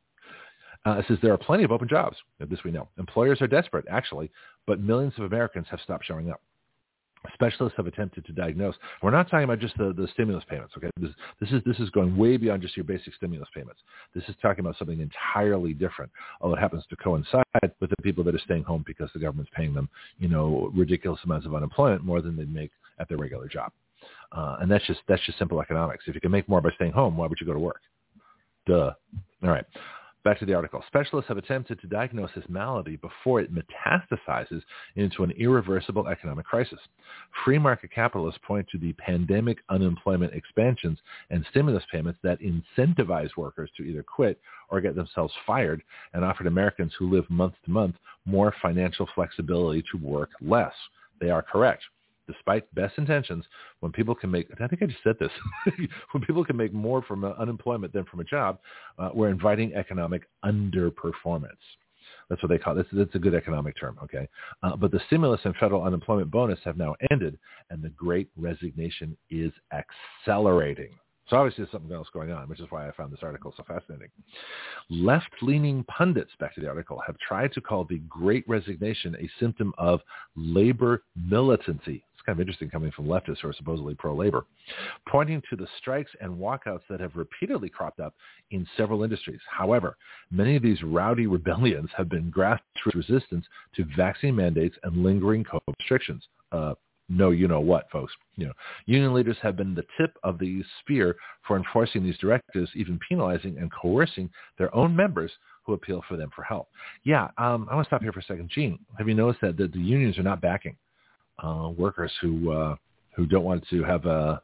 It says there are plenty of open jobs. This we know. Employers are desperate, actually, but millions of Americans have stopped showing up. Specialists have attempted to diagnose. We're not talking about just the stimulus payments, okay? This is going way beyond just your basic stimulus payments. This is talking about something entirely different. Although it happens to coincide with the people that are staying home because the government's paying them, ridiculous amounts of unemployment, more than they'd make at their regular job. And that's just simple economics. If you can make more by staying home, why would you go to work? Duh. All right. Back to the article. Specialists have attempted to diagnose this malady before it metastasizes into an irreversible economic crisis. Free market capitalists point to the pandemic unemployment expansions and stimulus payments that incentivize workers to either quit or get themselves fired and offered Americans who live month to month more financial flexibility to work less. They are correct. Despite best intentions, when people can make, I think I just said this, when people can make more from unemployment than from a job, we're inviting economic underperformance. That's what they call it. That's a good economic term, okay? But the stimulus and federal unemployment bonus have now ended, and the great resignation is accelerating. So obviously there's something else going on, which is why I found this article so fascinating. Left-leaning pundits, back to the article, have tried to call the Great Resignation a symptom of labor militancy. It's kind of interesting coming from leftists who are supposedly pro-labor, pointing to the strikes and walkouts that have repeatedly cropped up in several industries. However, many of these rowdy rebellions have been grassroots resistance to vaccine mandates and lingering COVID restrictions. No, you know what, folks. Union leaders have been the tip of the spear for enforcing these directives, even penalizing and coercing their own members who appeal for them for help. Yeah, I want to stop here for a second. Gene, have you noticed that the unions are not backing workers who don't want to have a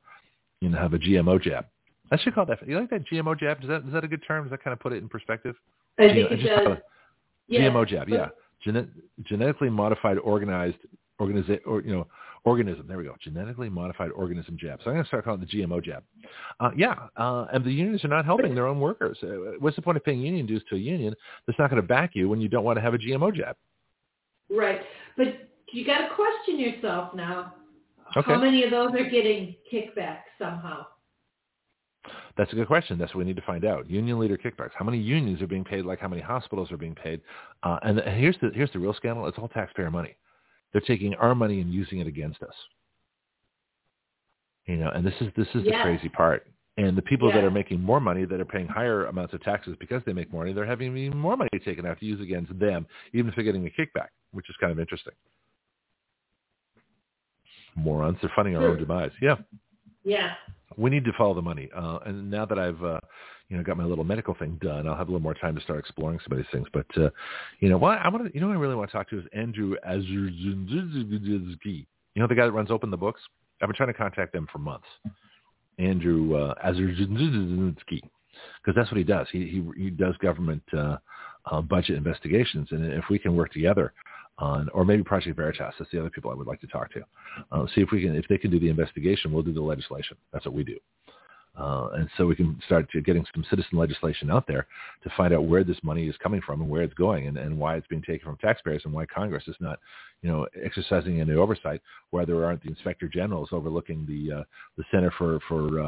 GMO jab? I should call that. You like that GMO jab? Is that a good term? Does that kind of put it in perspective? I think it does. GMO jab, yeah. Genetically modified organism. There we go. Genetically modified organism jab. So I'm going to start calling it the GMO jab. And the unions are not helping their own workers. What's the point of paying union dues to a union that's not going to back you when you don't want to have a GMO jab? Right. But you got to question yourself now. Okay. How many of those are getting kickback somehow? That's a good question. That's what we need to find out. Union leader kickbacks. How many unions are being paid? Like how many hospitals are being paid? And here's the real scandal. It's all taxpayer money. They're taking our money and using it against us. And this is the crazy part. And the people that are making more money, that are paying higher amounts of taxes because they make more money, they're having even more money taken out to use against them, even if they're getting a kickback, which is kind of interesting. Morons, they're funding our own demise. Yeah. Yeah. We need to follow the money. And now that I've got my little medical thing done, I'll have a little more time to start exploring some of these things. But what I really want to talk to is Andrew Azurzinski. The guy that runs Open the Books. I've been trying to contact them for months. Andrew Azurzinski, because that's what he does. He does government budget investigations, and if we can work together on, or maybe Project Veritas, that's the other people I would like to talk to. See if they can do the investigation, we'll do the legislation. That's what we do. And so we can start getting some citizen legislation out there to find out where this money is coming from and where it's going, and why it's being taken from taxpayers, and why Congress is not, exercising any oversight, why there aren't the inspector generals overlooking the Center for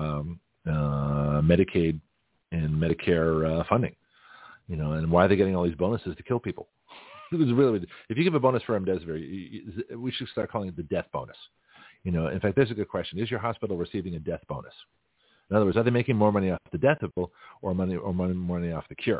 Medicaid and Medicare funding, and why are they getting all these bonuses to kill people? It was really, if you give a bonus for remdesivir, we should start calling it the death bonus. In fact, there's a good question: is your hospital receiving a death bonus? In other words, are they making more money off the death bill or more money off the cure?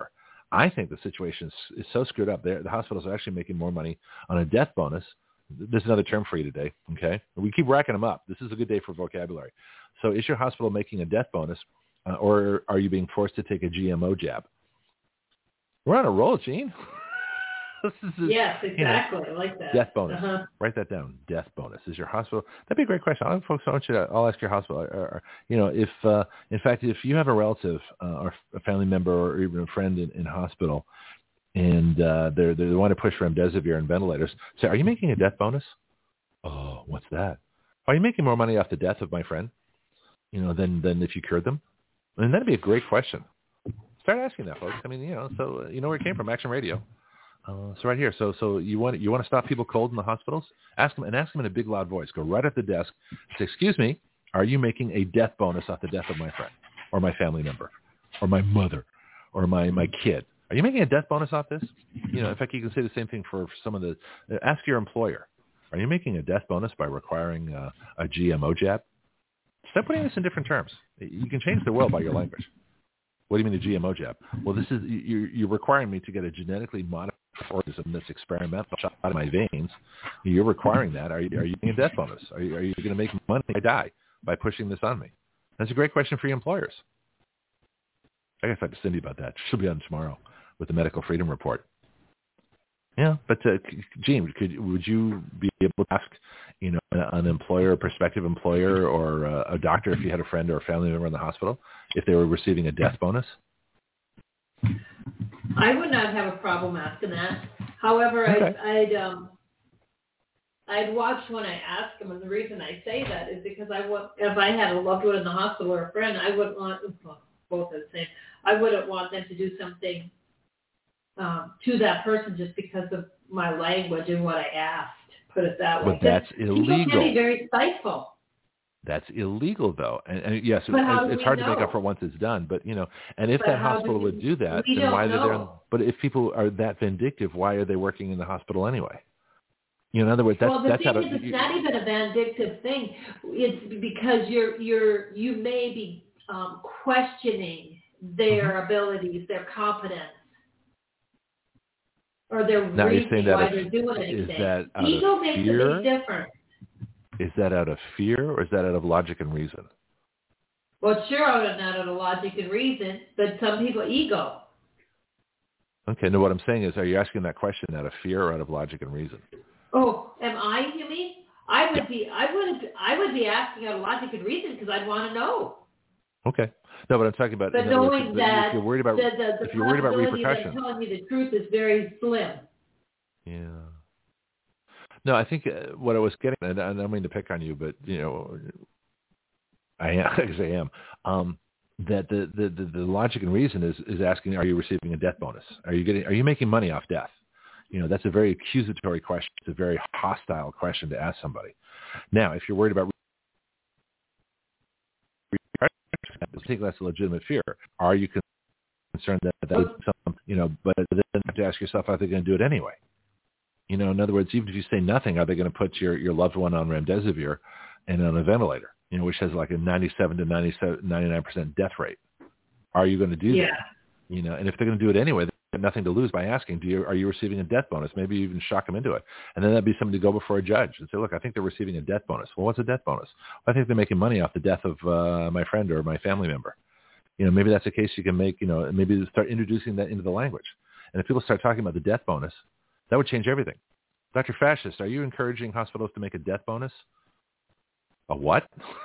I think the situation is so screwed up. The hospitals are actually making more money on a death bonus. There's another term for you today, okay? We keep racking them up. This is a good day for vocabulary. So is your hospital making a death bonus, or are you being forced to take a GMO jab? We're on a roll, Gene. Yes, exactly. I like that. Death bonus. Write that down. Death bonus. Is your hospital? That'd be a great question. I'll ask your hospital. If in fact, if you have a relative or a family member or even a friend in hospital, and they want to push remdesivir and ventilators, say, are you making a death bonus? Oh, what's that? Are you making more money off the death of my friend? Than if you cured them? And that'd be a great question. Start asking that, folks. I mean, so you know where it came from, Action Radio. So right here. So you want to stop people cold in the hospitals? Ask them in a big loud voice. Go right at the desk. Say, excuse me, are you making a death bonus off the death of my friend or my family member or my mother or my kid? Are you making a death bonus off this? In fact, you can say the same thing for some of the. Ask your employer. Are you making a death bonus by requiring a GMO jab? Start putting this in different terms. You can change the world by your language. What do you mean a GMO jab? Well, this is you're requiring me to get a genetically modified organism that's experimental shot out of my veins. You're requiring that. Are you getting a death bonus? Are you going to make money if I die by pushing this on me? That's a great question for your employers. I got to talk to Cindy about that. She'll be on tomorrow with the Medical Freedom Report. Yeah, but Gene, would you be able to ask, an employer, a prospective employer, or a doctor if you had a friend or a family member in the hospital if they were receiving a death bonus? I would not have a problem asking that. However, okay. I'd watch when I ask them, and the reason I say that is because if I had a loved one in the hospital or a friend, I wouldn't want both are the same. I wouldn't want them to do something to that person just because of my language and what I asked. Put it that way. But that's illegal. People can be very spiteful. That's illegal, though. And yes, it's hard to make up for once it's done. But, and if that hospital would do that, then why are they there? But if people are that vindictive, why are they working in the hospital anyway? In other words, that's it's not even a vindictive thing. It's because you may be questioning their abilities, their competence, or their reason why they're doing anything. Ego makes a big difference. Is that out of fear or is that out of logic and reason? Well, it's sure not out of logic and reason, but some people ego. Okay, no, what I'm saying is, are you asking that question out of fear or out of logic and reason? Oh, am I, you mean? I would be asking out of logic and reason because I'd want to know. Okay. No, but I'm talking about. But knowing that if you're worried about repercussions, telling you the truth is very slim. Yeah. No, I think what I was getting, and I don't mean to pick on you, but I am. That the logic and reason is asking, are you receiving a death bonus? Are you making money off death? That's a very accusatory question. It's a very hostile question to ask somebody. Now, if you're worried about I think that's a legitimate fear. Are you concerned that would some, but then you have to ask yourself, are they going to do it anyway? In other words, even if you say nothing, are they going to put your loved one on remdesivir and on a ventilator, which has like a 97 to 99% death rate? Are you going to do that? And if they're going to do it anyway, they have nothing to lose by asking, are you receiving a death bonus? Maybe even shock them into it. And then that'd be somebody to go before a judge and say, look, I think they're receiving a death bonus. Well, what's a death bonus? Well, I think they're making money off the death of my friend or my family member. Maybe that's a case you can make, maybe start introducing that into the language. And if people start talking about the death bonus, that would change everything. Dr. Fascist, are you encouraging hospitals to make a death bonus? A what?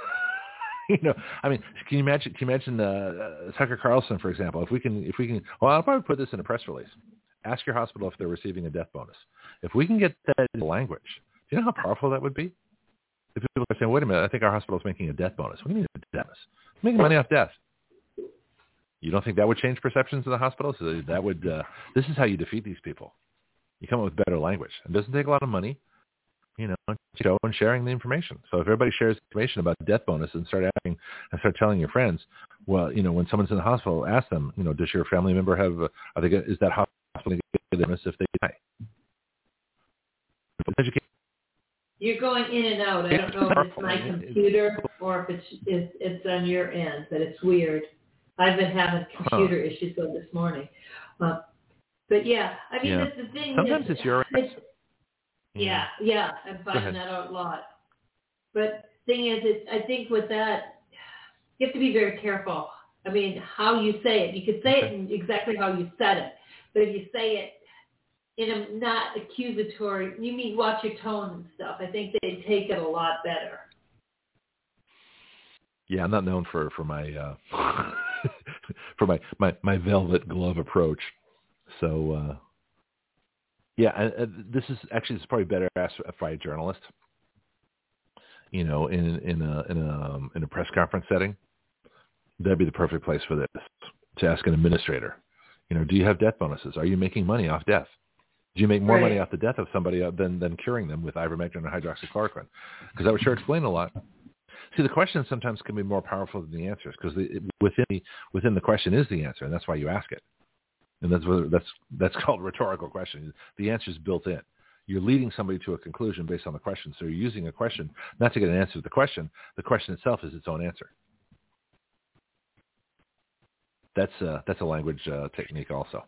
I mean, can you imagine Tucker Carlson, for example? If we can, well, I'll probably put this in a press release. Ask your hospital if they're receiving a death bonus. If we can get that in the language, do you know how powerful that would be? If people are saying, wait a minute, I think our hospital is making a death bonus. What do you mean a death bonus? It's making money off death. You don't think that would change perceptions of the hospital? So that would, this is how you defeat these people. You come up with better language. It doesn't take a lot of money, and sharing the information. So if everybody shares information about the death bonus and start telling your friends, well, when someone's in the hospital, ask them, does your family member have, is that hospital going to get a bonus if they die? You're going in and out. I don't know if it's my computer or if it's on your end, but it's weird. I've been having computer issues this morning. But yeah, I mean, the thing sometimes is, it's your yeah, I'm finding that out a lot. But thing is, I think with that, you have to be very careful. I mean, how you say it. You could say it in exactly how you said it, but if you say it in a not accusatory, you mean watch your tone and stuff. I think they take it a lot better. Yeah, I'm not known for my for my velvet glove approach. So this is probably better asked by a journalist. In a press conference setting, that'd be the perfect place for this. To ask an administrator, do you have death bonuses? Are you making money off death? Do you make more money off the death of somebody than curing them with ivermectin or hydroxychloroquine? Because that would sure explain a lot. See, the questions sometimes can be more powerful than the answers because within the question is the answer, and that's why you ask it. And that's called rhetorical question. The answer is built in. You're leading somebody to a conclusion based on the question. So you're using a question not to get an answer to the question. The question itself is its own answer. That's a language technique also.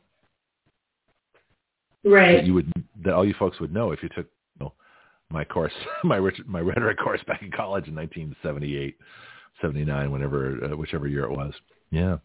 Right. That all you folks would know if you took my course, my rhetoric course back in college in 1978, 79, whichever year it was. Yeah.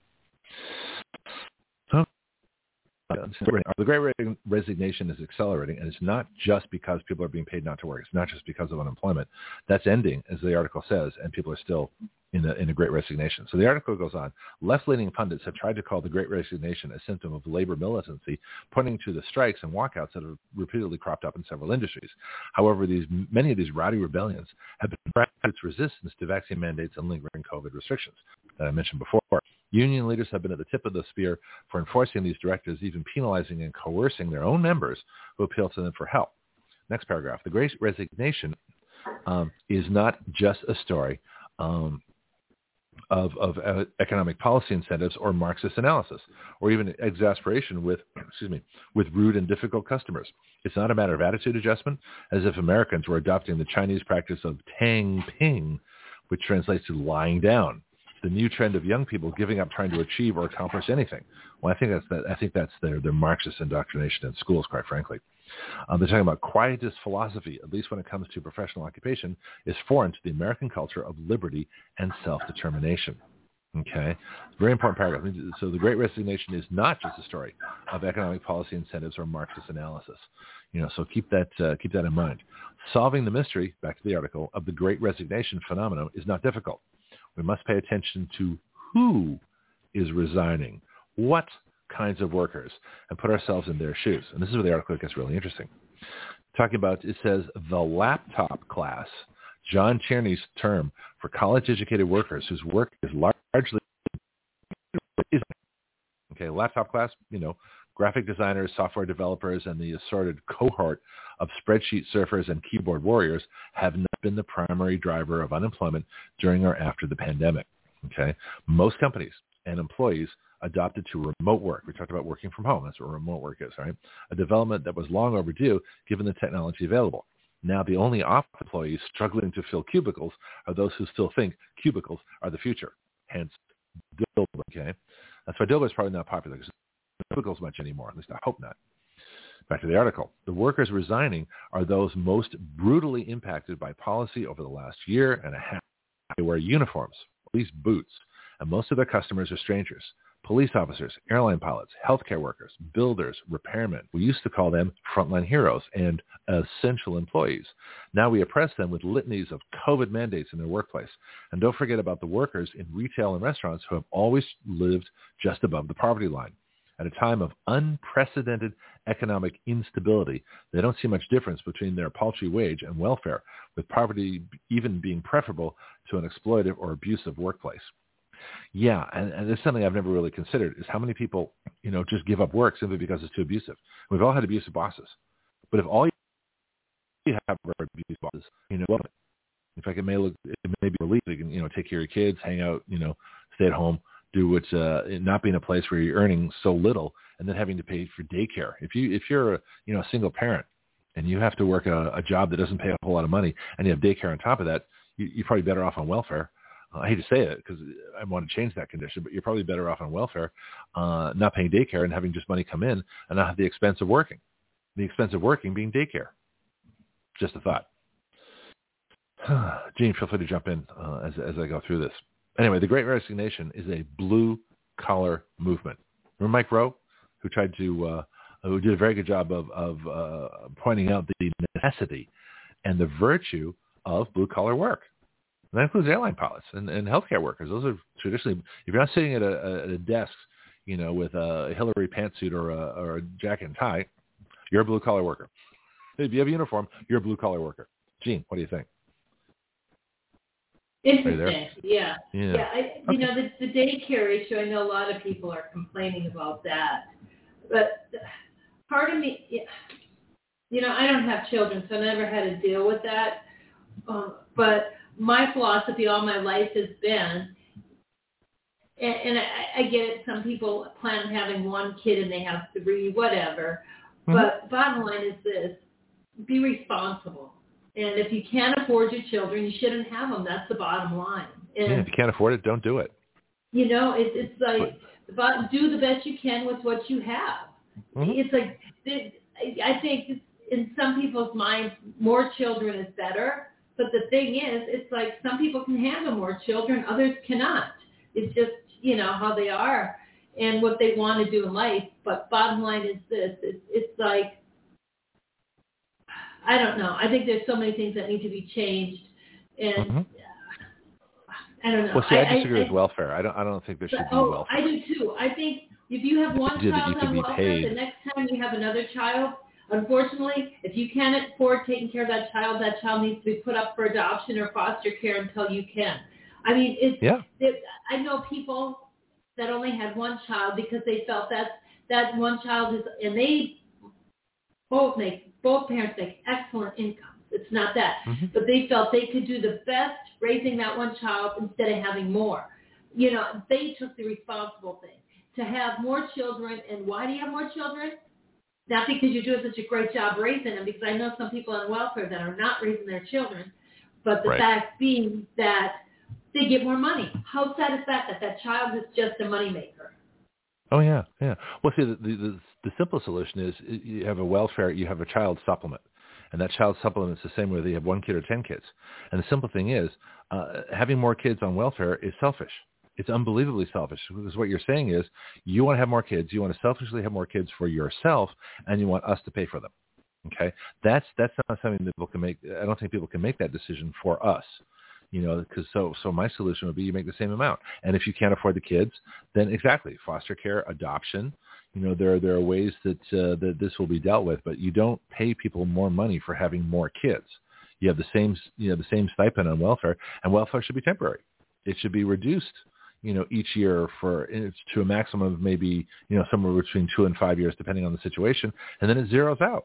The Great Resignation is accelerating, and it's not just because people are being paid not to work. It's not just because of unemployment. That's ending, as the article says, and people are still in a Great Resignation. So the article goes on. Left-leaning pundits have tried to call the Great Resignation a symptom of labor militancy, pointing to the strikes and walkouts that have repeatedly cropped up in several industries. However, many of these rowdy rebellions have been grassroots resistance to vaccine mandates and lingering COVID restrictions that I mentioned before. Union leaders have been at the tip of the spear for enforcing these directives, even penalizing and coercing their own members who appeal to them for help. Next paragraph. The Great Resignation is not just a story of economic policy incentives or Marxist analysis, or even exasperation with rude and difficult customers. It's not a matter of attitude adjustment, as if Americans were adopting the Chinese practice of tang ping, which translates to lying down. The new trend of young people giving up trying to achieve or accomplish anything. Well, I think that's their Marxist indoctrination in schools, quite frankly. They're talking about quietist philosophy, at least when it comes to professional occupation, is foreign to the American culture of liberty and self-determination. Okay, very important paragraph. So the Great Resignation is not just a story of economic policy incentives or Marxist analysis. So keep that in mind. Solving the mystery, back to the article, of the Great Resignation phenomenon is not difficult. We must pay attention to who is resigning, what kinds of workers, and put ourselves in their shoes. And this is where the article gets really interesting. Talking about, it says, the laptop class, John Tierney's term for college-educated workers whose work is largely, laptop class, graphic designers, software developers, and the assorted cohort of spreadsheet surfers and keyboard warriors have not been the primary driver of unemployment during or after the pandemic. Okay, most companies and employees adopted to remote work. We talked about working from home. That's what remote work is, right? A development that was long overdue given the technology available. Now, the only office employees struggling to fill cubicles are those who still think cubicles are the future. Hence, Dilbert. Okay, that's why Dilbert is probably not popular because cubicles much anymore. At least I hope not. Back to the article. The workers resigning are those most brutally impacted by policy over the last year and a half. They wear uniforms, at least boots, and most of their customers are strangers. Police officers, airline pilots, healthcare workers, builders, repairmen. We used to call them frontline heroes and essential employees. Now we oppress them with litanies of COVID mandates in their workplace. And don't forget about the workers in retail and restaurants who have always lived just above the poverty line. At a time of unprecedented economic instability, they don't see much difference between their paltry wage and welfare, with poverty even being preferable to an exploitive or abusive workplace. Yeah, and it's something I've never really considered, is how many people, just give up work simply because it's too abusive. We've all had abusive bosses. But if all you have are abusive bosses, well, in fact, it may be relief. You can, take care of your kids, hang out, stay at home, do what's not being a place where you're earning so little and then having to pay for daycare. If you're a single parent and you have to work a job that doesn't pay a whole lot of money and you have daycare on top of that, you're probably better off on welfare. I hate to say it because I want to change that condition, but you're probably better off on welfare, not paying daycare and having just money come in and not have the expense of working. The expense of working being daycare. Just a thought. Gene, feel free to jump in as I go through this. Anyway, the Great Resignation is a blue-collar movement. Remember Mike Rowe, who tried to, who did a very good job of pointing out the necessity and the virtue of blue-collar work. And that includes airline pilots and healthcare workers. Those are traditionally, if you're not sitting at a desk, with a Hillary pantsuit or a jacket and tie, you're a blue-collar worker. If you have a uniform, you're a blue-collar worker. Gene, what do you think? Interesting. Yeah. The daycare issue, I know a lot of people are complaining about that. But part of me, I don't have children, so I never had to deal with that. But my philosophy all my life has been, and I get it, some people plan on having one kid and they have 3, whatever. Mm-hmm. But bottom line is this, be responsible. And if you can't afford your children, you shouldn't have them. That's the bottom line. And if you can't afford it, don't do it. It's like, do the best you can with what you have. Mm-hmm. It's like, I think in some people's minds, more children is better. But the thing is, it's like some people can handle more children, others cannot. It's just, how they are and what they want to do in life. But bottom line is this, it's like, I don't know. I think there's so many things that need to be changed, and I don't know. Well, see, I disagree with welfare. I don't think there should be welfare. I do too. I think if you have one child on welfare, the next time you have another child, unfortunately, if you can't afford taking care of that child needs to be put up for adoption or foster care until you can. I mean, I know people that only had one child because they felt that one child is, and they both parents make excellent incomes. It's not that. Mm-hmm. But they felt they could do the best raising that one child instead of having more. They took the responsible thing. To have more children, and why do you have more children? Not because you're doing such a great job raising them, because I know some people on welfare that are not raising their children, but the fact being that they get more money. How sad is that child is just a moneymaker? Oh, yeah. Well, see, the simple solution is you have you have a child supplement. And that child supplement is the same whether you have 1 kid or 10 kids. And the simple thing is, having more kids on welfare is selfish. It's unbelievably selfish, because what you're saying is you want to have more kids, you want to selfishly have more kids for yourself, and you want us to pay for them. Okay? That's not something that people can make. I don't think people can make that decision for us. Because so my solution would be you make the same amount. And if you can't afford the kids, then exactly, foster care, adoption, there are ways that this will be dealt with, but you don't pay people more money for having more kids. You have the same stipend on welfare, and welfare should be temporary. It should be reduced, each year to a maximum of maybe, somewhere between 2 and 5 years, depending on the situation, and then it zeroes out.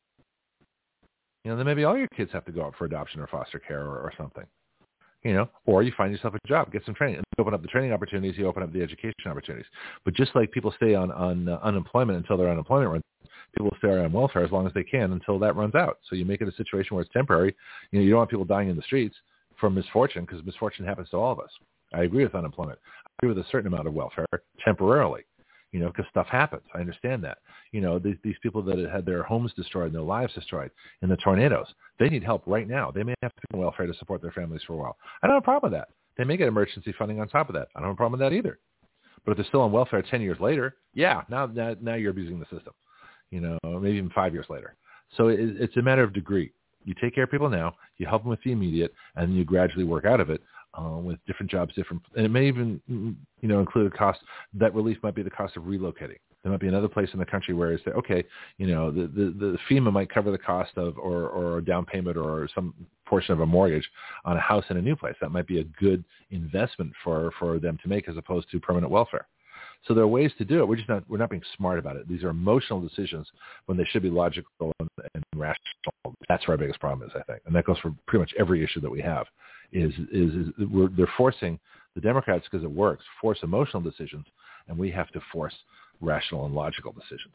Then maybe all your kids have to go up for adoption or foster care or something. Or you find yourself a job, get some training, and you open up the training opportunities, you open up the education opportunities. But just like people stay on unemployment until their unemployment runs, people stay on welfare as long as they can until that runs out. So you make it a situation where it's temporary. You don't want people dying in the streets from misfortune, because misfortune happens to all of us. I agree with unemployment. I agree with a certain amount of welfare temporarily, because stuff happens. I understand that. These people that had their homes destroyed and their lives destroyed in the tornadoes, they need help right now. They may have to be on welfare to support their families for a while. I don't have a problem with that. They may get emergency funding on top of that. I don't have a problem with that either. But if they're still on welfare 10 years later, now you're abusing the system, maybe even 5 years later. So it's a matter of degree. You take care of people now, you help them with the immediate, and then you gradually work out of it. With different jobs, and it may even, include a cost. That relief might be the cost of relocating. There might be another place in the country where it's the FEMA might cover the cost of, or a down payment or some portion of a mortgage on a house in a new place. That might be a good investment for them to make as opposed to permanent welfare. So there are ways to do it. We're not being smart about it. These are emotional decisions when they should be logical and rational. That's where our biggest problem is, I think. And that goes for pretty much every issue that we have. They're forcing the Democrats, because it works, force emotional decisions, and we have to force rational and logical decisions.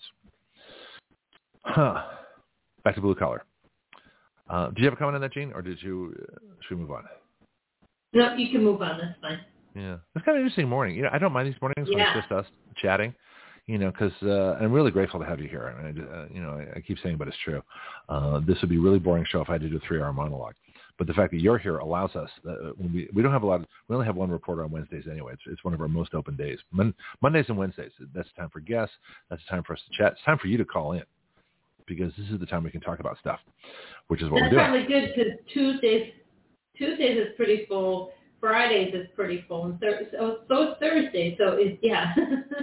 Back to blue collar. Do you have a comment on that, Gene, or should we move on? No, you can move on. That's fine. Yeah, it's kind of an interesting morning. You know, I don't mind these mornings when it's just us chatting. You know, because I'm really grateful to have you here. I mean, you know, I keep saying, but it's true. This would be a really boring show if I had to do a 3-hour monologue. But the fact that you're here allows us. When we don't have a lot. We only have one reporter on Wednesdays anyway. It's one of our most open days. Mondays and Wednesdays. That's the time for guests. That's the time for us to chat. It's time for you to call in, because this is the time we can talk about stuff, which is what we're doing. That's probably good, because Tuesdays is pretty full. Fridays is pretty full, and so is Thursday. So it's yeah.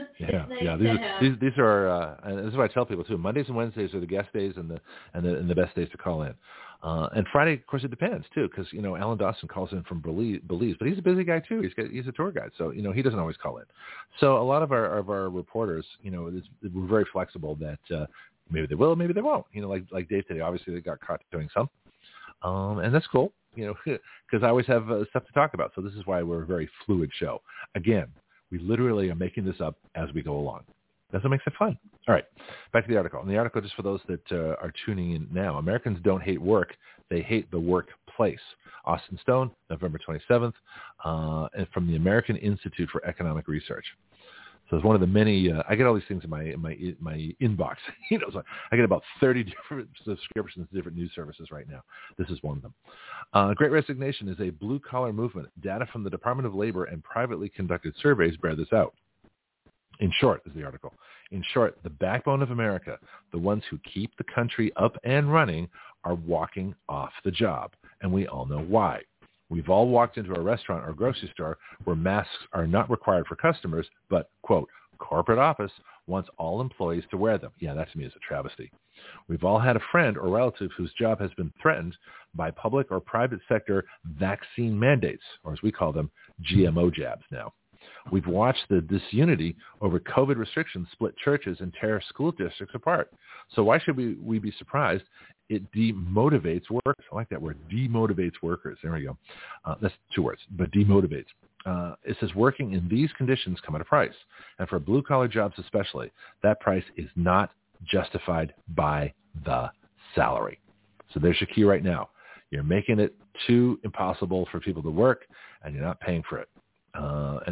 These are and this is what I tell people too. Mondays and Wednesdays are the guest days and the best days to call in. And Friday, of course, it depends too, because you know Alan Dawson calls in from Belize, but he's a busy guy too. He's a tour guide, so you know he doesn't always call in. So a lot of our reporters, you know, we're very flexible that maybe they will, maybe they won't. You know, like Dave today, obviously they got caught doing some, and that's cool. You know, because I always have stuff to talk about. So this is why we're a very fluid show. Again, we literally are making this up as we go along. That's what makes it fun. All right, back to the article. And the article, just for those that are tuning in now, Americans don't hate work. They hate the workplace. Austin Stone, November 27th, and from the American Institute for Economic Research. So it's one of the many. I get all these things in my inbox. You know, so I get about 30 different subscriptions to different news services right now. This is one of them. Great Resignation is a blue-collar movement. Data from the Department of Labor and privately conducted surveys bear this out. In short, is the article. In short, the backbone of America, the ones who keep the country up and running, are walking off the job, and we all know why. We've all walked into a restaurant or grocery store where masks are not required for customers, but, quote, corporate office wants all employees to wear them. Yeah, that to me is a travesty. We've all had a friend or relative whose job has been threatened by public or private sector vaccine mandates, or as we call them, GMO jabs now. We've watched the disunity over COVID restrictions split churches and tear school districts apart. So why should we be surprised? It demotivates workers. I like that word, demotivates workers. There we go. That's 2 words, but demotivates. It says working in these conditions come at a price. And for blue-collar jobs especially, that price is not justified by the salary. So there's your key right now. You're making it too impossible for people to work, and you're not paying for it. It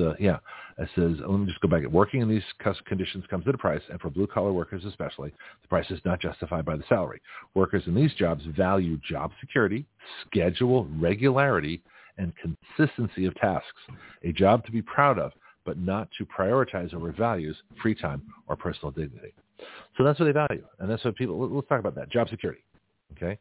says, let me just go back. Working in these conditions comes at a price, and for blue-collar workers especially, the price is not justified by the salary. Workers in these jobs value job security, schedule regularity, and consistency of tasks, a job to be proud of, but not to prioritize over values, free time, or personal dignity. So that's what they value, and that's what people, let's talk about that, job security, okay?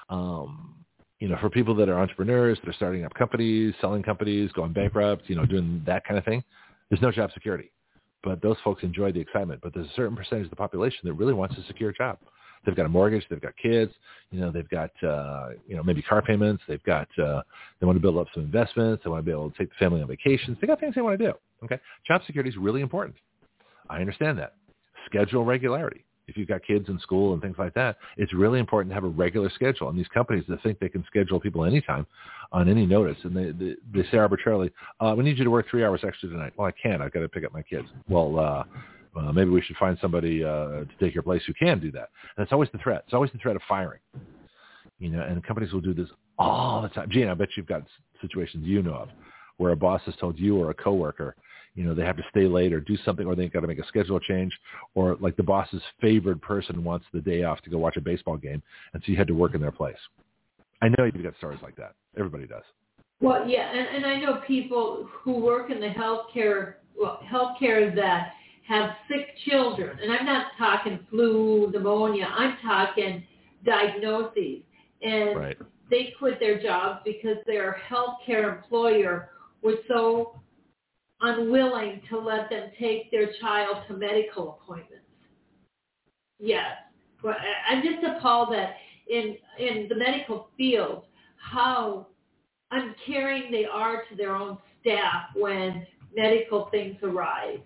You know, for people that are entrepreneurs, that are starting up companies, selling companies, going bankrupt, you know, doing that kind of thing, there's no job security. But those folks enjoy the excitement. But there's a certain percentage of the population that really wants a secure job. They've got a mortgage, they've got kids, you know, they've got, you know, maybe car payments, they've got, they want to build up some investments, they want to be able to take the family on vacations. They got things they want to do, okay? Job security is really important. I understand that. Schedule regularity. If you've got kids in school and things like that, it's really important to have a regular schedule. And these companies that think they can schedule people anytime on any notice, and they say arbitrarily, we need you to work 3 hours extra tonight. Well, I can't. I've got to pick up my kids. Well, maybe we should find somebody to take your place who can do that. And it's always the threat. It's always the threat of firing. You know, and companies will do this all the time. Gene, I bet you've got situations you know of where a boss has told you or a coworker, you know, they have to stay late or do something, or they've got to make a schedule change, or like the boss's favored person wants the day off to go watch a baseball game, and so you had to work in their place. I know you've got stories like that. Everybody does. Well, yeah, and I know people who work in the healthcare that have sick children, and I'm not talking flu, pneumonia, I'm talking diagnoses, and they quit their jobs because their healthcare employer was so unwilling to let them take their child to medical appointments. Yes. Well, I'm just appalled that in the medical field, how uncaring they are to their own staff when medical things arise.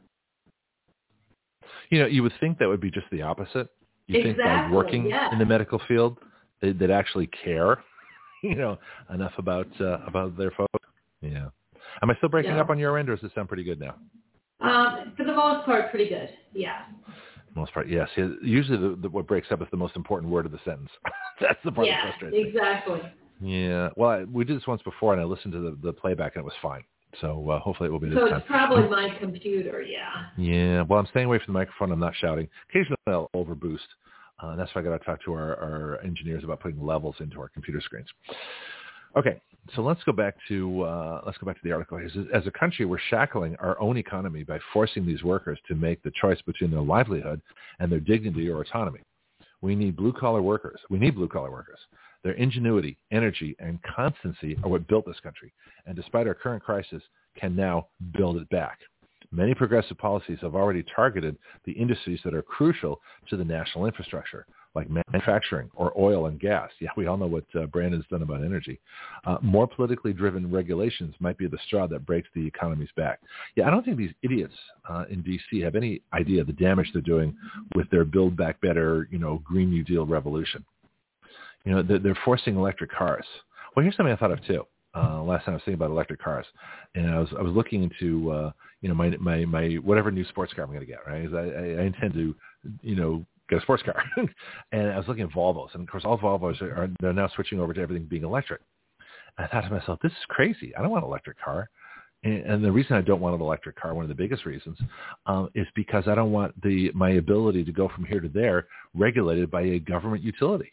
You know, you would think that would be just the opposite. You think by working in the medical field, they'd actually care, you know, enough about their folks. Yeah. Am I still breaking up on your end, or does it sound pretty good now? For the most part, pretty good. Yeah. Most part, yes. Usually what breaks up is the most important word of the sentence. That's the part that frustrates me. Exactly. Yeah. Well, we did this once before, and I listened to the playback, and it was fine. So hopefully it will be this time. So it's probably my computer, yeah. Yeah. Well, I'm staying away from the microphone. I'm not shouting. Occasionally I'll overboost. That's why I got to talk to our engineers about putting levels into our computer screens. Okay. So let's go back to the article. As a country, we're shackling our own economy by forcing these workers to make the choice between their livelihood and their dignity or autonomy. We need blue-collar workers. Their ingenuity, energy, and constancy are what built this country, and despite our current crisis, can now build it back. Many progressive policies have already targeted the industries that are crucial to the national infrastructure, like manufacturing or oil and gas. Yeah, we all know what Brandon's done about energy. More politically driven regulations might be the straw that breaks the economy's back. Yeah, I don't think these idiots in D.C. have any idea of the damage they're doing with their Build Back Better, Green New Deal revolution. They're forcing electric cars. Well, here's something I thought of too. Last time I was thinking about electric cars, and I was looking into my whatever new sports car I'm going to get. Right, I intend to get a sports car, and I was looking at Volvos, and of course all Volvos they're now switching over to everything being electric. And I thought to myself, this is crazy. I don't want an electric car. And the reason I don't want an electric car, one of the biggest reasons, is because I don't want my ability to go from here to there regulated by a government utility.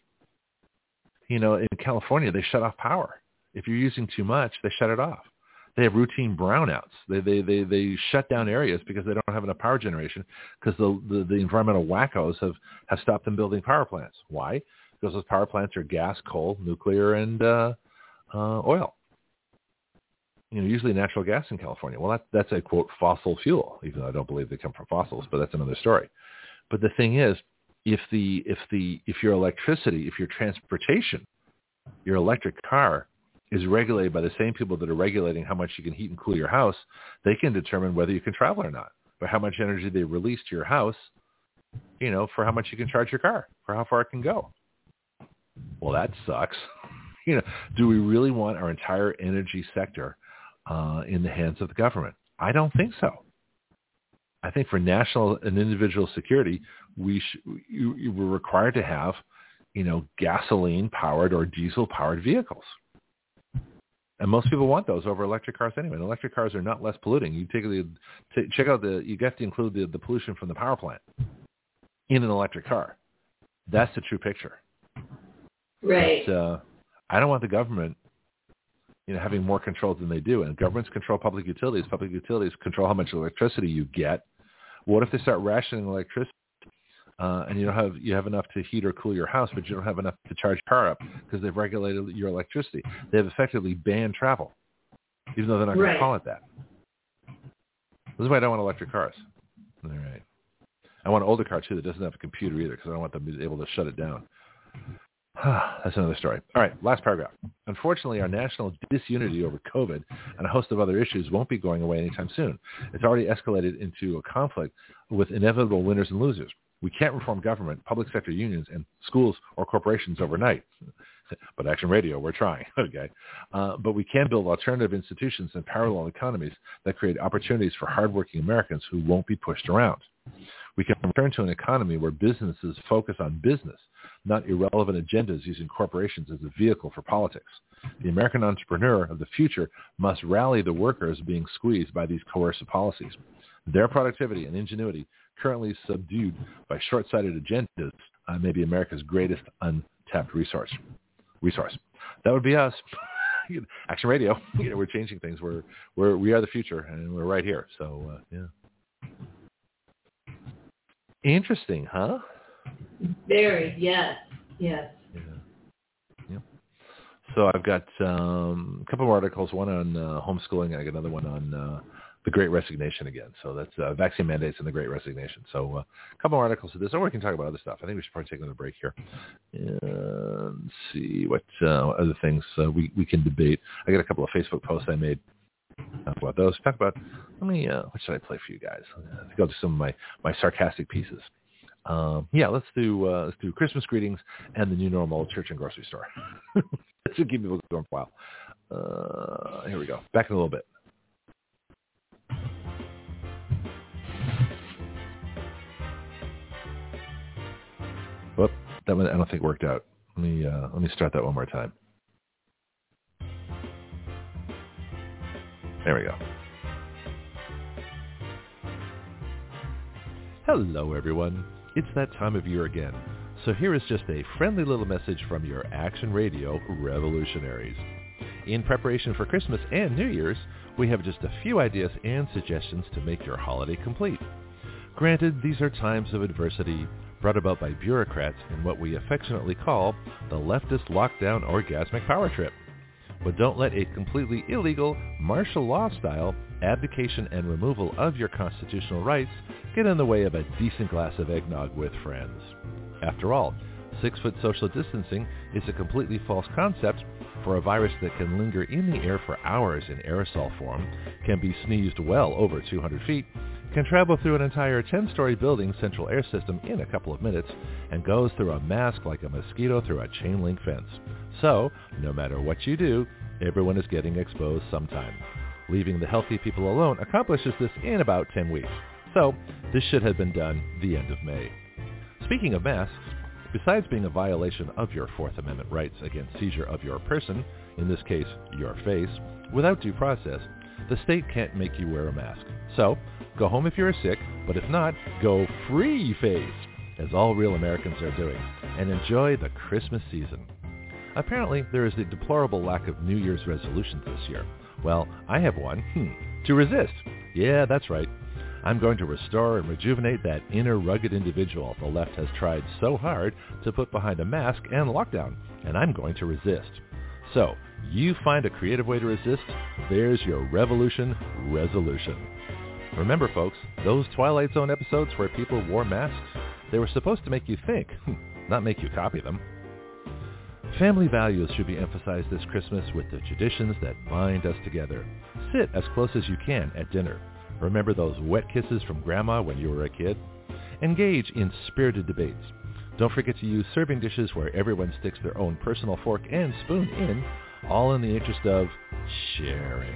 In California, they shut off power. If you're using too much, they shut it off. They have routine brownouts. They shut down areas because they don't have enough power generation because the environmental wackos have stopped them building power plants. Why? Because those power plants are gas, coal, nuclear, and oil. Usually natural gas in California. Well, that's a, quote, fossil fuel, even though I don't believe they come from fossils, but that's another story. But the thing is, if your electricity, if your transportation, your electric car is regulated by the same people that are regulating how much you can heat and cool your house, they can determine whether you can travel or not, by how much energy they release to your house, for how much you can charge your car, for how far it can go. Well, that sucks. Do we really want our entire energy sector in the hands of the government? I don't think so. I think for national and individual security, we're required to have, gasoline-powered or diesel-powered vehicles. And most people want those over electric cars anyway. And electric cars are not less polluting. You check out you have to include the pollution from the power plant in an electric car. That's the true picture. Right. But, I don't want the government, having more control than they do. And governments control public utilities. Public utilities control how much electricity you get. What if they start rationing electricity, and you have enough to heat or cool your house, but you don't have enough to charge your car up because they've regulated your electricity? They have effectively banned travel, even though they're not going to call it that. This is why I don't want electric cars. All right. I want an older car, too, that doesn't have a computer either because I don't want them to be able to shut it down. That's another story. All right, last paragraph. Unfortunately, our national disunity over COVID and a host of other issues won't be going away anytime soon. It's already escalated into a conflict with inevitable winners and losers. We can't reform government, public sector unions, and schools or corporations overnight. But Action Radio, we're trying, okay? But we can build alternative institutions and parallel economies that create opportunities for hardworking Americans who won't be pushed around. We can return to an economy where businesses focus on business, not irrelevant agendas using corporations as a vehicle for politics. The American entrepreneur of the future must rally the workers being squeezed by these coercive policies. Their productivity and ingenuity, currently subdued by short-sighted agendas, may be America's greatest untapped resource. That would be us. Action Radio. We're changing things. We are the future, and we're right here. So, yeah. Interesting, huh? Very, yes. Yeah. So I've got a couple of articles, one on homeschooling, and I got another one on the Great Resignation again. So that's vaccine mandates and the Great Resignation. So a couple of articles of this, or we can talk about other stuff. I think we should probably take another break here. Let's see what other things we can debate. I got a couple of Facebook posts I made about those. Talk about, what should I play for you guys? I think I'll do some of my sarcastic pieces. Let's do Christmas greetings and the new normal church and grocery store. That should keep people going for a while. Here we go. Back in a little bit. Whoop, that one I don't think worked out. Let me start that one more time. There we go. Hello, everyone. It's that time of year again. So here is just a friendly little message from your Action Radio revolutionaries. In preparation for Christmas and New Year's, we have just a few ideas and suggestions to make your holiday complete. Granted, these are times of adversity brought about by bureaucrats in what we affectionately call the leftist lockdown orgasmic power trip. But don't let a completely illegal, martial law style abdication and removal of your constitutional rights get in the way of a decent glass of eggnog with friends. After all, 6-foot social distancing is a completely false concept, for a virus that can linger in the air for hours in aerosol form, can be sneezed well over 200 feet, can travel through an entire 10-story building's central air system in a couple of minutes, and goes through a mask like a mosquito through a chain-link fence. So, no matter what you do, everyone is getting exposed sometime. Leaving the healthy people alone accomplishes this in about 10 weeks. So, this should have been done the end of May. Speaking of masks, besides being a violation of your Fourth Amendment rights against seizure of your person, in this case, your face, without due process, the state can't make you wear a mask. So, go home if you're sick, but if not, go free face, as all real Americans are doing, and enjoy the Christmas season. Apparently, there is a deplorable lack of New Year's resolutions this year. Well, I have one. To resist. Yeah, that's right. I'm going to restore and rejuvenate that inner rugged individual the left has tried so hard to put behind a mask and lockdown, and I'm going to resist. So, you find a creative way to resist, there's your revolution resolution. Remember, folks, those Twilight Zone episodes where people wore masks? They were supposed to make you think, not make you copy them. Family values should be emphasized this Christmas with the traditions that bind us together. Sit as close as you can at dinner. Remember those wet kisses from Grandma when you were a kid? Engage in spirited debates. Don't forget to use serving dishes where everyone sticks their own personal fork and spoon in, all in the interest of sharing.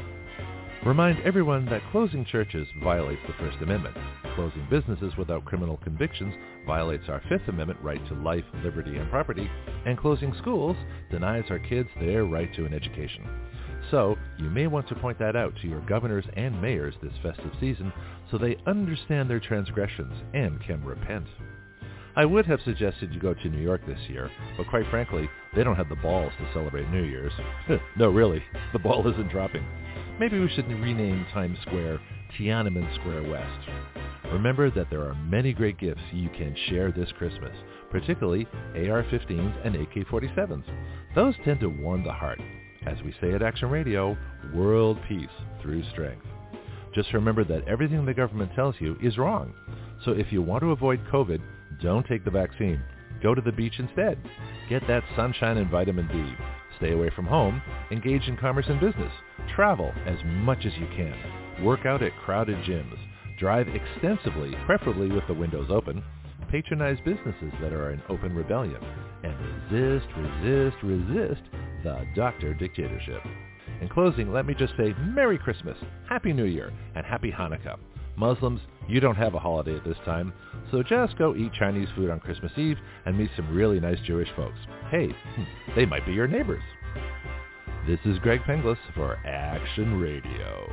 Remind everyone that closing churches violates the First Amendment. Closing businesses without criminal convictions violates our Fifth Amendment right to life, liberty, and property, and closing schools denies our kids their right to an education. So, you may want to point that out to your governors and mayors this festive season so they understand their transgressions and can repent. I would have suggested you go to New York this year, but quite frankly, they don't have the balls to celebrate New Year's. No, really, the ball isn't dropping. Maybe we should rename Times Square Tiananmen Square West. Remember that there are many great gifts you can share this Christmas, particularly AR-15s and AK-47s. Those tend to warm the heart. As we say at Action Radio, world peace through strength. Just remember that everything the government tells you is wrong. So if you want to avoid COVID, don't take the vaccine. Go to the beach instead. Get that sunshine and vitamin D. Stay away from home. Engage in commerce and business. Travel as much as you can. Work out at crowded gyms. Drive extensively, preferably with the windows open. Patronize businesses that are in open rebellion. And resist the doctor dictatorship. In closing, let me just say Merry Christmas, Happy New Year, and Happy Hanukkah. Muslims, you don't have a holiday at this time, so just go eat Chinese food on Christmas Eve and meet some really nice Jewish folks. Hey, they might be your neighbors. This is Greg Penglis for Action Radio.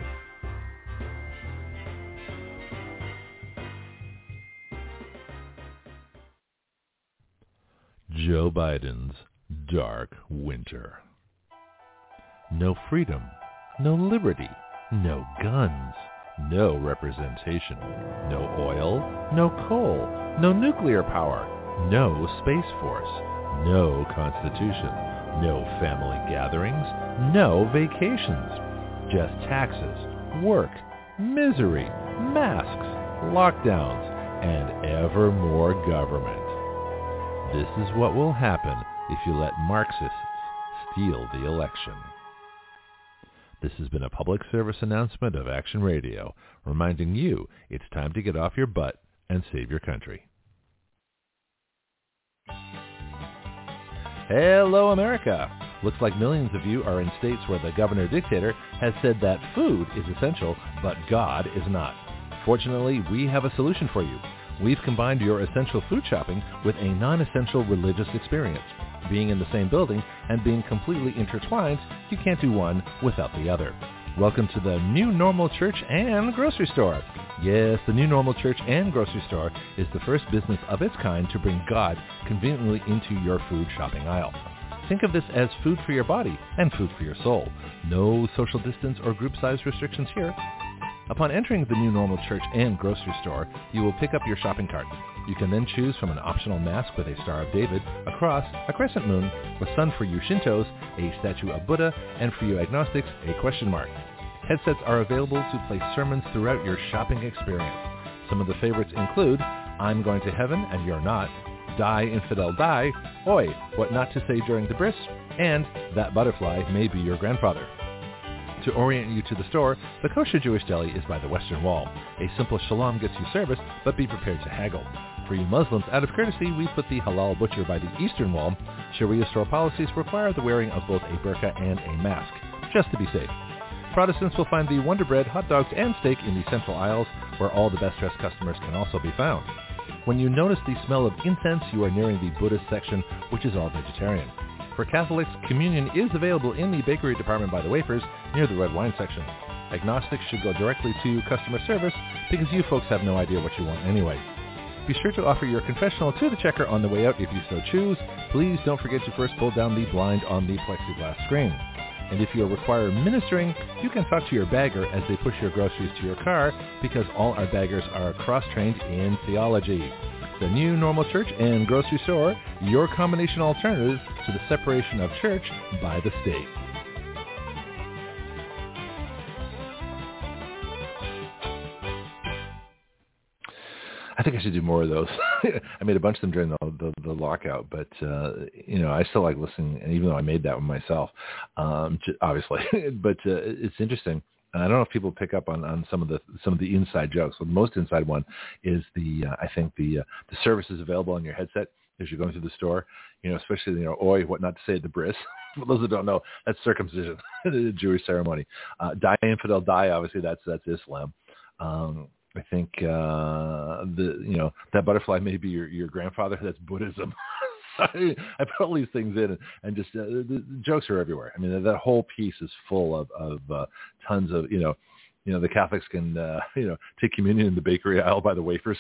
Joe Biden's dark winter. No freedom, no liberty, no guns, no representation, no oil, no coal, no nuclear power, no space force, no constitution, no family gatherings, no vacations, just taxes, work, misery, masks, lockdowns, and ever more government. This is what will happen if you let Marxists steal the election. This has been a public service announcement of Action Radio, reminding you it's time to get off your butt and save your country. Hello, America! Looks like millions of you are in states where the governor dictator has said that food is essential, but God is not. Fortunately, we have a solution for you. We've combined your essential food shopping with a non-essential religious experience. Being in the same building and being completely intertwined, you can't do one without the other. Welcome to the New Normal Church and Grocery Store. Yes, the New Normal Church and Grocery Store is the first business of its kind to bring God conveniently into your food shopping aisle. Think of this as food for your body and food for your soul. No social distance or group size restrictions here. Upon entering the New Normal Church and Grocery Store, you will pick up your shopping cart. You can then choose from an optional mask with a Star of David, a cross, a crescent moon, a sun for you Shintos, a statue of Buddha, and for you agnostics, a question mark. Headsets are available to play sermons throughout your shopping experience. Some of the favorites include I'm Going to Heaven and You're Not, Die Infidel Die, Oi, What Not to Say During the Bris, and That Butterfly May Be Your Grandfather. To orient you to the store, the Kosher Jewish Deli is by the Western Wall. A simple shalom gets you service, but be prepared to haggle. For you Muslims, out of courtesy, we put the Halal Butcher by the Eastern Wall. Sharia store policies require the wearing of both a burqa and a mask, just to be safe. Protestants will find the Wonder Bread, hot dogs, and steak in the central aisles, where all the best-dressed customers can also be found. When you notice the smell of incense, you are nearing the Buddhist section, which is all vegetarian. For Catholics, communion is available in the bakery department by the wafers, near the red wine section. Agnostics should go directly to customer service, because you folks have no idea what you want anyway. Be sure to offer your confessional to the checker on the way out if you so choose. Please don't forget to first pull down the blind on the plexiglass screen. And if you require ministering, you can talk to your bagger as they push your groceries to your car, because all our baggers are cross-trained in theology. The New Normal Church and Grocery Store, your combination alternative to the separation of church by the state. I think I should do more of those. I made a bunch of them during the lockout, but I still like listening, and even though I made that one myself, obviously. But it's interesting. And I don't know if people pick up on some of the inside jokes. Well, the most inside one is the services available on your headset as you're going through the store. Especially oi, what not to say at the bris. For those who don't know, that's circumcision, the Jewish ceremony. Die infidel die. Obviously, that's Islam. I think that butterfly may be your grandfather. That's Buddhism. I put all these things in, and just the jokes are everywhere. I mean, that whole piece is full of tons of the Catholics can take communion in the bakery aisle by the wafers.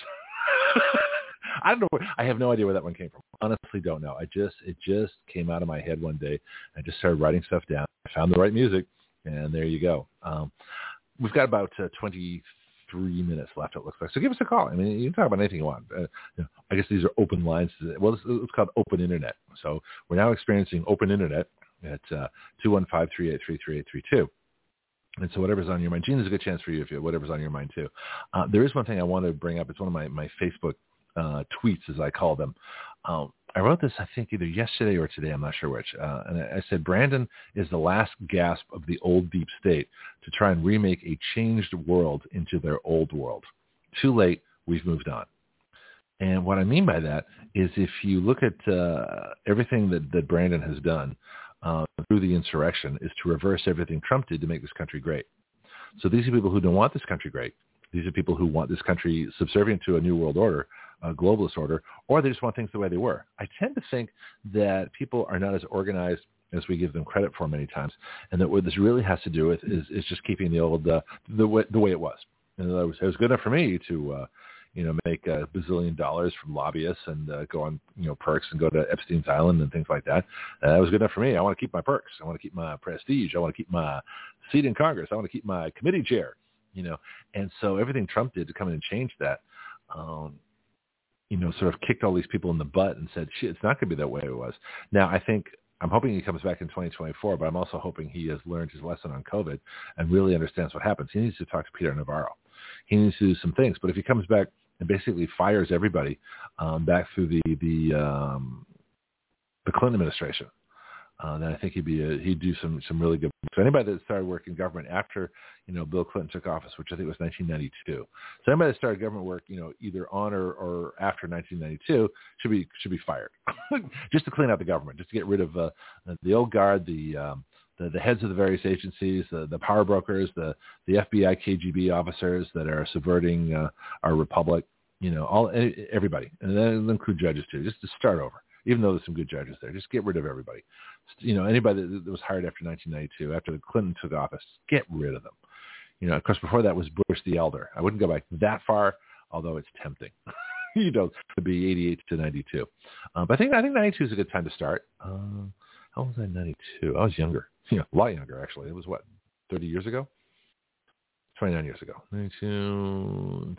I don't know. I have no idea where that one came from. Honestly, don't know. It just came out of my head one day. I just started writing stuff down. I found the right music, and there you go. We've got about 23 minutes left, it looks like. So give us a call. I mean, you can talk about anything you want. I guess these are open lines. Well, it's called Open Internet. So we're now experiencing Open Internet at 215-383-3832. And so whatever's on your mind, Gene, there's a good chance for you if whatever's on your mind too. There is one thing I want to bring up. It's one of my Facebook tweets, as I call them. I wrote this, I think, either yesterday or today. I'm not sure which. And I said, Brandon is the last gasp of the old deep state to try and remake a changed world into their old world. Too late. We've moved on. And what I mean by that is if you look at everything that Brandon has done through the insurrection is to reverse everything Trump did to make this country great. So these are people who don't want this country great. These are people who want this country subservient to a new world order, a globalist order, or they just want things the way they were. I tend to think that people are not as organized as we give them credit for many times, and that what this really has to do with is just keeping the old the way it was. In other words, it was good enough for me to make $1 bazillion from lobbyists and go on perks and go to Epstein's Island and things like that. That was good enough for me. I want to keep my perks. I want to keep my prestige. I want to keep my seat in Congress. I want to keep my committee chair. And so everything Trump did to come in and change that, sort of kicked all these people in the butt and said, shit, it's not going to be that way it was. Now, I'm hoping he comes back in 2024, but I'm also hoping he has learned his lesson on COVID and really understands what happens. He needs to talk to Peter Navarro. He needs to do some things. But if he comes back and basically fires everybody back through the Clinton administration, then I think he'd do some really good. So anybody that started working government after Bill Clinton took office, which I think was 1992. So anybody that started government work either on or after 1992 should be fired, just to clean out the government, just to get rid of the old guard, the heads of the various agencies, the power brokers, the FBI, KGB officers that are subverting our republic. Everybody, and that include judges too, just to start over. even though there's some good judges there. Just get rid of everybody. Anybody that was hired after 1992, after Clinton took office, get rid of them. Of course, before that was Bush the Elder. I wouldn't go back that far, although it's tempting. To be 88 to 92. But I think 92 is a good time to start. How old was I in 92? I was younger. A lot younger, actually. It was, 30 years ago? 29 years ago. 92,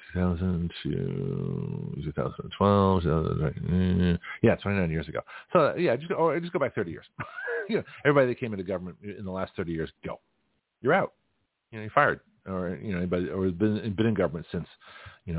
2002, 2012. 29 years ago. So, just go back 30 years. Everybody that came into government in the last 30 years, go. You're out. You're fired. Or anybody, or been in government since, in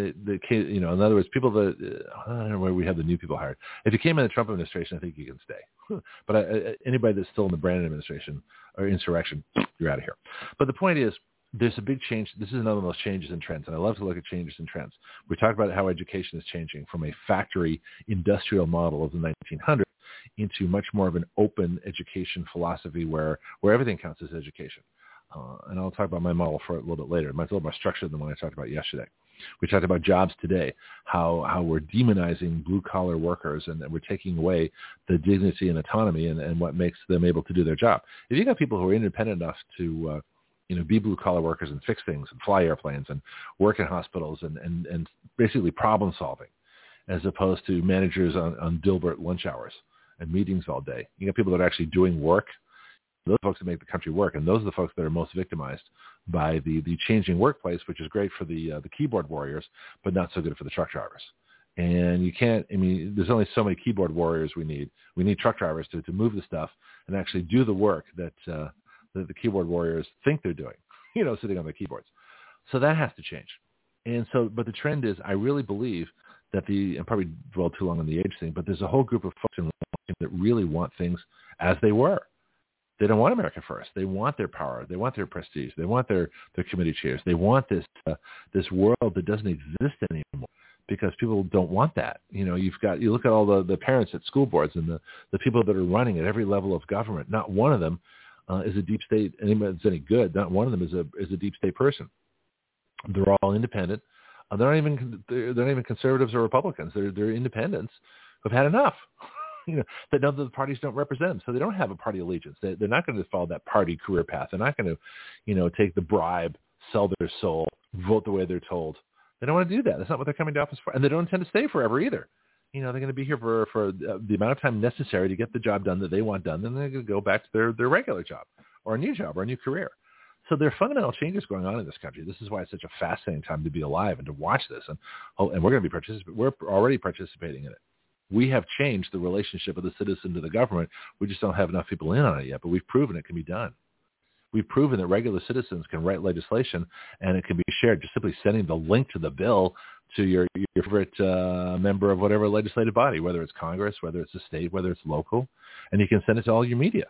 other words, people that I don't know where we have the new people hired. If you came in the Trump administration, I think you can stay. But anybody that's still in the Brandon administration or insurrection, you're out of here. But the point is, there's a big change. This is another of those changes in trends, and I love to look at changes in trends. We talked about how education is changing from a factory industrial model of the 1900s into much more of an open education philosophy where everything counts as education. And I'll talk about my model for a little bit later. It's a little more structured than what I talked about yesterday. We talked about jobs today, how we're demonizing blue-collar workers and we're taking away the dignity and autonomy and what makes them able to do their job. If you got people who are independent enough to be blue-collar workers and fix things and fly airplanes and work in hospitals and basically problem-solving as opposed to managers on Dilbert lunch hours and meetings all day. You got people that are actually doing work. Those folks that make the country work, and those are the folks that are most victimized by the changing workplace, which is great for the keyboard warriors, but not so good for the truck drivers. And you can't, there's only so many keyboard warriors we need. We need truck drivers to move the stuff and actually do the work that the keyboard warriors think they're doing, sitting on their keyboards. So that has to change. And so, but the trend is, I really believe that and probably dwell too long on the age thing, but there's a whole group of folks in Washington that really want things as they were. They don't want America first. They want their power. They want their prestige. They want their committee chairs. They want this world that doesn't exist anymore because people don't want that. You look at all the parents at school boards and the people that are running at every level of government. Not one of them is a deep state. Anybody that's any good. Not one of them is a deep state person. They're all independent. They're not even conservatives or Republicans. They're independents who've had enough. That none of the parties don't represent them. So they don't have a party allegiance. They're not going to follow that party career path. They're not going to, take the bribe, sell their soul, vote the way they're told. They don't want to do that. That's not what they're coming to office for. And they don't intend to stay forever either. They're going to be here for the amount of time necessary to get the job done that they want done. Then they're going to go back to their regular job or a new job or a new career. So there are fundamental changes going on in this country. This is why it's such a fascinating time to be alive and to watch this. And we're going to be we're already participating in it. We have changed the relationship of the citizen to the government. We just don't have enough people in on it yet, but we've proven it can be done. We've proven that regular citizens can write legislation and it can be shared. Just simply sending the link to the bill to your favorite member of whatever legislative body, whether it's Congress, whether it's the state, whether it's local, and you can send it to all your media.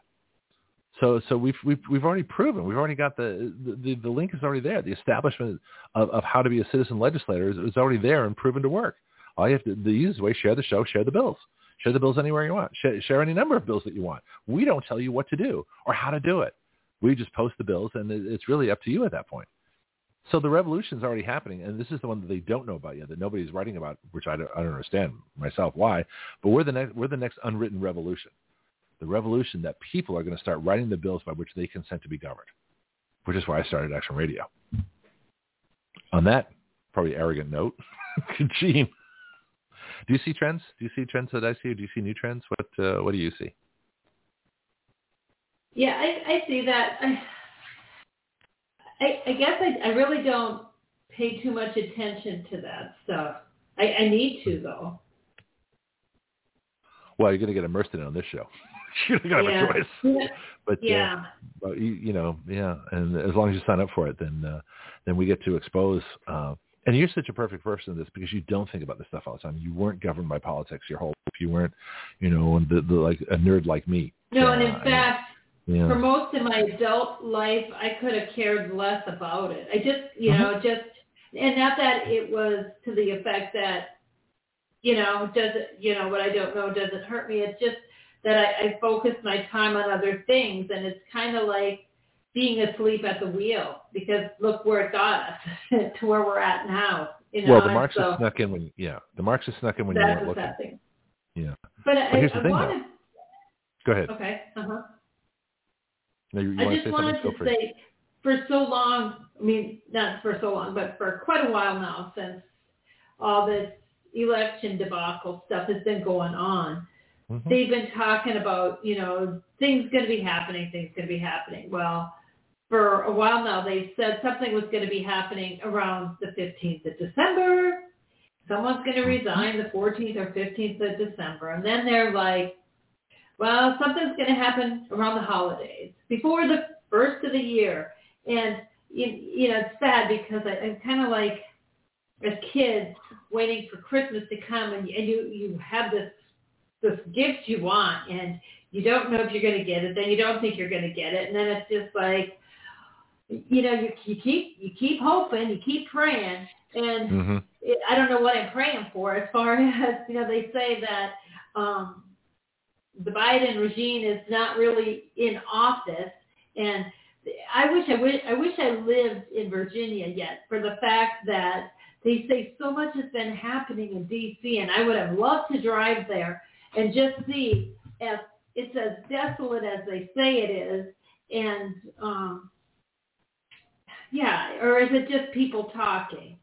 So we've already proven. We've already got the link is already there. The establishment of how to be a citizen legislator is already there and proven to work. All you have to, the easiest way, share the show, share the bills. Share the bills anywhere you want. Share any number of bills that you want. We don't tell you what to do or how to do it. We just post the bills, and it's really up to you at that point. So the revolution is already happening, and this is the one that they don't know about yet, that nobody's writing about, which I don't understand myself why. But we're the next unwritten revolution, the revolution that people are going to start writing the bills by which they consent to be governed, which is why I started Action Radio. On that probably arrogant note, Gene. Do you see trends? Do you see trends that I see, or do you see new trends? What do you see? Yeah, I see that. I guess I really don't pay too much attention to that stuff. I need to, though. Well, you're going to get immersed in it on this show. You're going to have a choice. But yeah. But and as long as you sign up for it, then we get to expose. And you're such a perfect person in this because you don't think about this stuff all the time. You weren't governed by politics your whole life. You weren't, like a nerd like me. No, and in fact, for most of my adult life, I could have cared less about it. I just, and not that it was to the effect that, what I don't know doesn't hurt me. It's just that I focus my time on other things, and it's kind of like being asleep at the wheel, because look where it got us to where we're at now. Well, the Marxists snuck in when you weren't looking. Thing. Yeah. But here's the thing, wanted. though. Go ahead. Okay. Uh-huh. No, you I want just to say wanted something? to say, for so long, I mean, not for so long, but for quite a while now, since all this election debacle stuff has been going on, Mm-hmm. they've been talking about, things going to be happening. Well, for a while now, they said something was going to be happening around the 15th of December. Someone's going to resign the 14th or 15th of December. And then they're like, well, something's going to happen around the holidays, before the first of the year. And, it's sad because I'm kind of like a kid waiting for Christmas to come, and you have this gift you want, and you don't know if you're going to get it, then you don't think you're going to get it, and then it's just like, you keep hoping, you keep praying, and I don't know what I'm praying for, as far as, they say that the Biden regime is not really in office, and I wish I lived in Virginia yet, for the fact that they say so much has been happening in D.C., and I would have loved to drive there and just see if it's as desolate as they say it is, and or is it just people talking?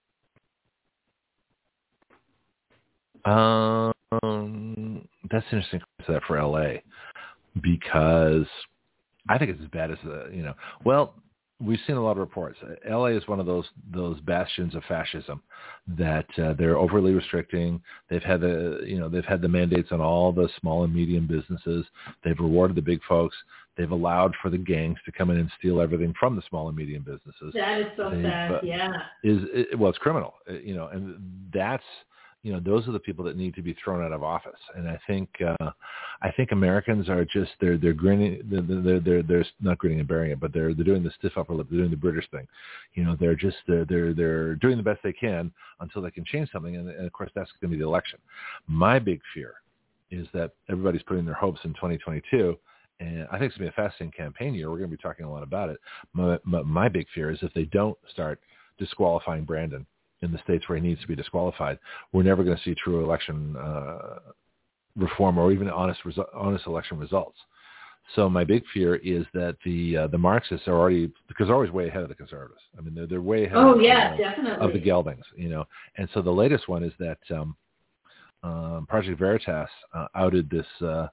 That's interesting for LA, because I think it's as bad as we've seen a lot of reports. LA is one of those bastions of fascism that they're overly restricting. They've had the mandates on all the small and medium businesses. They've rewarded the big folks. They've allowed for the gangs to come in and steal everything from the small and medium businesses. That is so sad. Yeah. It's criminal. And that's. Those are the people that need to be thrown out of office. And I think Americans are just they're grinning. They're not grinning and bearing it, but they're doing the stiff upper lip. They're doing the British thing. They're just they're doing the best they can until they can change something. And of course, that's going to be the election. My big fear is that everybody's putting their hopes in 2022. And I think it's going to be a fascinating campaign year. We're going to be talking a lot about it. My big fear is if they don't start disqualifying Brandon in the states where he needs to be disqualified, we're never going to see true election reform or even honest election results. So my big fear is that the Marxists are already, because they're always way ahead of the conservatives. I mean, they're way ahead definitely. of the geldings, And so the latest one is that Project Veritas outed this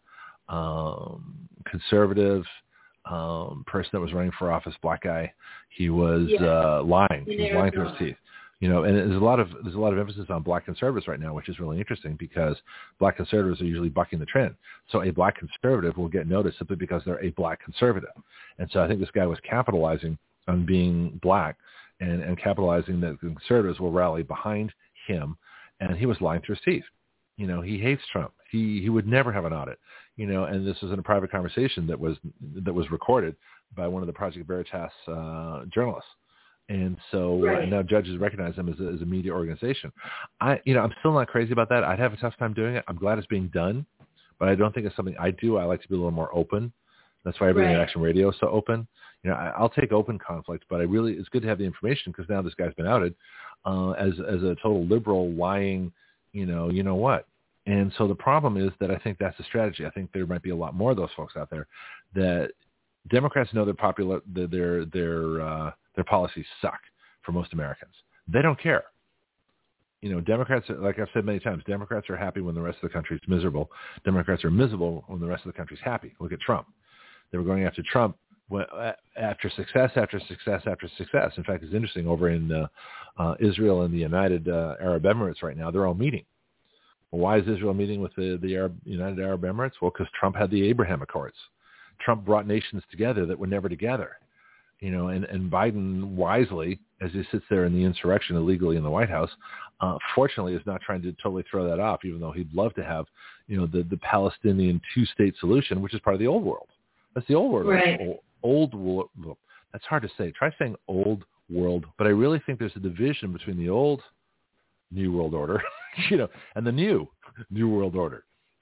conservative person that was running for office, black guy. He was lying. He was lying through his teeth. And there's a lot of emphasis on black conservatives right now, which is really interesting because black conservatives are usually bucking the trend. So a black conservative will get noticed simply because they're a black conservative. And so I think this guy was capitalizing on being black and capitalizing that the conservatives will rally behind him. And he was lying through his teeth. He hates Trump. He would never have an audit. And this was in a private conversation that was recorded by one of the Project Veritas journalists. And so now judges recognize them as a media organization. I'm still not crazy about that. I'd have a tough time doing it. I'm glad it's being done, but I don't think it's something I do. I like to be a little more open. That's why everything at Action Radio is so open. I'll take open conflict, but it's good to have the information because now this guy's been outed as a total liberal lying, you know what. And so the problem is that I think that's the strategy. I think there might be a lot more of those folks out there that Democrats know they're popular, their policies suck for most Americans. They don't care. Democrats, like I've said many times, Democrats are happy when the rest of the country is miserable. Democrats are miserable when the rest of the country is happy. Look at Trump. They were going after Trump after success after success after success. In fact, it's interesting over in Israel and the United Arab Emirates right now, they're all meeting. Well, why is Israel meeting with the United Arab Emirates? Well, because Trump had the Abraham Accords. Trump brought nations together that were never together. And Biden wisely, as he sits there in the insurrection illegally in the White House, fortunately is not trying to totally throw that off, even though he'd love to have, the Palestinian two-state solution, which is part of the old world. That's the old world. Right. Old world. That's hard to say. Try saying old world. But I really think there's a division between the old New World Order, and the new World Order.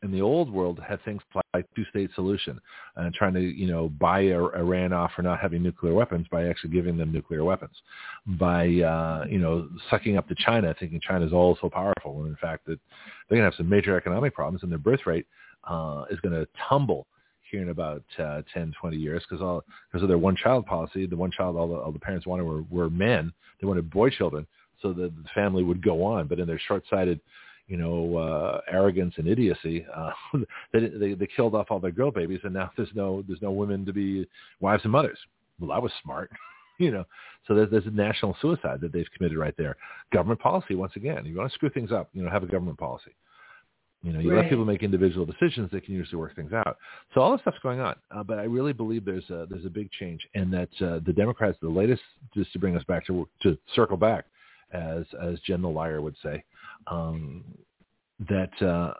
And the old world had things like two-state solution and trying to, buy Iran off for not having nuclear weapons by actually giving them nuclear weapons, by, sucking up to China, thinking China's all so powerful. When in fact that they're going to have some major economic problems and their birth rate is going to tumble here in about 10, 20 years because of their one-child policy. The one child all the parents wanted were men. They wanted boy children so that the family would go on. But in their short-sighted, arrogance and idiocy, they killed off all their girl babies, and now there's no women to be wives and mothers. Well, that was smart, So there's a national suicide that they've committed right there. Government policy, once again, you want to screw things up, have a government policy. You let people make individual decisions. They can usually work things out. So all this stuff's going on. But I really believe there's a big change, and that the Democrats, the latest, just to bring us back to circle back, as Jen the Liar would say, that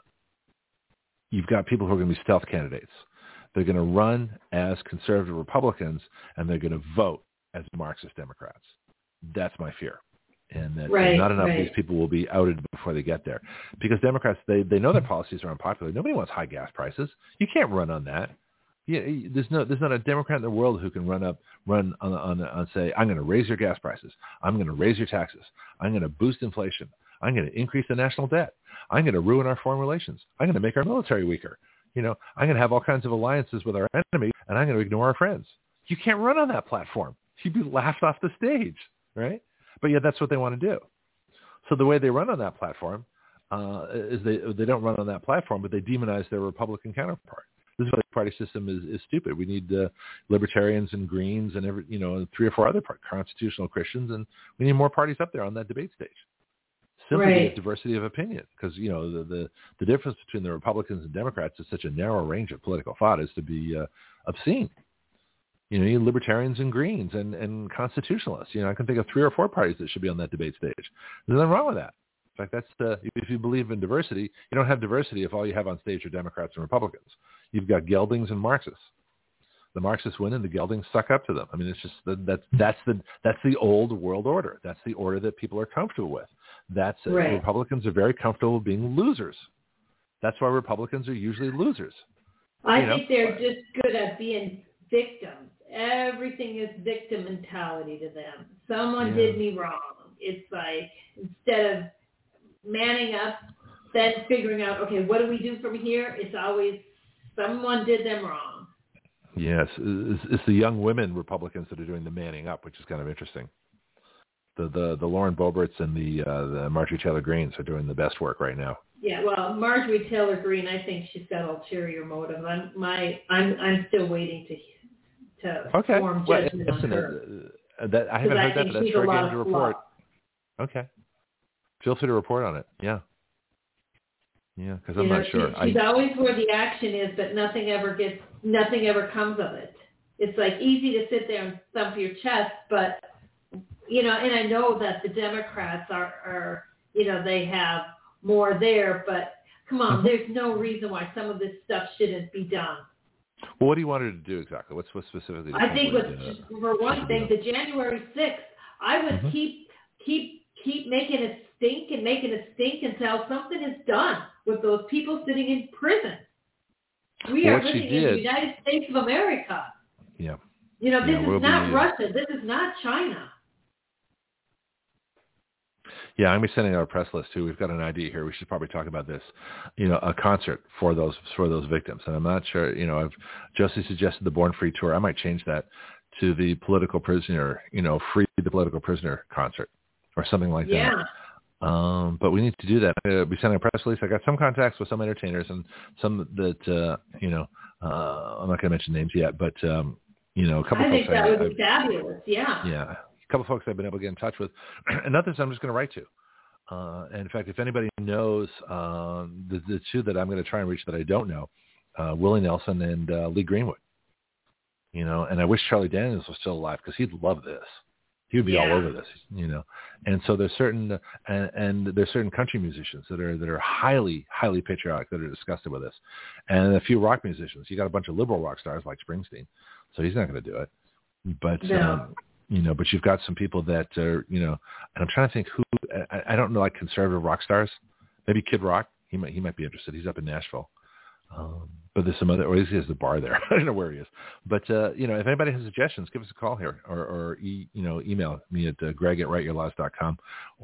you've got people who are going to be stealth candidates. They're going to run as conservative Republicans, and they're going to vote as Marxist Democrats. That's my fear. And that not enough of these people will be outed before they get there. Because Democrats, they know their policies are unpopular. Nobody wants high gas prices. You can't run on that. There's not a Democrat in the world who can run on say, I'm going to raise your gas prices. I'm going to raise your taxes. I'm going to boost inflation. I'm going to increase the national debt. I'm going to ruin our foreign relations. I'm going to make our military weaker. I'm going to have all kinds of alliances with our enemy, and I'm going to ignore our friends. You can't run on that platform. You'd be laughed off the stage, right? But yeah, that's what they want to do. So the way they run on that platform is they don't run on that platform, but they demonize their Republican counterpart. This is why the party system is stupid. We need libertarians and Greens and 3 or 4 other constitutional Christians, and we need more parties up there on that debate stage. Simply to get diversity of opinion, because the difference between the Republicans and Democrats is such a narrow range of political thought as to be obscene. You need libertarians and Greens and constitutionalists. I can think of 3 or 4 parties that should be on that debate stage. There's nothing wrong with that. In fact, if you believe in diversity, you don't have diversity if all you have on stage are Democrats and Republicans. You've got geldings and Marxists. The Marxists win and the geldings suck up to them. I mean, it's just that's the old world order. That's the order that people are comfortable with. Republicans are very comfortable being losers. That's why Republicans are usually losers. I think they're just good at being victims. Everything is victim mentality to them. Someone did me wrong. It's like, instead of manning up, then figuring out, okay, what do we do from here? It's always someone did them wrong. Yes, it's the young women Republicans that are doing the manning up, which is kind of interesting. The Lauren Boeberts and the Marjorie Taylor Greens are doing the best work right now. Yeah, well, Marjorie Taylor Greene, I think she's got ulterior motive. I'm still waiting to form judgment on her. I haven't heard that, but that's fair game to report. Okay, feel free to report on it. Yeah, because I'm not sure. She's always where the action is, but nothing ever comes of it. It's like easy to sit there and thump your chest, but and I know that the Democrats are they have more there, but come on, there's no reason why some of this stuff shouldn't be done. Well, what do you want her to do exactly? What's specifically? I think for one thing, the January 6th, I would keep making it stink until something is done with those people sitting in prison. We are living in the United States of America. Yeah. This is not Russia. This is not China. Yeah, I'm sending out a press list too. We've got an idea here. We should probably talk about this. A concert for those victims. And I'm not sure. Josie suggested the Born Free tour. I might change that to the political prisoner. Free the political prisoner concert or something like that. But we need to do that. We sent a press release. I got some contacts with some entertainers and some that I'm not going to mention names yet, but a couple. I think that would be fabulous. Yeah. Yeah. A couple folks I've been able to get in touch with, and others I'm just going to write to. And in fact, if anybody knows the 2 that I'm going to try and reach that I don't know, Willie Nelson and Lee Greenwood. And I wish Charlie Daniels was still alive because he'd love this. He would be all over this, And so there's certain and there's certain country musicians that are highly, highly patriotic that are disgusted with this, and a few rock musicians. You got a bunch of liberal rock stars like Springsteen, so he's not going to do it. But but you've got some people that are, and I'm trying to think who, I don't know, like conservative rock stars. Maybe Kid Rock. He might be interested. He's up in Nashville. But there's some other, or he has the bar there. I don't know where he is. But, if anybody has suggestions, give us a call here or email me at greg@writeyourlaws.com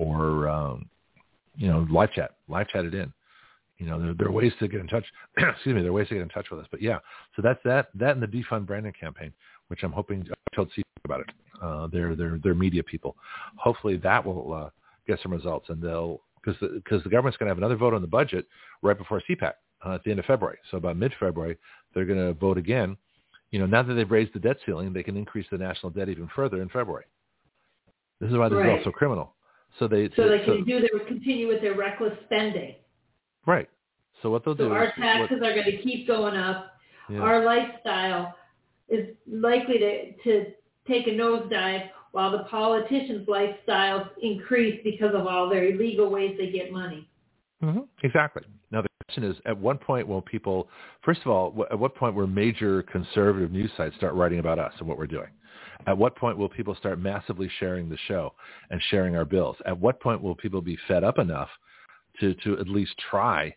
or, live chat it in. There are ways to get in touch. Excuse me. There are ways to get in touch with us. But yeah, so that's that and the Defund Brandon campaign, which I'm hoping I told Steve about it. They're media people. Hopefully that will get some results, and because the government's going to have another vote on the budget right before CPAC at the end of February. So about mid-February, they're going to vote again. Now that they've raised the debt ceiling, they can increase the national debt even further in February. This is why this is also criminal. So they continue with their reckless spending. Right. So what they'll do our taxes are going to keep going up. Yeah. Our lifestyle is likely to take a nosedive while the politicians' lifestyles increase because of all their illegal ways they get money. Mm-hmm. Exactly. Now the question is, at what point will people, first of all, at what point will major conservative news sites start writing about us and what we're doing? At what point will people start massively sharing the show and sharing our bills? At what point will people be fed up enough to at least try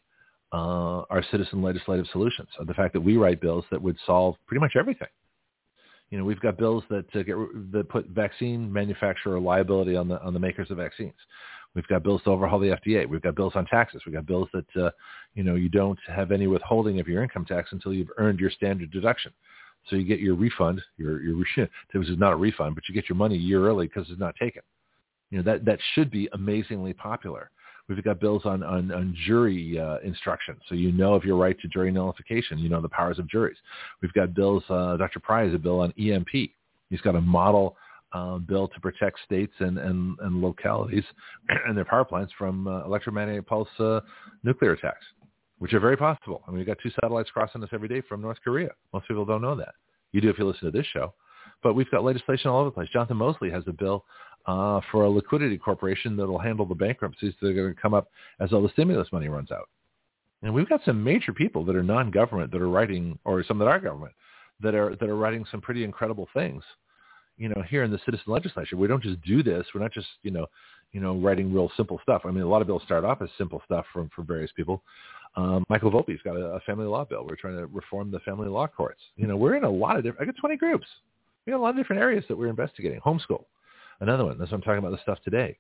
our citizen legislative solutions? The fact that we write bills that would solve pretty much everything. We've got bills that put vaccine manufacturer liability on the makers of vaccines. We've got bills to overhaul the FDA. We've got bills on taxes. We've got bills that you don't have any withholding of your income tax until you've earned your standard deduction. So you get your refund, which is not a refund, but you get your money a year early because it's not taken. That should be amazingly popular. We've got bills on jury instruction, so of your right to jury nullification, the powers of juries. We've got bills, Dr. Pry has a bill on EMP. He's got a model bill to protect states and localities and their power plants from electromagnetic pulse nuclear attacks, which are very possible. We've got 2 satellites crossing us every day from North Korea. Most people don't know that. You do if you listen to this show. But we've got legislation all over the place. Jonathan Mosley has a bill for a liquidity corporation that will handle the bankruptcies that are going to come up as all the stimulus money runs out. And we've got some major people that are non-government that are writing, or some that are government, that are writing some pretty incredible things, here in the citizen legislature. We don't just do this. We're not just, writing real simple stuff. A lot of bills start off as simple stuff from various people. Michael Volpe's got a family law bill. We're trying to reform the family law courts. We're in a lot of different, I got 20 groups. We got a lot of different areas that we're investigating. Homeschool, another one. That's what I'm talking about, the stuff today.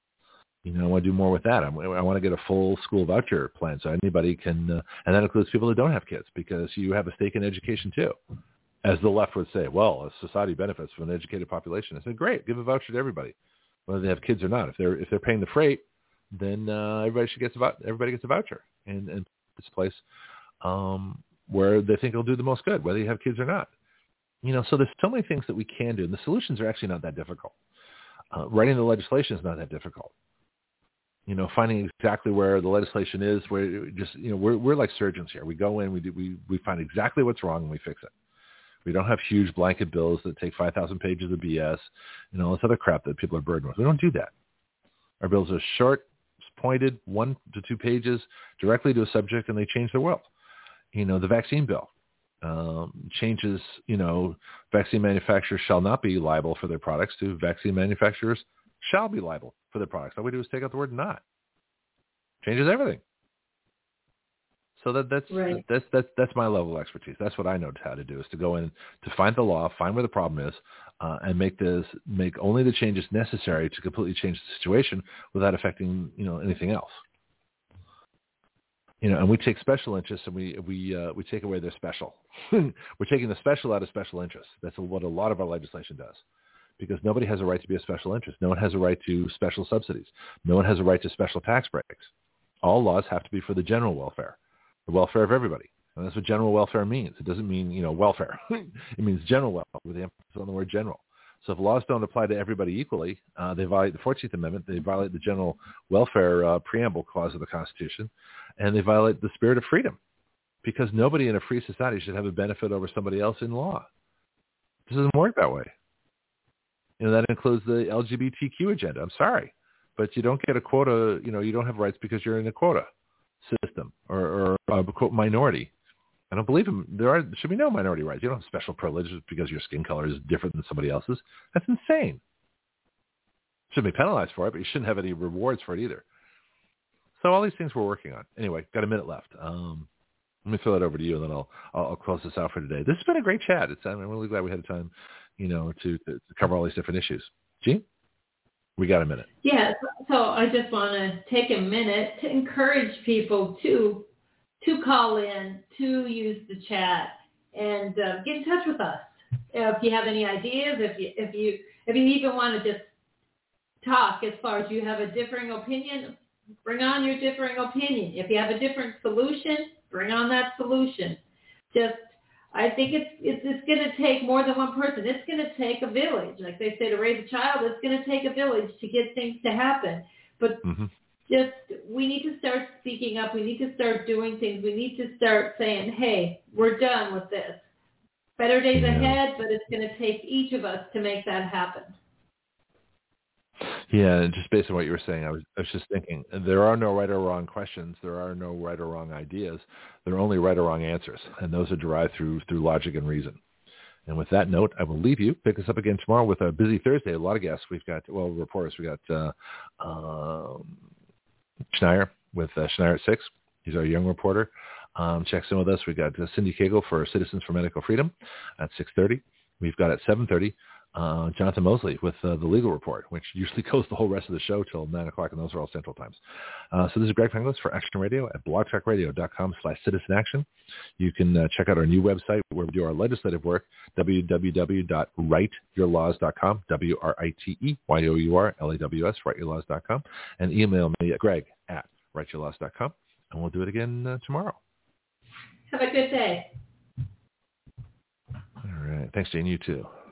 I want to do more with that. I want to get a full school voucher plan so anybody can, and that includes people that don't have kids, because you have a stake in education too. As the left would say, well, society benefits from an educated population. I said, great, give a voucher to everybody, whether they have kids or not. If they're paying the freight, then everybody gets a voucher and this place where they think it'll do the most good, whether you have kids or not. So there's so many things that we can do, and the solutions are actually not that difficult. Writing the legislation is not that difficult. Finding exactly where the legislation is, where just we're like surgeons here. We go in, we find exactly what's wrong, and we fix it. We don't have huge blanket bills that take 5,000 pages of BS and all this other crap that people are burdened with. We don't do that. Our bills are short, pointed, 1 to 2 pages, directly to a subject, and they change the world. The vaccine bill changes, vaccine manufacturers shall not be liable for their products to vaccine manufacturers shall be liable for their products. All we do is take out the word not. Changes everything. So that's right. That's my level of expertise. That's what I know how to do, is to go in to find the law, find where the problem is, and make only the changes necessary to completely change the situation without affecting anything else. And we take special interests and we take away their special. We're taking the special out of special interests. That's what a lot of our legislation does, because nobody has a right to be a special interest. No one has a right to special subsidies. No one has a right to special tax breaks. All laws have to be for the general welfare, the welfare of everybody. And that's what general welfare means. It doesn't mean, welfare. It means general welfare with the emphasis on the word general. So if laws don't apply to everybody equally, they violate the 14th Amendment, they violate the general welfare preamble clause of the Constitution, and they violate the spirit of freedom, because nobody in a free society should have a benefit over somebody else in law. This doesn't work that way. That includes the LGBTQ agenda. I'm sorry, but you don't get a quota, you don't have rights because you're in a quota system or a quote minority. I don't believe them. There should be no minority rights. You don't have special privileges because your skin color is different than somebody else's. That's insane. Shouldn't be penalized for it, but you shouldn't have any rewards for it either. So all these things we're working on. Anyway, got a minute left. Let me throw that over to you, and then I'll close this out for today. This has been a great chat. I'm really glad we had time, to cover all these different issues. Jean, we got a minute. Yeah, so I just want to take a minute to encourage people to call in, to use the chat, and get in touch with us. If you have any ideas, if you even want to just talk as far as you have a differing opinion, bring on your differing opinion. If you have a different solution, bring on that solution. I think it's going to take more than one person. It's going to take a village. Like they say, to raise a child, it's going to take a village to get things to happen. But we need to start speaking up. We need to start doing things. We need to start saying, hey, we're done with this. Better days ahead, but it's going to take each of us to make that happen. Yeah, and just based on what you were saying, I was just thinking, there are no right or wrong questions. There are no right or wrong ideas. There are only right or wrong answers, and those are derived through logic and reason. And with that note, I will leave you. Pick us up again tomorrow with a busy Thursday. A lot of guests. We've got, reporters. We got Schneier with Schneier at 6. He's our young reporter. Checks in with us. We've got Cindy Cagle for Citizens for Medical Freedom at 6:30. We've got at 7:30 Jonathan Mosley with the Legal Report, which usually goes the whole rest of the show till 9 o'clock, and those are all Central Times. So this is Greg Penglis for Action Radio at blogtalkradio.com/citizenaction. You can check out our new website where we do our legislative work, www.writeyourlaws.com, WRITEYOURLAWS, writeyourlaws.com, and email me at greg@writeyourlaws.com, and we'll do it again tomorrow. Have a good day. All right. Thanks, Jane. You too.